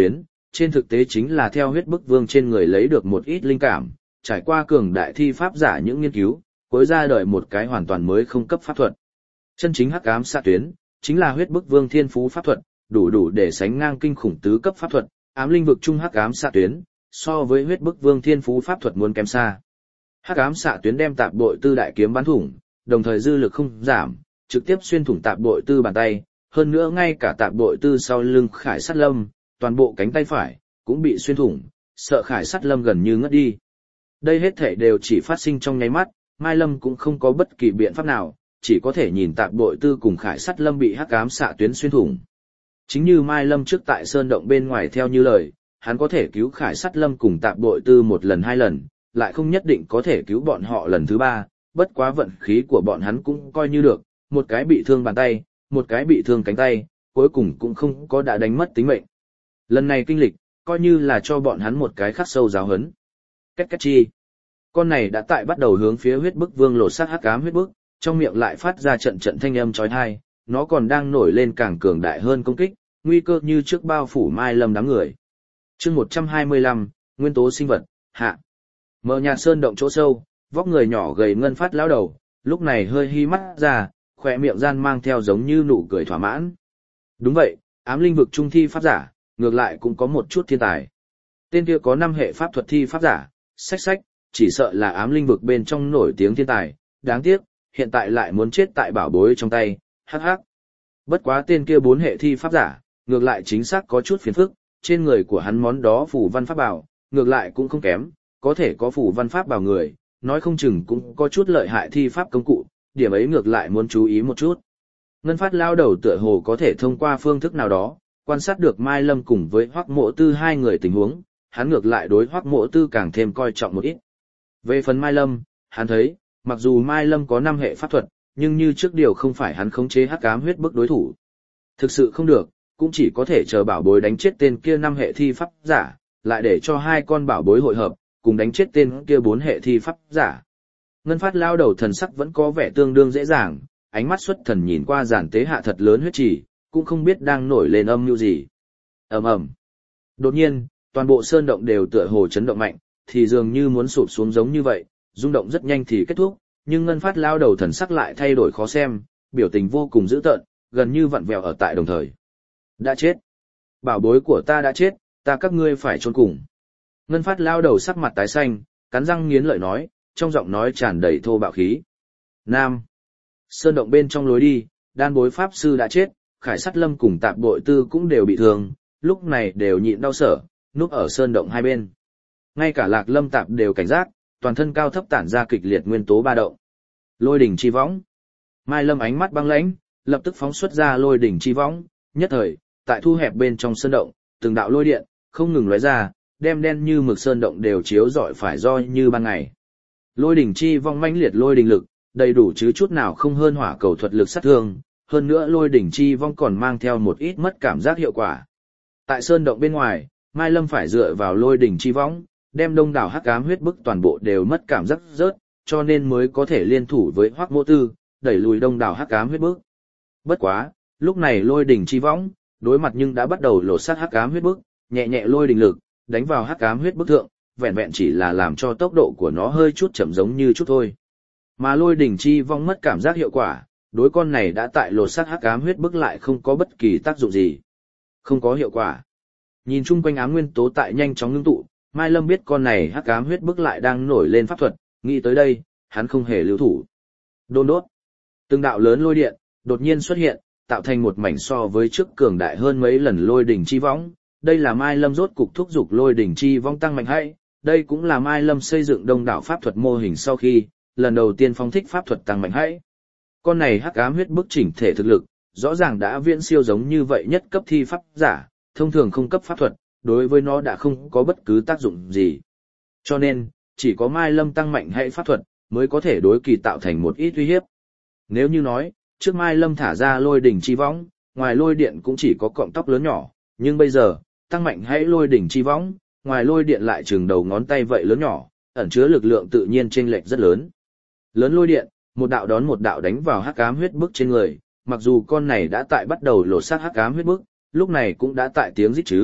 trên thực tế chính là theo huyết bức vương trên người lấy được một ít linh cảm, trải qua cường đại thi pháp giả những nghiên cứu, cuối ra đời một cái hoàn toàn mới không cấp pháp thuật. Chân chính hắc ám xạ tuyến, chính là huyết bức vương thiên phú pháp thuật, đủ để sánh ngang kinh khủng tứ cấp pháp thuật, ám linh vực trung hắc ám xạ tuyến, so với huyết bức vương thiên phú pháp thuật muốn kém xa. Hắc ám xạ tuyến đem tạp bội tư đại kiếm bắn thủng, đồng thời dư lực không giảm, trực tiếp xuyên thủng tạp bội tư bàn tay, hơn nữa ngay cả tạp bội tư sau lưng Khải Sắt Lâm, toàn bộ cánh tay phải cũng bị xuyên thủng, sợ Khải Sắt Lâm gần như ngất đi. Đây hết thảy đều chỉ phát sinh trong nháy mắt, Mai Lâm cũng không có bất kỳ biện pháp nào, chỉ có thể nhìn tạp bội tư cùng Khải Sắt Lâm bị hắc ám xạ tuyến xuyên thủng. Chính như Mai Lâm trước tại sơn động bên ngoài theo như lời, hắn có thể cứu Khải Sắt Lâm cùng tạp bội tư một lần hai lần, lại không nhất định có thể cứu bọn họ lần thứ ba, bất quá vận khí của bọn hắn cũng coi như được, một cái bị thương bàn tay, một cái bị thương cánh tay, cuối cùng cũng không có đã đánh mất tính mệnh. Lần này kinh lịch, coi như là cho bọn hắn một cái khắc sâu giáo huấn. Két két chi. Con này đã tại bắt đầu hướng phía huyết bức vương lột xác hắc ám huyết bức, trong miệng lại phát ra trận trận thanh âm chói tai, nó còn đang nổi lên càng cường đại hơn công kích, nguy cơ như trước bao phủ Mai Lâm đám người. Chương 125, nguyên tố sinh vật, hạ. Mở nhà sơn động chỗ sâu, vóc người nhỏ gầy ngân phát lão đầu, lúc này hơi hi mắt ra, khỏe miệng gian mang theo giống như nụ cười thỏa mãn. Đúng vậy, ám linh vực trung thi pháp giả, ngược lại cũng có một chút thiên tài. Tên kia có 5 hệ pháp thuật thi pháp giả, sách, chỉ sợ là ám linh vực bên trong nổi tiếng thiên tài, đáng tiếc, hiện tại lại muốn chết tại bảo bối trong tay, hắc hắc. Bất quá tên kia 4 hệ thi pháp giả, ngược lại chính xác có chút phiền phức, trên người của hắn món đó phủ văn pháp bảo, ngược lại cũng không kém, có thể có phủ văn pháp bảo người, nói không chừng cũng có chút lợi hại thi pháp công cụ, điểm ấy ngược lại muốn chú ý một chút. Ngân phát lao đầu tựa hồ có thể thông qua phương thức nào đó, quan sát được Mai Lâm cùng với Hoắc Mộ Tư hai người tình huống, hắn ngược lại đối Hoắc Mộ Tư càng thêm coi trọng một ít. Về phần Mai Lâm, hắn thấy, mặc dù Mai Lâm có 5 hệ pháp thuật, nhưng như trước điều không phải hắn khống chế hắc ám huyết bức đối thủ. Thực sự không được, cũng chỉ có thể chờ bảo bối đánh chết tên kia 5 hệ thi pháp giả, lại để cho hai con bảo bối hội hợp, cùng đánh chết tên kia 4 hệ thi pháp giả. Ngân phát lao đầu thần sắc vẫn có vẻ tương đương dễ dàng, ánh mắt xuất thần nhìn qua giản tế hạ thật lớn huyết trì, cũng không biết đang nổi lên âm mưu gì. Ầm ầm. Đột nhiên, toàn bộ sơn động đều tựa hồ chấn động mạnh, thì dường như muốn sụp xuống giống như vậy, rung động rất nhanh thì kết thúc, nhưng ngân phát lao đầu thần sắc lại thay đổi khó xem, biểu tình vô cùng dữ tợn, gần như vặn vẹo ở tại đồng thời. Đã chết. Bảo bối của ta đã chết, ta các ngươi phải chôn cùng. Ngân phát lao đầu sắc mặt tái xanh, cắn răng nghiến lợi nói, trong giọng nói tràn đầy thô bạo khí. Nam. Sơn động bên trong lối đi, đan bối pháp sư đã chết, Khải Sắt Lâm cùng tạp bội tư cũng đều bị thương, lúc này đều nhịn đau sở, núp ở sơn động hai bên. Ngay cả Lạc Lâm tạp đều cảnh giác, toàn thân cao thấp tản ra kịch liệt nguyên tố ba động. Lôi đỉnh chi võng. Mai Lâm ánh mắt băng lãnh, lập tức phóng xuất ra lôi đỉnh chi võng, nhất thời, tại thu hẹp bên trong sơn động, từng đạo lôi điện không ngừng lóe ra, đem đen như mực sơn động đều chiếu rọi phải roi như ban ngày. Lôi đỉnh chi vong mãnh liệt lôi đỉnh lực, đầy đủ chứ chút nào không hơn hỏa cầu thuật lực sát thương, hơn nữa lôi đỉnh chi vong còn mang theo một ít mất cảm giác hiệu quả. Tại sơn động bên ngoài, Mai Lâm phải dựa vào lôi đỉnh chi vong, đem đông đảo hắc ám huyết bức toàn bộ đều mất cảm giác rớt, cho nên mới có thể liên thủ với Hoắc Mộ Tư, đẩy lùi đông đảo hắc ám huyết bức. Bất quá, lúc này lôi đỉnh chi vong, đối mặt nhưng đã bắt đầu lột xác hắc ám huyết bức, nhẹ nhẹ lôi đỉnh lực, đánh vào hắc ám huyết bức thượng, vẹn vẹn chỉ là làm cho tốc độ của nó hơi chút chậm giống như chút thôi. Mà lôi đỉnh chi vong mất cảm giác hiệu quả, đối con này đã tại lột xác hắc ám huyết bức lại không có bất kỳ tác dụng gì. Không có hiệu quả. Nhìn chung quanh ám nguyên tố tại nhanh chóng ngưng tụ, Mai Lâm biết con này hắc ám huyết bức lại đang nổi lên pháp thuật, nghĩ tới đây, hắn không hề lưu thủ. Đôn đốt. Từng đạo lớn lôi điện, đột nhiên xuất hiện, tạo thành một mảnh so với trước cường đại hơn mấy lần lôi đỉnh chi võng. Đây là Mai Lâm rốt cục thúc giục lôi đỉnh chi võng tăng mạnh hay, đây cũng là Mai Lâm xây dựng đông đảo pháp thuật mô hình sau khi, lần đầu tiên phóng thích pháp thuật tăng mạnh hay. Con này hắc ám huyết bức chỉnh thể thực lực, rõ ràng đã viễn siêu giống như vậy nhất cấp thi pháp giả, thông thường không cấp pháp thuật, đối với nó đã không có bất cứ tác dụng gì. Cho nên, chỉ có Mai Lâm tăng mạnh hay pháp thuật, mới có thể đối kỳ tạo thành một ít uy hiếp. Nếu như nói, trước Mai Lâm thả ra lôi đỉnh chi võng, ngoài lôi điện cũng chỉ có cọng tóc lớn nhỏ, nhưng bây giờ, tăng mạnh hãy lôi đỉnh chi võng, ngoài lôi điện lại chừng đầu ngón tay vậy lớn nhỏ, ẩn chứa lực lượng tự nhiên chênh lệch rất lớn. Lớn lôi điện, một đạo đón một đạo đánh vào hắc ám huyết bức trên người, mặc dù con này đã tại bắt đầu lột xác hắc ám huyết bức, lúc này cũng đã tại tiếng rít chứ,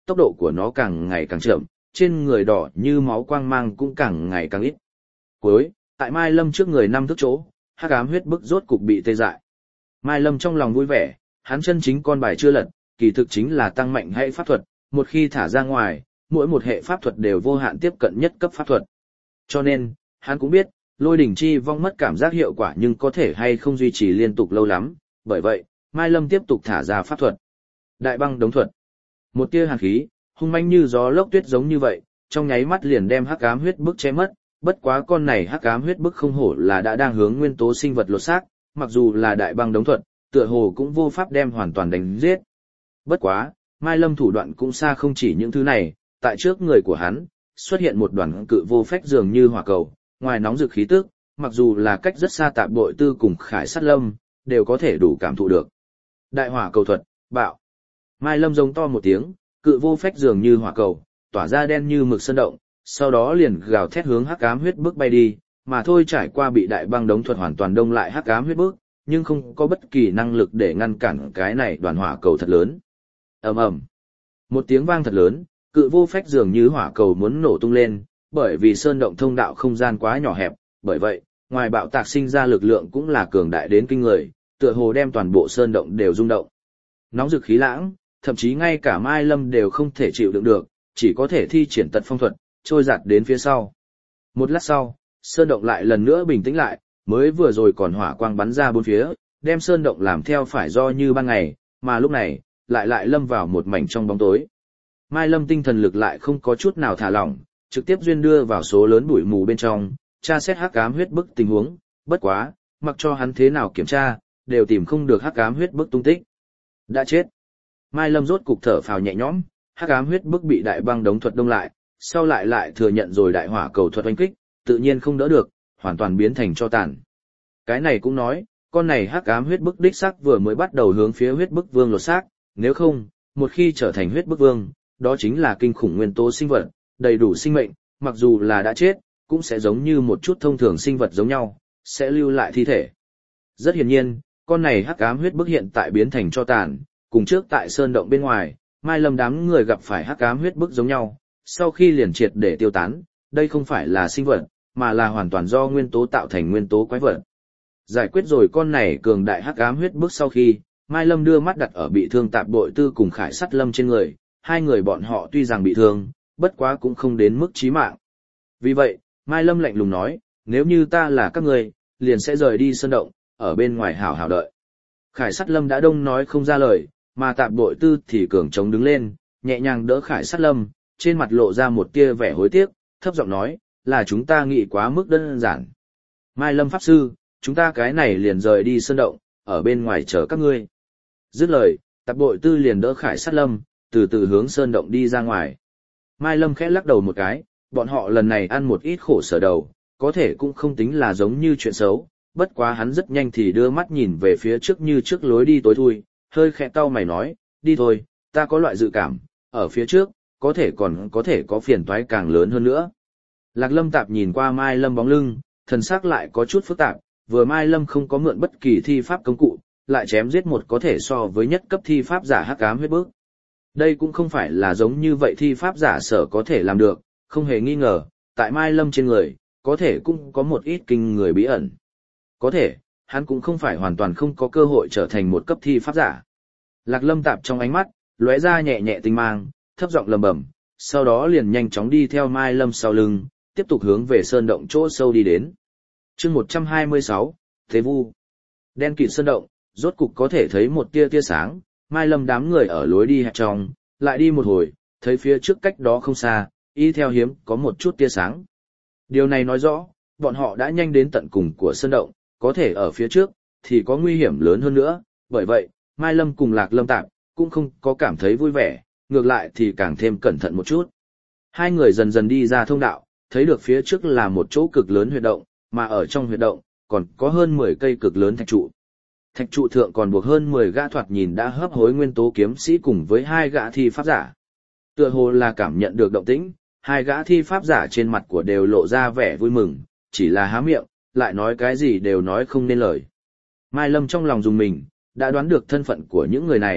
tốc độ của nó càng ngày càng chậm, trên người đỏ như máu quang mang cũng càng ngày càng ít. Cuối, tại Mai Lâm trước người 5 thước chỗ, hắc ám huyết bức rốt cục bị tê dại. Mai Lâm trong lòng vui vẻ, hắn chân chính con bài chưa lật, kỳ thực chính là tăng mạnh hệ pháp thuật, một khi thả ra ngoài, mỗi một hệ pháp thuật đều vô hạn tiếp cận nhất cấp pháp thuật. Cho nên, hắn cũng biết, lôi đỉnh chi vong mất cảm giác hiệu quả nhưng có thể hay không duy trì liên tục lâu lắm, bởi vậy, Mai Lâm tiếp tục thả ra pháp thuật. Đại băng đống thuật. Một tia hàn khí, hung manh như gió lốc tuyết giống như vậy, trong nháy mắt liền đem hắc ám huyết bức che mất, bất quá con này hắc ám huyết bức không hổ là đã đang hướng nguyên tố sinh vật lột xác, mặc dù là đại băng đống thuật, tựa hồ cũng vô pháp đem hoàn toàn đánh giết. Bất quá, Mai Lâm thủ đoạn cũng xa không chỉ những thứ này, tại trước người của hắn, xuất hiện một đoàn cự vô phách dường như hỏa cầu, ngoài nóng rực khí tức, mặc dù là cách rất xa Tạp Bội Tư cùng Khải Sát Lâm, đều có thể đủ cảm thụ được. Đại hỏa cầu thuật, bạo. Mai Lâm giống to một tiếng, cự vô phách dường như hỏa cầu, tỏa ra đen như mực sơn động, sau đó liền gào thét hướng hắc ám huyết bức bay đi, mà thôi trải qua bị đại băng đống thuật hoàn toàn đông lại hắc ám huyết bức, nhưng không có bất kỳ năng lực để ngăn cản cái này đoàn hỏa cầu thật lớn. Ầm ầm. Một tiếng vang thật lớn, cự vô phách dường như hỏa cầu muốn nổ tung lên, bởi vì sơn động thông đạo không gian quá nhỏ hẹp, bởi vậy, ngoài bạo tạc sinh ra lực lượng cũng là cường đại đến kinh người, tựa hồ đem toàn bộ sơn động đều rung động. Nóng rực khí lãng, thậm chí ngay cả Mai Lâm đều không thể chịu đựng được, chỉ có thể thi triển tật phong thuật, trôi giạt đến phía sau. Một lát sau, sơn động lại lần nữa bình tĩnh lại, mới vừa rồi còn hỏa quang bắn ra bốn phía, đem sơn động làm theo phải do như ban ngày, mà lúc này, lại lâm vào một mảnh trong bóng tối. Mai Lâm tinh thần lực lại không có chút nào thả lỏng, trực tiếp duyên đưa vào số lớn bụi mù bên trong, tra xét hắc ám huyết bức tình huống, bất quá, mặc cho hắn thế nào kiểm tra, đều tìm không được hắc ám huyết bức tung tích. Đã chết. Mai Lâm rốt cục thở phào nhẹ nhõm, hắc ám huyết bức bị đại băng đống thuật đông lại, sau lại thừa nhận rồi đại hỏa cầu thuật oanh kích, tự nhiên không đỡ được, hoàn toàn biến thành tro tàn. Cái này cũng nói, con này hắc ám huyết bức đích xác vừa mới bắt đầu hướng phía huyết bức vương lột xác, nếu không, một khi trở thành huyết bức vương, đó chính là kinh khủng nguyên tố sinh vật, đầy đủ sinh mệnh, mặc dù là đã chết, cũng sẽ giống như một chút thông thường sinh vật giống nhau, sẽ lưu lại thi thể. Rất hiển nhiên, con này hắc ám huyết bức hiện tại biến thành tro tàn, cùng trước tại sơn động bên ngoài, Mai Lâm đám người gặp phải hắc ám huyết bức giống nhau, sau khi liền triệt để tiêu tán, đây không phải là sinh vật, mà là hoàn toàn do nguyên tố tạo thành nguyên tố quái vật. Giải quyết rồi con này cường đại hắc ám huyết bức sau khi, Mai Lâm đưa mắt đặt ở bị thương Tạp Bội Tư cùng Khải Sắt Lâm trên người, hai người bọn họ tuy rằng bị thương, bất quá cũng không đến mức chí mạng. Vì vậy, Mai Lâm lạnh lùng nói, nếu như ta là các người, liền sẽ rời đi sơn động, ở bên ngoài hảo hảo đợi. Khải Sắt Lâm đã đông nói không ra lời, mà Tạp Bội Tư thì cường chống đứng lên, nhẹ nhàng đỡ Khải Sắt Lâm, trên mặt lộ ra một tia vẻ hối tiếc, thấp giọng nói, là chúng ta nghĩ quá mức đơn giản. Mai Lâm Pháp Sư, chúng ta cái này liền rời đi sơn động, ở bên ngoài chờ các ngươi. Dứt lời, Tạp Bội Tư liền đỡ Khải Sắt Lâm, từ từ hướng sơn động đi ra ngoài. Mai Lâm khẽ lắc đầu một cái, bọn họ lần này ăn một ít khổ sở đầu, có thể cũng không tính là giống như chuyện xấu, bất quá hắn rất nhanh thì đưa mắt nhìn về phía trước như trước lối đi tối thui, hơi khẽ cau mày nói, đi thôi, ta có loại dự cảm, ở phía trước, có thể còn có thể có phiền toái càng lớn hơn nữa. Lạc Lâm Tạp nhìn qua Mai Lâm bóng lưng, thần sắc lại có chút phức tạp, vừa Mai Lâm không có mượn bất kỳ thi pháp công cụ, lại chém giết một có thể so với nhất cấp thi pháp giả hắc ám huyết bức. Đây cũng không phải là giống như vậy thi pháp giả sở có thể làm được, không hề nghi ngờ, tại Mai Lâm trên người, có thể cũng có một ít kinh người bí ẩn. Có thể, hắn cũng không phải hoàn toàn không có cơ hội trở thành một cấp thi pháp giả. Lạc Lâm Tạp trong ánh mắt, lóe ra nhẹ nhẹ tinh mang, thấp giọng lầm bầm, sau đó liền nhanh chóng đi theo Mai Lâm sau lưng, tiếp tục hướng về sơn động chỗ sâu đi đến. Chương 126, Thế Vu. Đen kịt sơn động, rốt cục có thể thấy một tia sáng, Mai Lâm đám người ở lối đi hẹp trong, lại đi một hồi, thấy phía trước cách đó không xa, y theo hiếm có một chút tia sáng. Điều này nói rõ, bọn họ đã nhanh đến tận cùng của sơn động, có thể ở phía trước, thì có nguy hiểm lớn hơn nữa, bởi vậy, Mai Lâm cùng Lạc Lâm Tạp, cũng không có cảm thấy vui vẻ, ngược lại thì càng thêm cẩn thận một chút. Hai người dần dần đi ra thông đạo, thấy được phía trước là một chỗ cực lớn huyệt động, mà ở trong huyệt động, còn có hơn 10 cây cực lớn thạch trụ. Thạch trụ thượng còn buộc hơn 10 gã thoạt nhìn đã hấp hối nguyên tố kiếm sĩ cùng với 2 gã thi pháp giả. Tựa hồ là cảm nhận được động tĩnh, 2 gã thi pháp giả trên mặt của đều lộ ra vẻ vui mừng, chỉ là há miệng, lại nói cái gì đều nói không nên lời. Mai Lâm trong lòng dùng mình, đã đoán được thân phận của những người này,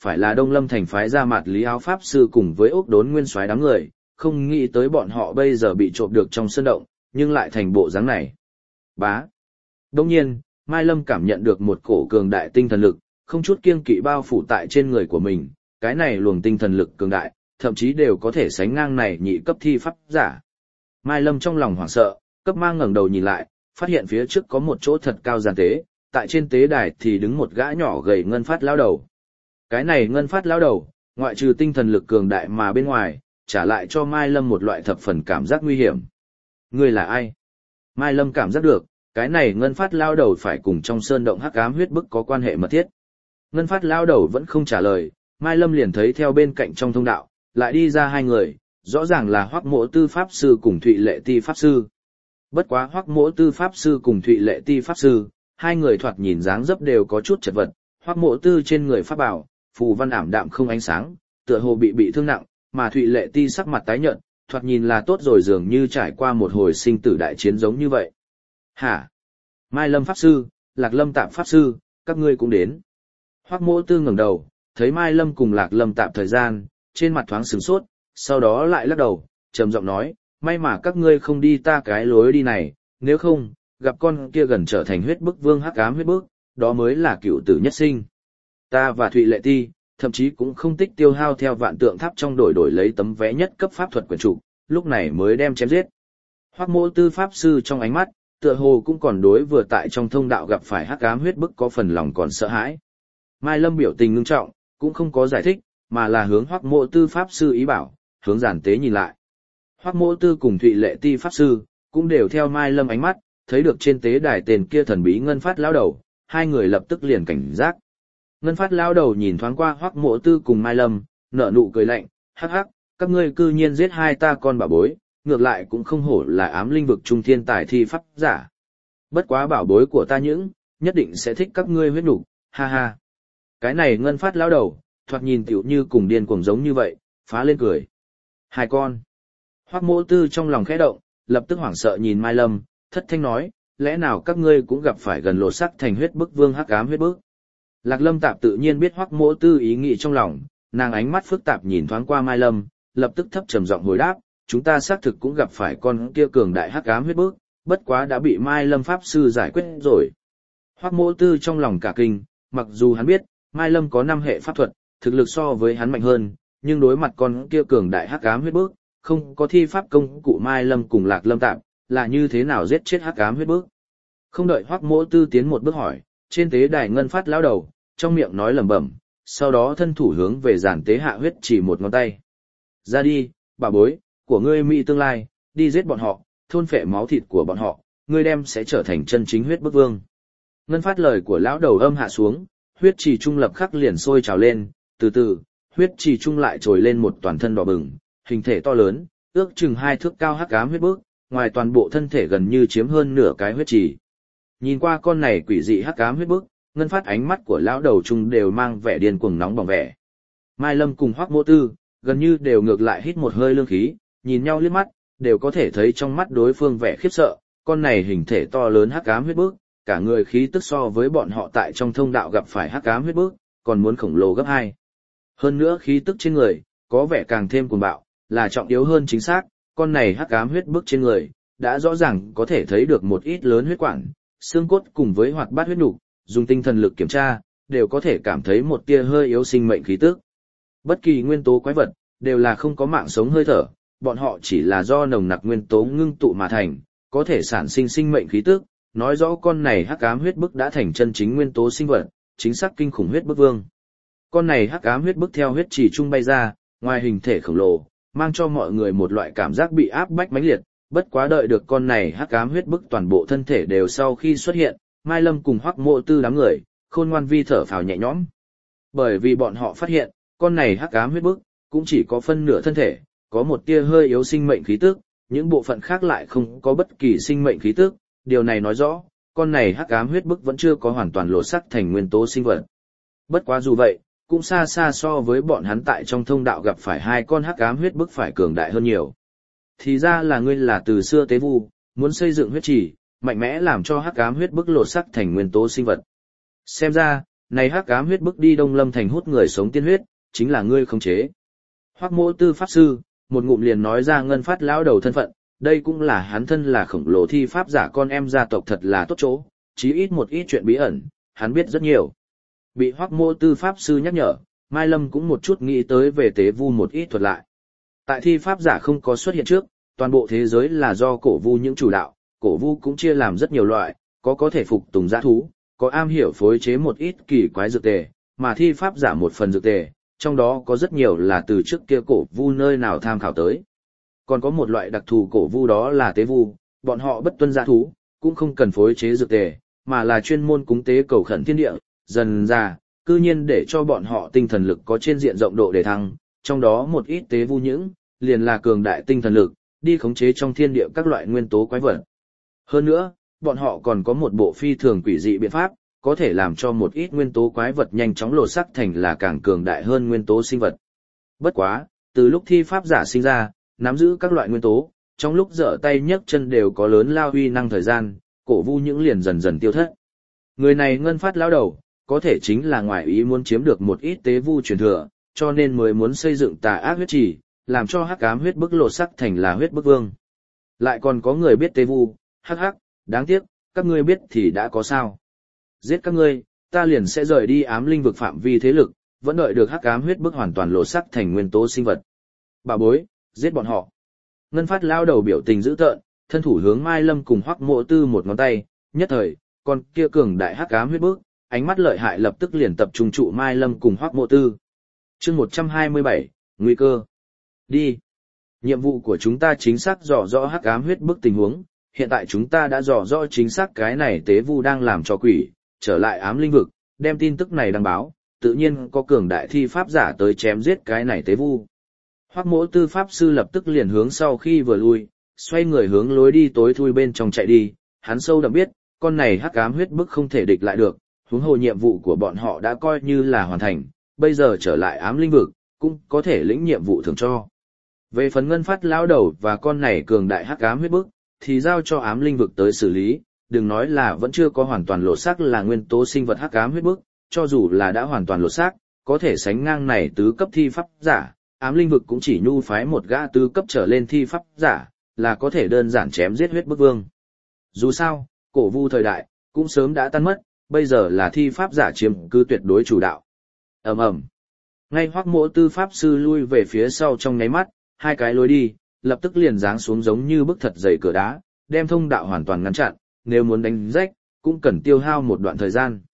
phải là Đông Lâm thành phái ra mặt Lý Áo Pháp Sư cùng với ốc đốn nguyên soái đám người, không nghĩ tới bọn họ bây giờ bị trộm được trong sơn động, nhưng lại thành bộ dáng này. Bá. Đông nhiên, Mai Lâm cảm nhận được một cổ cường đại tinh thần lực, không chút kiêng kỵ bao phủ tại trên người của mình, cái này luồng tinh thần lực cường đại, thậm chí đều có thể sánh ngang này nhị cấp thi pháp giả. Mai Lâm trong lòng hoảng sợ, cấp mang ngẩng đầu nhìn lại, phát hiện phía trước có một chỗ thật cao giàn tế, tại trên tế đài thì đứng một gã nhỏ gầy ngân phát lão đầu. Cái này ngân phát lão đầu, ngoại trừ tinh thần lực cường đại mà bên ngoài, trả lại cho Mai Lâm một loại thập phần cảm giác nguy hiểm. Ngươi là ai? Mai Lâm cảm giác được, cái này ngân phát lão đầu phải cùng trong sơn động hắc ám huyết bức có quan hệ mật thiết. Ngân phát lão đầu vẫn không trả lời, Mai Lâm liền thấy theo bên cạnh trong thông đạo, lại đi ra hai người, rõ ràng là Hoắc Mỗ Tư Pháp Sư cùng Thụy Lệ Ti Pháp Sư. Bất quá Hoắc Mỗ Tư Pháp Sư cùng Thụy Lệ Ti Pháp Sư, hai người thoạt nhìn dáng dấp đều có chút chật vật, Hoắc Mỗ Tư trên người pháp bảo, phù văn ảm đạm không ánh sáng, tựa hồ bị thương nặng, mà Thụy Lệ Ti sắc mặt tái nhợt, thoạt nhìn là tốt rồi dường như trải qua một hồi sinh tử đại chiến giống như vậy. Hả? Mai Lâm Pháp Sư, Lạc Lâm Tạp Pháp Sư, các ngươi cũng đến. Hoắc Mỗ Tư ngẩng đầu, thấy Mai Lâm cùng Lạc Lâm Tạp thời gian, trên mặt thoáng sửng sốt, sau đó lại lắc đầu, trầm giọng nói, may mà các ngươi không đi ta cái lối đi này, nếu không, gặp con kia gần trở thành huyết bức vương hắc ám huyết bức, đó mới là cựu tử nhất sinh. Ta và Thụy Lệ Ti, thậm chí cũng không tích tiêu hao theo vạn tượng tháp trong đổi lấy tấm vé nhất cấp pháp thuật quyển trục, lúc này mới đem chém giết. Hoắc Mỗ Tư Pháp Sư trong ánh mắt, tựa hồ cũng còn đối vừa tại trong thông đạo gặp phải hắc ám huyết bức có phần lòng còn sợ hãi. Mai Lâm biểu tình ngưng trọng, cũng không có giải thích, mà là hướng Hoắc Mỗ Tư Pháp Sư ý bảo, hướng giản tế nhìn lại. Hoắc Mỗ Tư cùng Thụy Lệ Ti Pháp Sư, cũng đều theo Mai Lâm ánh mắt, thấy được trên tế đài tên kia thần bí ngân phát lão đầu, hai người lập tức liền cảnh giác. Ngân phát lão đầu nhìn thoáng qua Hoắc Mỗ Tư cùng Mai Lâm, nở nụ cười lạnh, hắc hắc, các ngươi cư nhiên giết hai ta con bảo bối, ngược lại cũng không hổ là ám linh vực trung thiên tài thi pháp giả. Bất quá bảo bối của ta những, nhất định sẽ thích các ngươi huyết nục, ha ha. Cái này ngân phát lão đầu, thoạt nhìn tiểu như cùng điên cuồng giống như vậy, phá lên cười. Hai con. Hoắc Mỗ Tư trong lòng khẽ động, lập tức hoảng sợ nhìn Mai Lâm, thất thanh nói, lẽ nào các ngươi cũng gặp phải gần lột xác thành huyết bức vương hắc ám huyết bức. Lạc Lâm Tạp tự nhiên biết Hoắc Mỗ Tư ý nghĩ trong lòng, nàng ánh mắt phức tạp nhìn thoáng qua Mai Lâm, lập tức thấp trầm giọng hồi đáp, chúng ta xác thực cũng gặp phải con kia cường đại hắc ám huyết bức, bất quá đã bị Mai Lâm Pháp Sư giải quyết rồi. Hoắc Mỗ Tư trong lòng cả kinh, mặc dù hắn biết, Mai Lâm có 5 hệ pháp thuật, thực lực so với hắn mạnh hơn, nhưng đối mặt con kia cường đại hắc ám huyết bức, không có thi pháp công cụ Mai Lâm cùng Lạc Lâm Tạp, là như thế nào giết chết hắc ám huyết bức. Không đợi Hoắc Mỗ Tư tiến một bước hỏi, trên tế đài ngân phát lão đầu, trong miệng nói lẩm bẩm, sau đó thân thủ hướng về giản tế hạ huyết chỉ một ngón tay. Ra đi, bà bối, của ngươi mỹ tương lai, đi giết bọn họ, thôn phệ máu thịt của bọn họ, ngươi đem sẽ trở thành chân chính huyết bức vương. Ngân phát lời của lão đầu âm hạ xuống, huyết trì trung lập khắc liền sôi trào lên, từ từ, huyết trì trung lại trồi lên một toàn thân đỏ bừng, hình thể to lớn, ước chừng 2 thước cao hắc ám huyết bức, ngoài toàn bộ thân thể gần như chiếm hơn nửa cái huyết trì. Nhìn qua con này quỷ dị hắc ám huyết bức, ngân phát ánh mắt của lão đầu trung đều mang vẻ điên cuồng nóng bỏng vẻ. Mai Lâm cùng Hoắc Mỗ Tư, gần như đều ngược lại hít một hơi lương khí, nhìn nhau liếc mắt, đều có thể thấy trong mắt đối phương vẻ khiếp sợ, con này hình thể to lớn hắc ám huyết bức, cả người khí tức so với bọn họ tại trong thông đạo gặp phải hắc ám huyết bức, còn muốn khổng lồ gấp 2. Hơn nữa khí tức trên người, có vẻ càng thêm cuồng bạo, là trọng yếu hơn chính xác, con này hắc ám huyết bức trên người, đã rõ ràng có thể thấy được một ít lớn huyết quản, xương cốt cùng với hoạt bát huyết nục, dùng tinh thần lực kiểm tra, đều có thể cảm thấy một tia hơi yếu sinh mệnh khí tức. Bất kỳ nguyên tố quái vật, đều là không có mạng sống hơi thở, bọn họ chỉ là do nồng nặc nguyên tố ngưng tụ mà thành, có thể sản sinh sinh mệnh khí tức, nói rõ con này hắc ám huyết bức đã thành chân chính nguyên tố sinh vật, chính xác kinh khủng huyết bức vương. Con này hắc ám huyết bức theo huyết chỉ trung bay ra, ngoài hình thể khổng lồ, mang cho mọi người một loại cảm giác bị áp bách mãnh liệt, bất quá đợi được con này hắc ám huyết bức toàn bộ thân thể đều sau khi xuất hiện, Mai Lâm cùng Hoắc Mỗ Tư đám người, khôn ngoan vi thở phào nhẹ nhõm. Bởi vì bọn họ phát hiện, con này hắc ám huyết bức, cũng chỉ có phân nửa thân thể, có một tia hơi yếu sinh mệnh khí tức, những bộ phận khác lại không có bất kỳ sinh mệnh khí tức, điều này nói rõ, con này hắc ám huyết bức vẫn chưa có hoàn toàn lột xác thành nguyên tố sinh vật. Bất quá dù vậy, cũng xa xa so với bọn hắn tại trong thông đạo gặp phải 2 con hắc ám huyết bức phải cường đại hơn nhiều. Thì ra là ngươi là từ xưa tế vu, muốn xây dựng huyết trì, mạnh mẽ làm cho hắc ám huyết bức lột xác thành nguyên tố sinh vật. Xem ra, Này hắc ám huyết bức đi Đông Lâm thành hút người sống tiên huyết, chính là ngươi khống chế. Hoắc Mỗ Tư pháp sư, một ngụm liền nói ra Ngân Phát lão đầu thân phận, đây cũng là hắn thân là khổng lồ thi pháp giả con em gia tộc thật là tốt chỗ, chí ít một ít chuyện bí ẩn, hắn biết rất nhiều. Bị Hoắc Mỗ Tư pháp sư nhắc nhở, Mai Lâm cũng một chút nghĩ tới về tế vu một ít thuật lại. Tại thi pháp giả không có xuất hiện trước, toàn bộ thế giới là do cổ vu những chủ đạo, cổ vu cũng chia làm rất nhiều loại, có thể phục tùng dã thú, có am hiểu phối chế một ít kỳ quái dược tề, mà thi pháp giả một phần dược tề, trong đó có rất nhiều là từ trước kia cổ vu nơi nào tham khảo tới. Còn có một loại đặc thù cổ vu đó là tế vu, bọn họ bất tuân dã thú, cũng không cần phối chế dược tề, mà là chuyên môn cúng tế cầu khẩn thiên địa, dần ra, cư nhiên để cho bọn họ tinh thần lực có trên diện rộng độ để thăng, trong đó một ít tế vu những, liền là cường đại tinh thần lực, đi khống chế trong thiên địa các loại nguyên tố quái vật. Hơn nữa, bọn họ còn có một bộ phi thường quỷ dị biện pháp, có thể làm cho một ít nguyên tố quái vật nhanh chóng lột xác thành là càng cường đại hơn nguyên tố sinh vật. Bất quá, từ lúc thi pháp giả sinh ra, nắm giữ các loại nguyên tố, trong lúc giở tay nhấc chân đều có lớn lao huy năng thời gian, cổ vu những liền dần dần tiêu thất. Người này Ngân Phát lão đầu, có thể chính là ngoại ý muốn chiếm được một ít tế vu truyền thừa, cho nên mới muốn xây dựng tà ác huyết trì, làm cho hắc ám huyết bức lột sắc thành là huyết bức vương. Lại còn có người biết tế vu, hắc hắc, đáng tiếc, các ngươi biết thì đã có sao. Giết các ngươi, ta liền sẽ rời đi ám linh vực phạm vi thế lực, vẫn đợi được hắc ám huyết bức hoàn toàn lột sắc thành nguyên tố sinh vật. Bà bối, giết bọn họ. Ngân Phát lao đầu biểu tình dữ tợn, thân thủ hướng Mai Lâm cùng Hoắc Mộ Tư một ngón tay, nhất thời, con kia cường đại hắc ám huyết bức, ánh mắt lợi hại lập tức liền tập trung trụ Mai Lâm cùng Hoắc Mộ Tư. Chương 127, nguy cơ. Đi. Nhiệm vụ của chúng ta chính xác dò rõ hắc ám huyết bức tình huống, hiện tại chúng ta đã dò rõ chính xác cái này tế vu đang làm cho quỷ, trở lại ám linh vực, đem tin tức này đăng báo, tự nhiên có cường đại thi pháp giả tới chém giết cái này tế vu. Hoắc Mỗ Tư pháp sư lập tức liền hướng sau khi vừa lui, xoay người hướng lối đi tối thui bên trong chạy đi, hắn sâu đậm biết, con này hắc ám huyết bức không thể địch lại được, huống hồ nhiệm vụ của bọn họ đã coi như là hoàn thành, bây giờ trở lại ám linh vực, cũng có thể lĩnh nhiệm vụ thường cho. Về phần Ngân Phát lão đầu và con này cường đại hắc ám huyết bức, thì giao cho ám linh vực tới xử lý, đừng nói là vẫn chưa có hoàn toàn lột xác là nguyên tố sinh vật hắc ám huyết bức, cho dù là đã hoàn toàn lột xác, có thể sánh ngang này tứ cấp thi pháp giả, ám linh vực cũng chỉ nhu phái một gã tứ cấp trở lên thi pháp giả, là có thể đơn giản chém giết huyết bức vương. Dù sao, cổ vu thời đại, cũng sớm đã tan mất, bây giờ là thi pháp giả chiếm cứ tuyệt đối chủ đạo. Ầm ầm. Ngay Hoắc Mỗ Tư pháp sư lui về phía sau trong nháy mắt, hai cái lối đi, lập tức liền giáng xuống giống như bức thật dày cửa đá, đem thông đạo hoàn toàn ngăn chặn, nếu muốn đánh rách, cũng cần tiêu hao một đoạn thời gian.